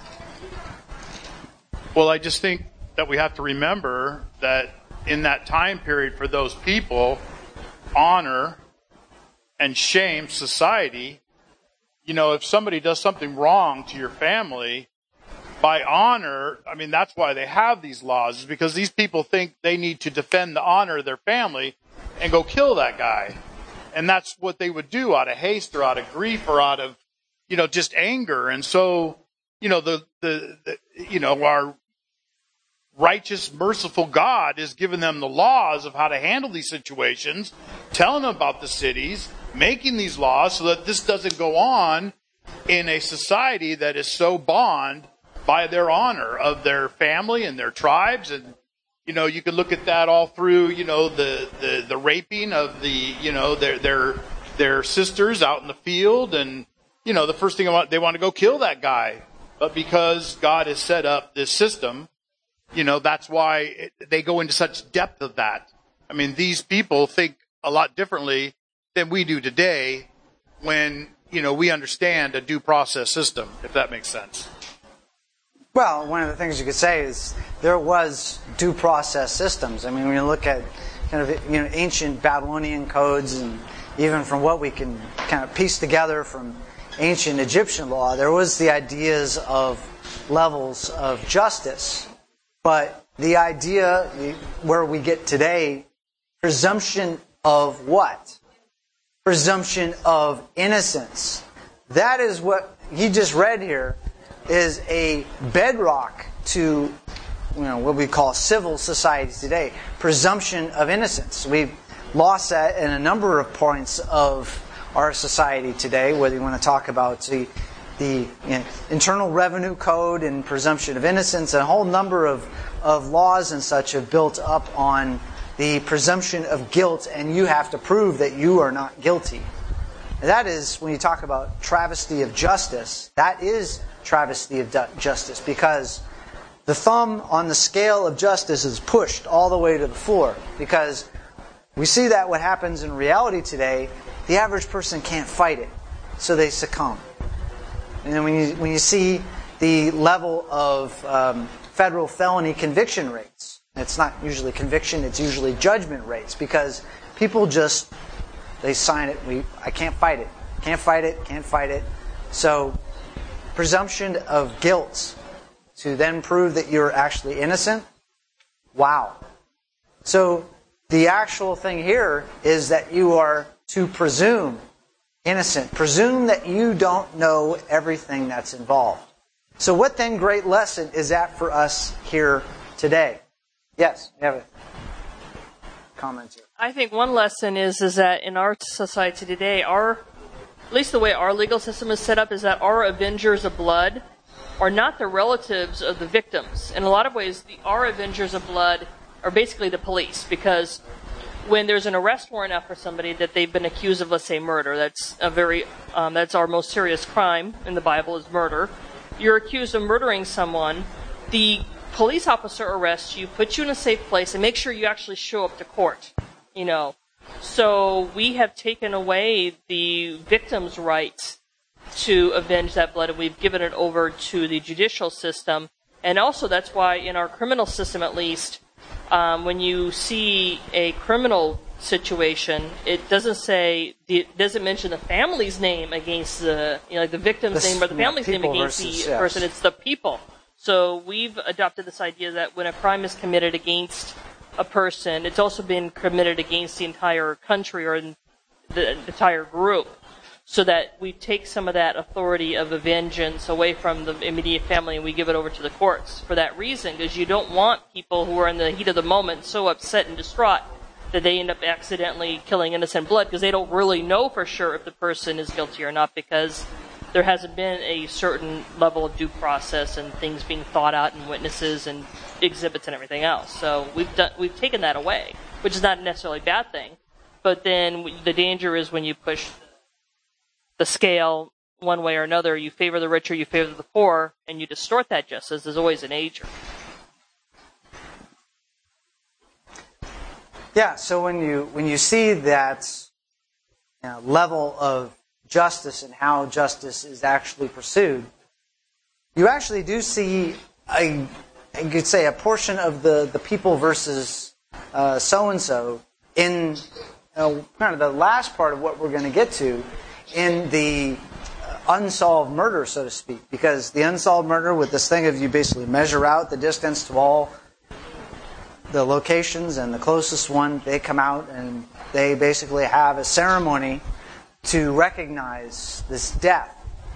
Well, I just think that we have to remember that in that time period for those people, honor and shame society. You know, if somebody does something wrong to your family, by honor, I mean, that's why they have these laws, is because these people think they need to defend the honor of their family and go kill that guy. And that's what they would do out of haste or out of grief or out of, you know, just anger. And so, you know, the, the, the you know, our righteous, merciful God is giving them the laws of how to handle these situations, telling them about the cities, making these laws so that this doesn't go on in a society that is so bound by their honor of their family and their tribes. And, you know, you could look at that all through, you know, the, the, the raping of the, you know, their, their, their sisters out in the field. And, you know, the first thing I want, they want to go kill that guy. But because God has set up this system, you know, that's why it, they go into such depth of that. I mean, these people think a lot differently than we do today when, you know, we understand a due process system, if that makes sense. Well, one of the things you could say is there was due process systems. I mean, when you look at kind of, you know, ancient Babylonian codes, and even from what we can kind of piece together from ancient Egyptian law, there was the ideas of levels of justice. But the idea where we get today, presumption of what? Presumption of innocence. That is what he just read here, is a bedrock to, you know, what we call civil society today. Presumption of innocence. We've lost that in a number of points of our society today, whether you want to talk about the the you know, Internal Revenue Code and presumption of innocence, and a whole number of, of laws and such have built up on the presumption of guilt, and you have to prove that you are not guilty. And that is, when you talk about travesty of justice, that is travesty of justice, because the thumb on the scale of justice is pushed all the way to the floor, because we see that what happens in reality today, the average person can't fight it, so they succumb. And then when you when you see the level of um, federal felony conviction rates, it's not usually conviction, it's usually judgment rates, because people just, they sign it, we I can't fight it, can't fight it, can't fight it. So presumption of guilt to then prove that you're actually innocent, wow. So the actual thing here is that you are to presume innocent. Presume that you don't know everything that's involved. So what then great lesson is that for us here today? Yes, you have a comment here. I think one lesson is is that in our society today, our at least the way our legal system is set up is that our avengers of blood are not the relatives of the victims. In a lot of ways, the our avengers of blood are basically the police, because when there's an arrest warrant out for somebody that they've been accused of, let's say, murder, that's a very um, that's our most serious crime in the Bible is murder. You're accused of murdering someone. The police officer arrests you, puts you in a safe place, and makes sure you actually show up to court. You know, so we have taken away the victim's right to avenge that blood, and we've given it over to the judicial system. And also, that's why in our criminal system, at least, Um, when you see a criminal situation, it doesn't say, it doesn't mention the family's name against the, you know, like the victim's This, name or the family's name against versus, the yes. person. It's the people. So we've adopted this idea that when a crime is committed against a person, it's also been committed against the entire country or the entire group. So that we take some of that authority of a vengeance away from the immediate family and we give it over to the courts for that reason, because you don't want people who are in the heat of the moment so upset and distraught that they end up accidentally killing innocent blood, because they don't really know for sure if the person is guilty or not, because there hasn't been a certain level of due process and things being thought out and witnesses and exhibits and everything else. So we've done, we've taken that away, which is not necessarily a bad thing. But then the danger is when you push the scale one way or another, you favor the rich or you favor the poor, and you distort that justice. There's always an ager. Yeah, so when you when you see that you know, level of justice and how justice is actually pursued, you actually do see a, you could say, a portion of the, the people versus uh, so-and-so in you know, kind of the last part of what we're going to get to, in the unsolved murder, so to speak. Because the unsolved murder, with this thing of you basically measure out the distance to all the locations, and the closest one, they come out and they basically have a ceremony to recognize this death.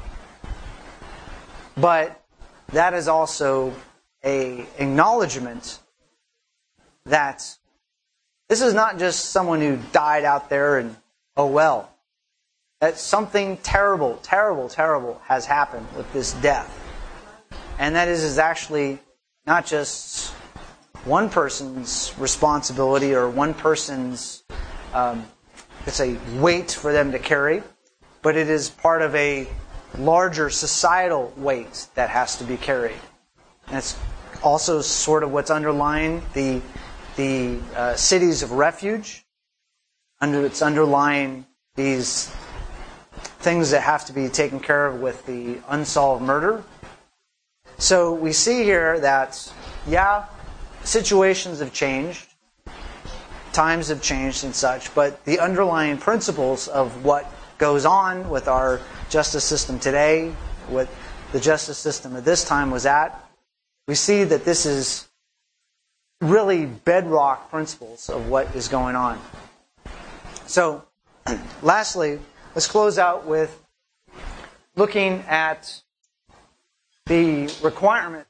But that is also a acknowledgement that this is not just someone who died out there and, oh well. That something terrible, terrible, terrible has happened with this death. And that is, is actually not just one person's responsibility or one person's, um, let's say, weight for them to carry, but it is part of a larger societal weight that has to be carried. And it's also sort of what's underlying the, the uh, cities of refuge. Under its underlying these things that have to be taken care of with the unsolved murder. So we see here that, yeah, situations have changed, times have changed and such, but the underlying principles of what goes on with our justice system today, what the justice system at this time was at, we see that this is really bedrock principles of what is going on. So, lastly, let's close out with looking at the requirement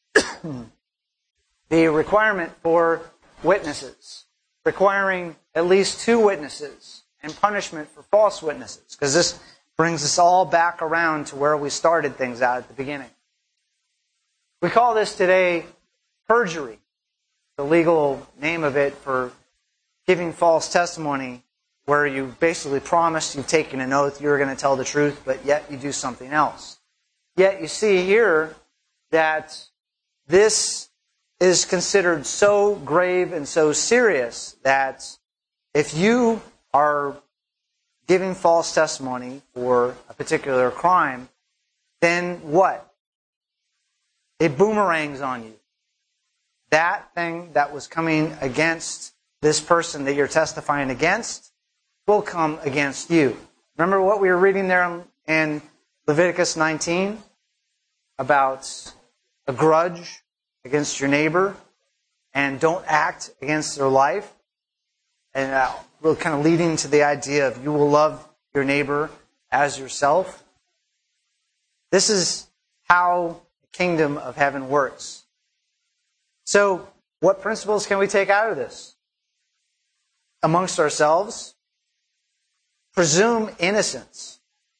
the requirement for witnesses, requiring at least two witnesses, and punishment for false witnesses. Because this brings us all back around to where we started things out at the beginning. We call this today perjury, the legal name of it for giving false testimony, where you basically promised, you've taken an oath, you're going to tell the truth, but yet you do something else. Yet you see here that this is considered so grave and so serious that if you are giving false testimony for a particular crime, then what? It boomerangs on you. That thing that was coming against this person that you're testifying against will come against you. Remember what we were reading there in Leviticus nineteen about a grudge against your neighbor and don't act against their life? And uh, we're kind of leading to the idea of you will love your neighbor as yourself. This is how the kingdom of heaven works. So, what principles can we take out of this? Amongst ourselves, presume innocence.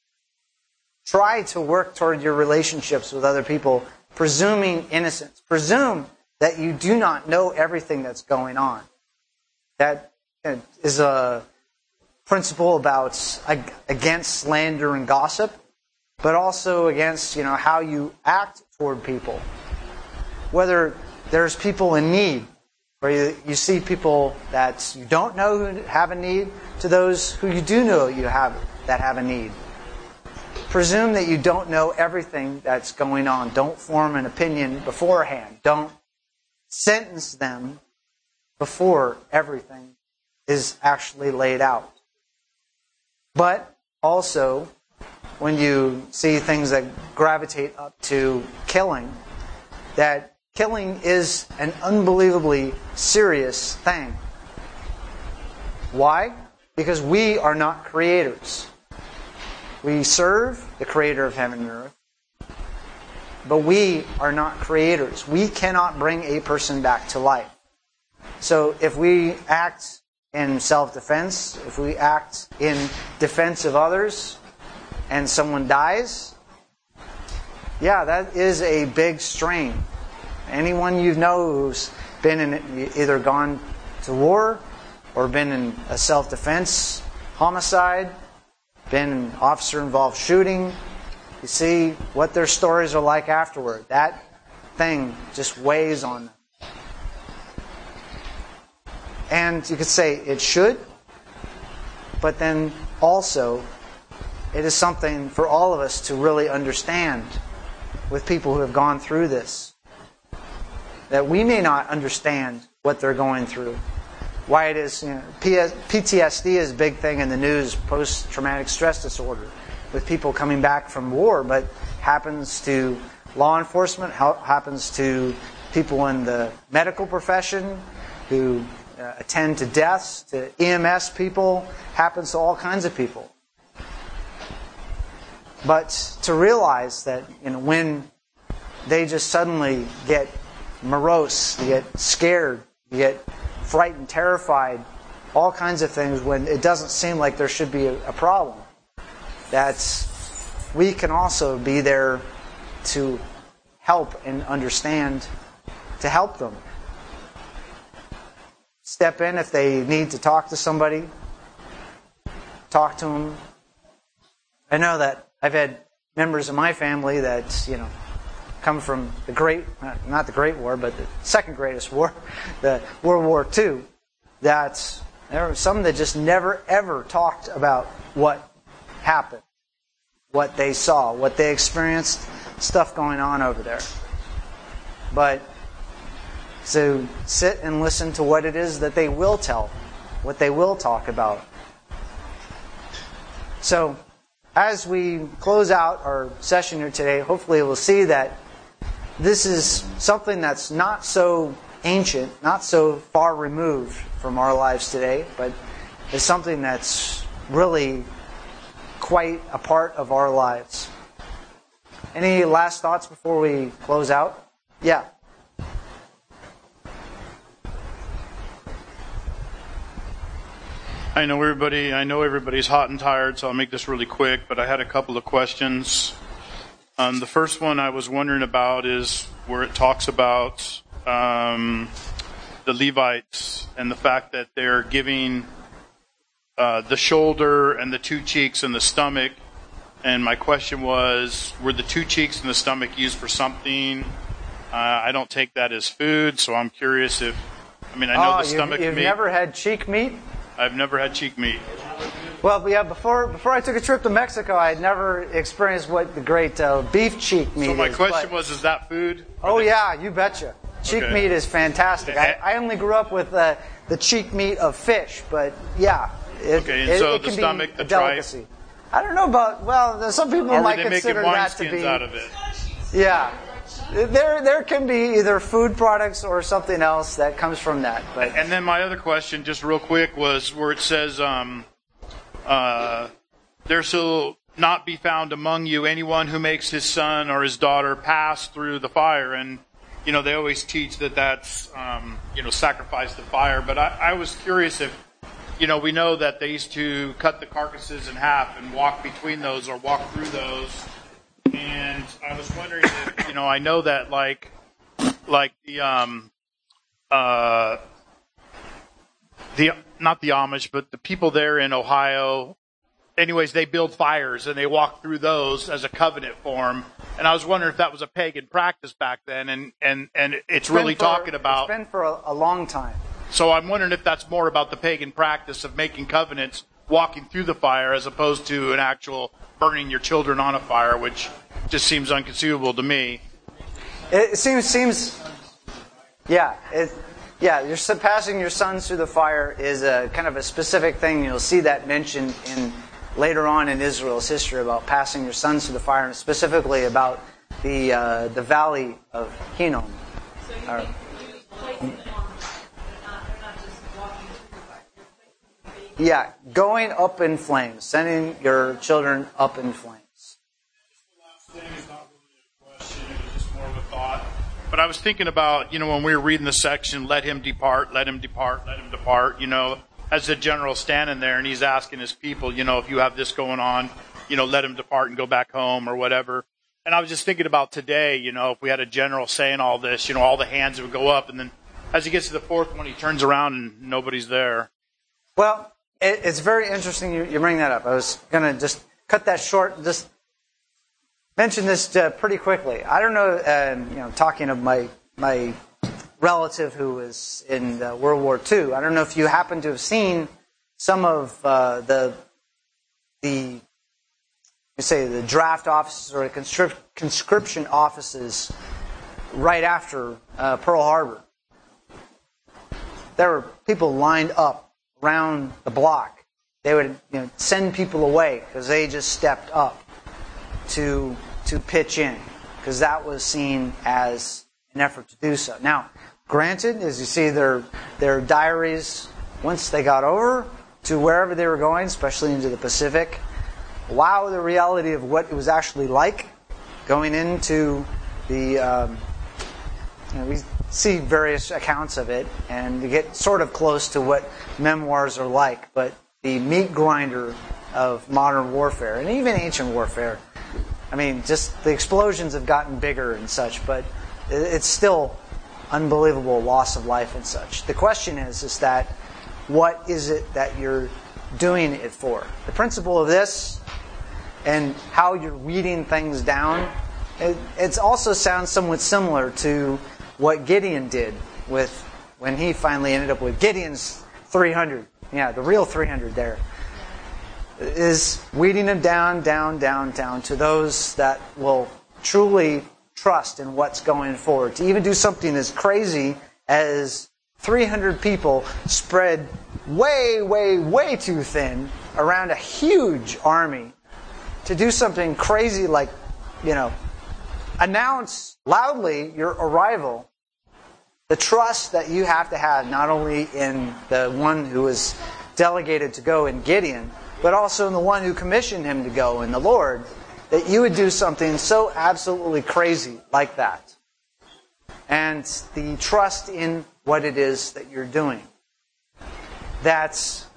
Try to work toward your relationships with other people, presuming innocence. Presume that you do not know everything that's going on. That is a principle about against slander and gossip, but also against, you know, how you act toward people. Whether there's people in need, or you, you see people that you don't know who have a need, to those who you do know you have that have a need. Presume that you don't know everything that's going on. Don't form an opinion beforehand. Don't sentence them before everything is actually laid out. But also, when you see things that gravitate up to killing, that killing is an unbelievably serious thing. Why? Because we are not creators. We serve the creator of heaven and earth, but we are not creators. We cannot bring a person back to life. So if we act in self-defense, if we act in defense of others, and someone dies, yeah, that is a big strain. Anyone you know who's been in either gone to war or been in a self-defense homicide, been an officer-involved shooting, you see what their stories are like afterward. That thing just weighs on them. And you could say it should, but then also it is something for all of us to really understand with people who have gone through this. That we may not understand what they're going through. Why it is, you know, P T S D is a big thing in the news, post-traumatic stress disorder, with people coming back from war, but happens to law enforcement, happens to people in the medical profession who uh, attend to deaths, to E M S people, happens to all kinds of people. But to realize that, you know, when they just suddenly get morose, you get scared, you get frightened, terrified, all kinds of things, when it doesn't seem like there should be a, a problem, that's we can also be there to help and understand, to help them. Step in if they need to talk to somebody. Talk to them. I know that I've had members of my family that, you know, come from the great, not the Great War, but the second greatest war, the World War Two, that there were some that just never ever talked about what happened, what they saw, what they experienced, stuff going on over there. But to sit and listen to what it is that they will tell, what they will talk about. So, as we close out our session here today, hopefully we'll see that this is something that's not so ancient, not so far removed from our lives today, but is something that's really quite a part of our lives. Any last thoughts before we close out? Yeah. I know everybody. I know everybody's hot and tired, so I'll make this really quick. But I had a couple of questions. Um, the first one I was wondering about is where it talks about um, the Levites and the fact that they're giving uh, the shoulder and the two cheeks and the stomach. And my question was, were the two cheeks and the stomach used for something? Uh, I don't take that as food, so I'm curious if. I mean, I know oh, the stomach you've, you've meat. You've never had cheek meat? I've never had cheek meat. Well, yeah. Before before I took a trip to Mexico, I had never experienced what the great uh, beef cheek meat is. So my question but, was, is that food? Oh yeah, you betcha. Cheek Okay. meat is fantastic. I, I only grew up with uh, the cheek meat of fish, but yeah, it, Okay, and it, so it the can stomach, be the a delicacy. I don't know about. Well, some people Or were might they consider making that to wineskins be. out of it? Yeah, there there can be either food products or something else that comes from that. But And then my other question, just real quick, was where it says, um, uh, "There shall not be found among you anyone who makes his son or his daughter pass through the fire." And you know, they always teach that that's um, you know, sacrifice the fire. But I, I was curious if, you know, we know that they used to cut the carcasses in half and walk between those or walk through those. And I was wondering if, you know, I know that like, like the, um, uh, the, not the Amish, but the people there in Ohio, anyways, they build fires and they walk through those as a covenant form. And I was wondering if that was a pagan practice back then. And, and, and it's, it's really been for- talking about. It's been for a, a long time. So I'm wondering if that's more about the pagan practice of making covenants, walking through the fire, as opposed to an actual burning your children on a fire, which just seems inconceivable to me. It seems seems. Yeah, it, yeah. You're s- passing your sons through the fire is a kind of a specific thing. You'll see that mentioned in later on in Israel's history about passing your sons through the fire, and specifically about the uh, the valley of Hinnom. Or, Yeah, going up in flames, sending your children up in flames. The last thing is not really a question, it was just more of a thought. But I was thinking about, you know, when we were reading the section, let him depart, let him depart, let him depart, you know, as the general standing there and he's asking his people, you know, if you have this going on, you know, let him depart and go back home or whatever. And I was just thinking about today, you know, if we had a general saying all this, you know, all the hands would go up. And then as he gets to the fourth one, he turns around and nobody's there. Well, it, it's very interesting you, you bring that up. I was going to just cut that short, just mention this uh, pretty quickly. I don't know, uh, you know, talking of my my relative who was in uh, World War Two, I don't know if you happen to have seen some of uh, the, the, you say, the draft offices or the conscrip- conscription offices right after uh, Pearl Harbor. There were people lined up around the block. They would, you know, send people away because they just stepped up to to pitch in, because that was seen as an effort to do so. Now, granted, as you see their their diaries, once they got over to wherever they were going, especially into the Pacific, wow, the reality of what it was actually like going into the, um, you know, we see various accounts of it, and you get sort of close to what memoirs are like, but the meat grinder of modern warfare, and even ancient warfare, I mean, just the explosions have gotten bigger and such, but it's still unbelievable loss of life and such. The question is, is that what is it that you're doing it for? The principle of this and how you're weeding things down, it it's also sounds somewhat similar to what Gideon did with when he finally ended up with Gideon's three hundred. Yeah, the real three hundred there. Is weeding them down, down, down, down to those that will truly trust in what's going forward. To even do something as crazy as three hundred people spread way, way, way too thin around a huge army. To do something crazy like, you know, announce loudly your arrival. The trust that you have to have not only in the one who was delegated to go in Gideon, but also in the one who commissioned him to go in the Lord, that you would do something so absolutely crazy like that. And the trust in what it is that you're doing. That's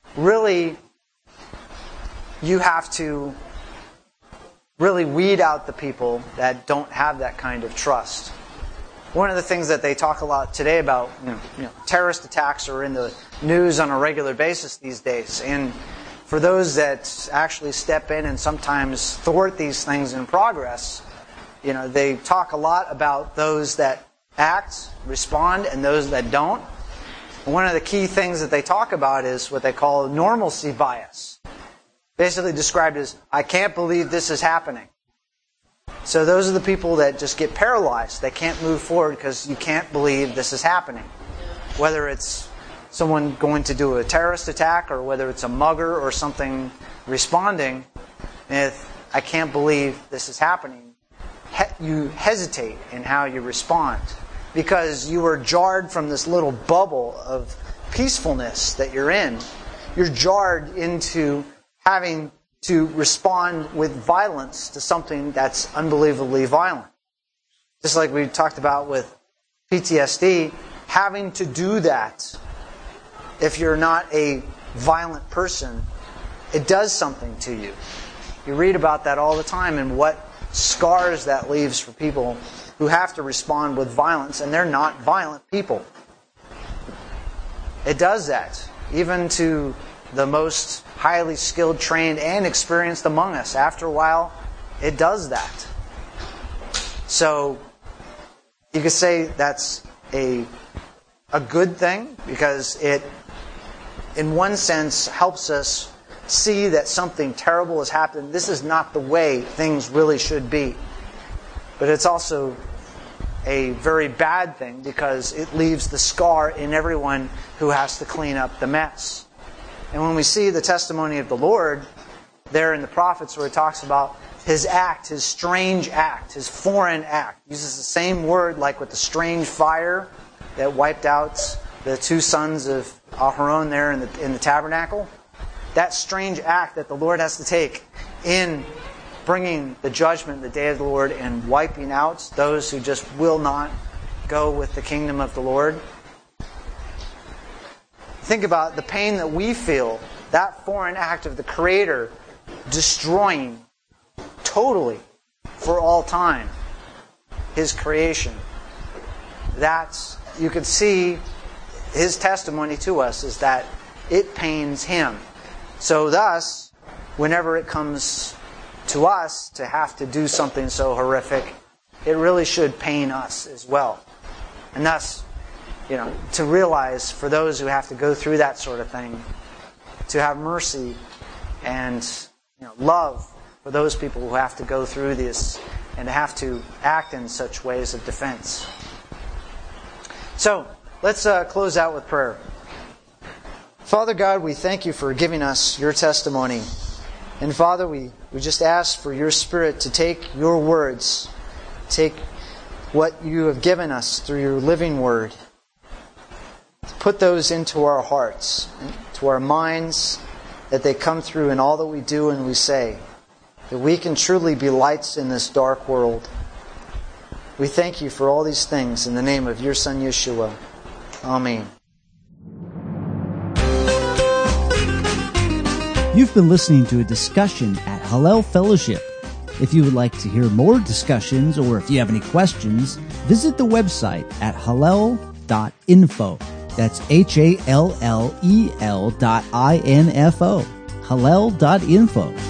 really, you have to really weed out the people that don't have that kind of trust. One of the things that they talk a lot today about, you know, you know, terrorist attacks are in the news on a regular basis these days. And for those that actually step in and sometimes thwart these things in progress, you know, they talk a lot about those that act, respond, and those that don't. And one of the key things that they talk about is what they call normalcy bias. Basically described as, I can't believe this is happening. So those are the people that just get paralyzed. They can't move forward because you can't believe this is happening. Whether it's someone going to do a terrorist attack or whether it's a mugger or something responding, if I can't believe this is happening, he- you hesitate in how you respond because you are jarred from this little bubble of peacefulness that you're in. You're jarred into having to respond with violence to something that's unbelievably violent. Just like we talked about with P T S D, having to do that, if you're not a violent person, it does something to you. You read about that all the time and what scars that leaves for people who have to respond with violence, and they're not violent people. It does that, even to the most highly skilled, trained, and experienced among us. After a while, it does that. So, you could say that's a, a good thing, because it, in one sense, helps us see that something terrible has happened. This is not the way things really should be. But it's also a very bad thing, because it leaves the scar in everyone who has to clean up the mess. And when we see the testimony of the Lord there in the prophets, where it talks about His act, His strange act, His foreign act, uses the same word like with the strange fire that wiped out the two sons of Aharon there in the, in the tabernacle. That strange act that the Lord has to take in bringing the judgment, the day of the Lord, and wiping out those who just will not go with the kingdom of the Lord. Think about the pain that we feel, that foreign act of the Creator destroying totally, for all time, His creation. That's, you could see His testimony to us is that it pains Him. So thus, whenever it comes to us to have to do something so horrific, it really should pain us as well. And thus, you know, to realize for those who have to go through that sort of thing, to have mercy and, you know, love for those people who have to go through this and to have to act in such ways of defense. So, let's uh, close out with prayer. Father God, we thank You for giving us Your testimony. And Father, we, we just ask for Your Spirit to take Your words, take what You have given us through Your living Word, put those into our hearts, to our minds, that they come through in all that we do and we say, that we can truly be lights in this dark world. We thank You for all these things in the name of Your Son, Yeshua. Amen. You've been listening to a discussion at Hallel Fellowship. If you would like to hear more discussions, or if you have any questions, visit the website at hallel dot info. That's H A L L E L dot I N F O. Hallel dot info.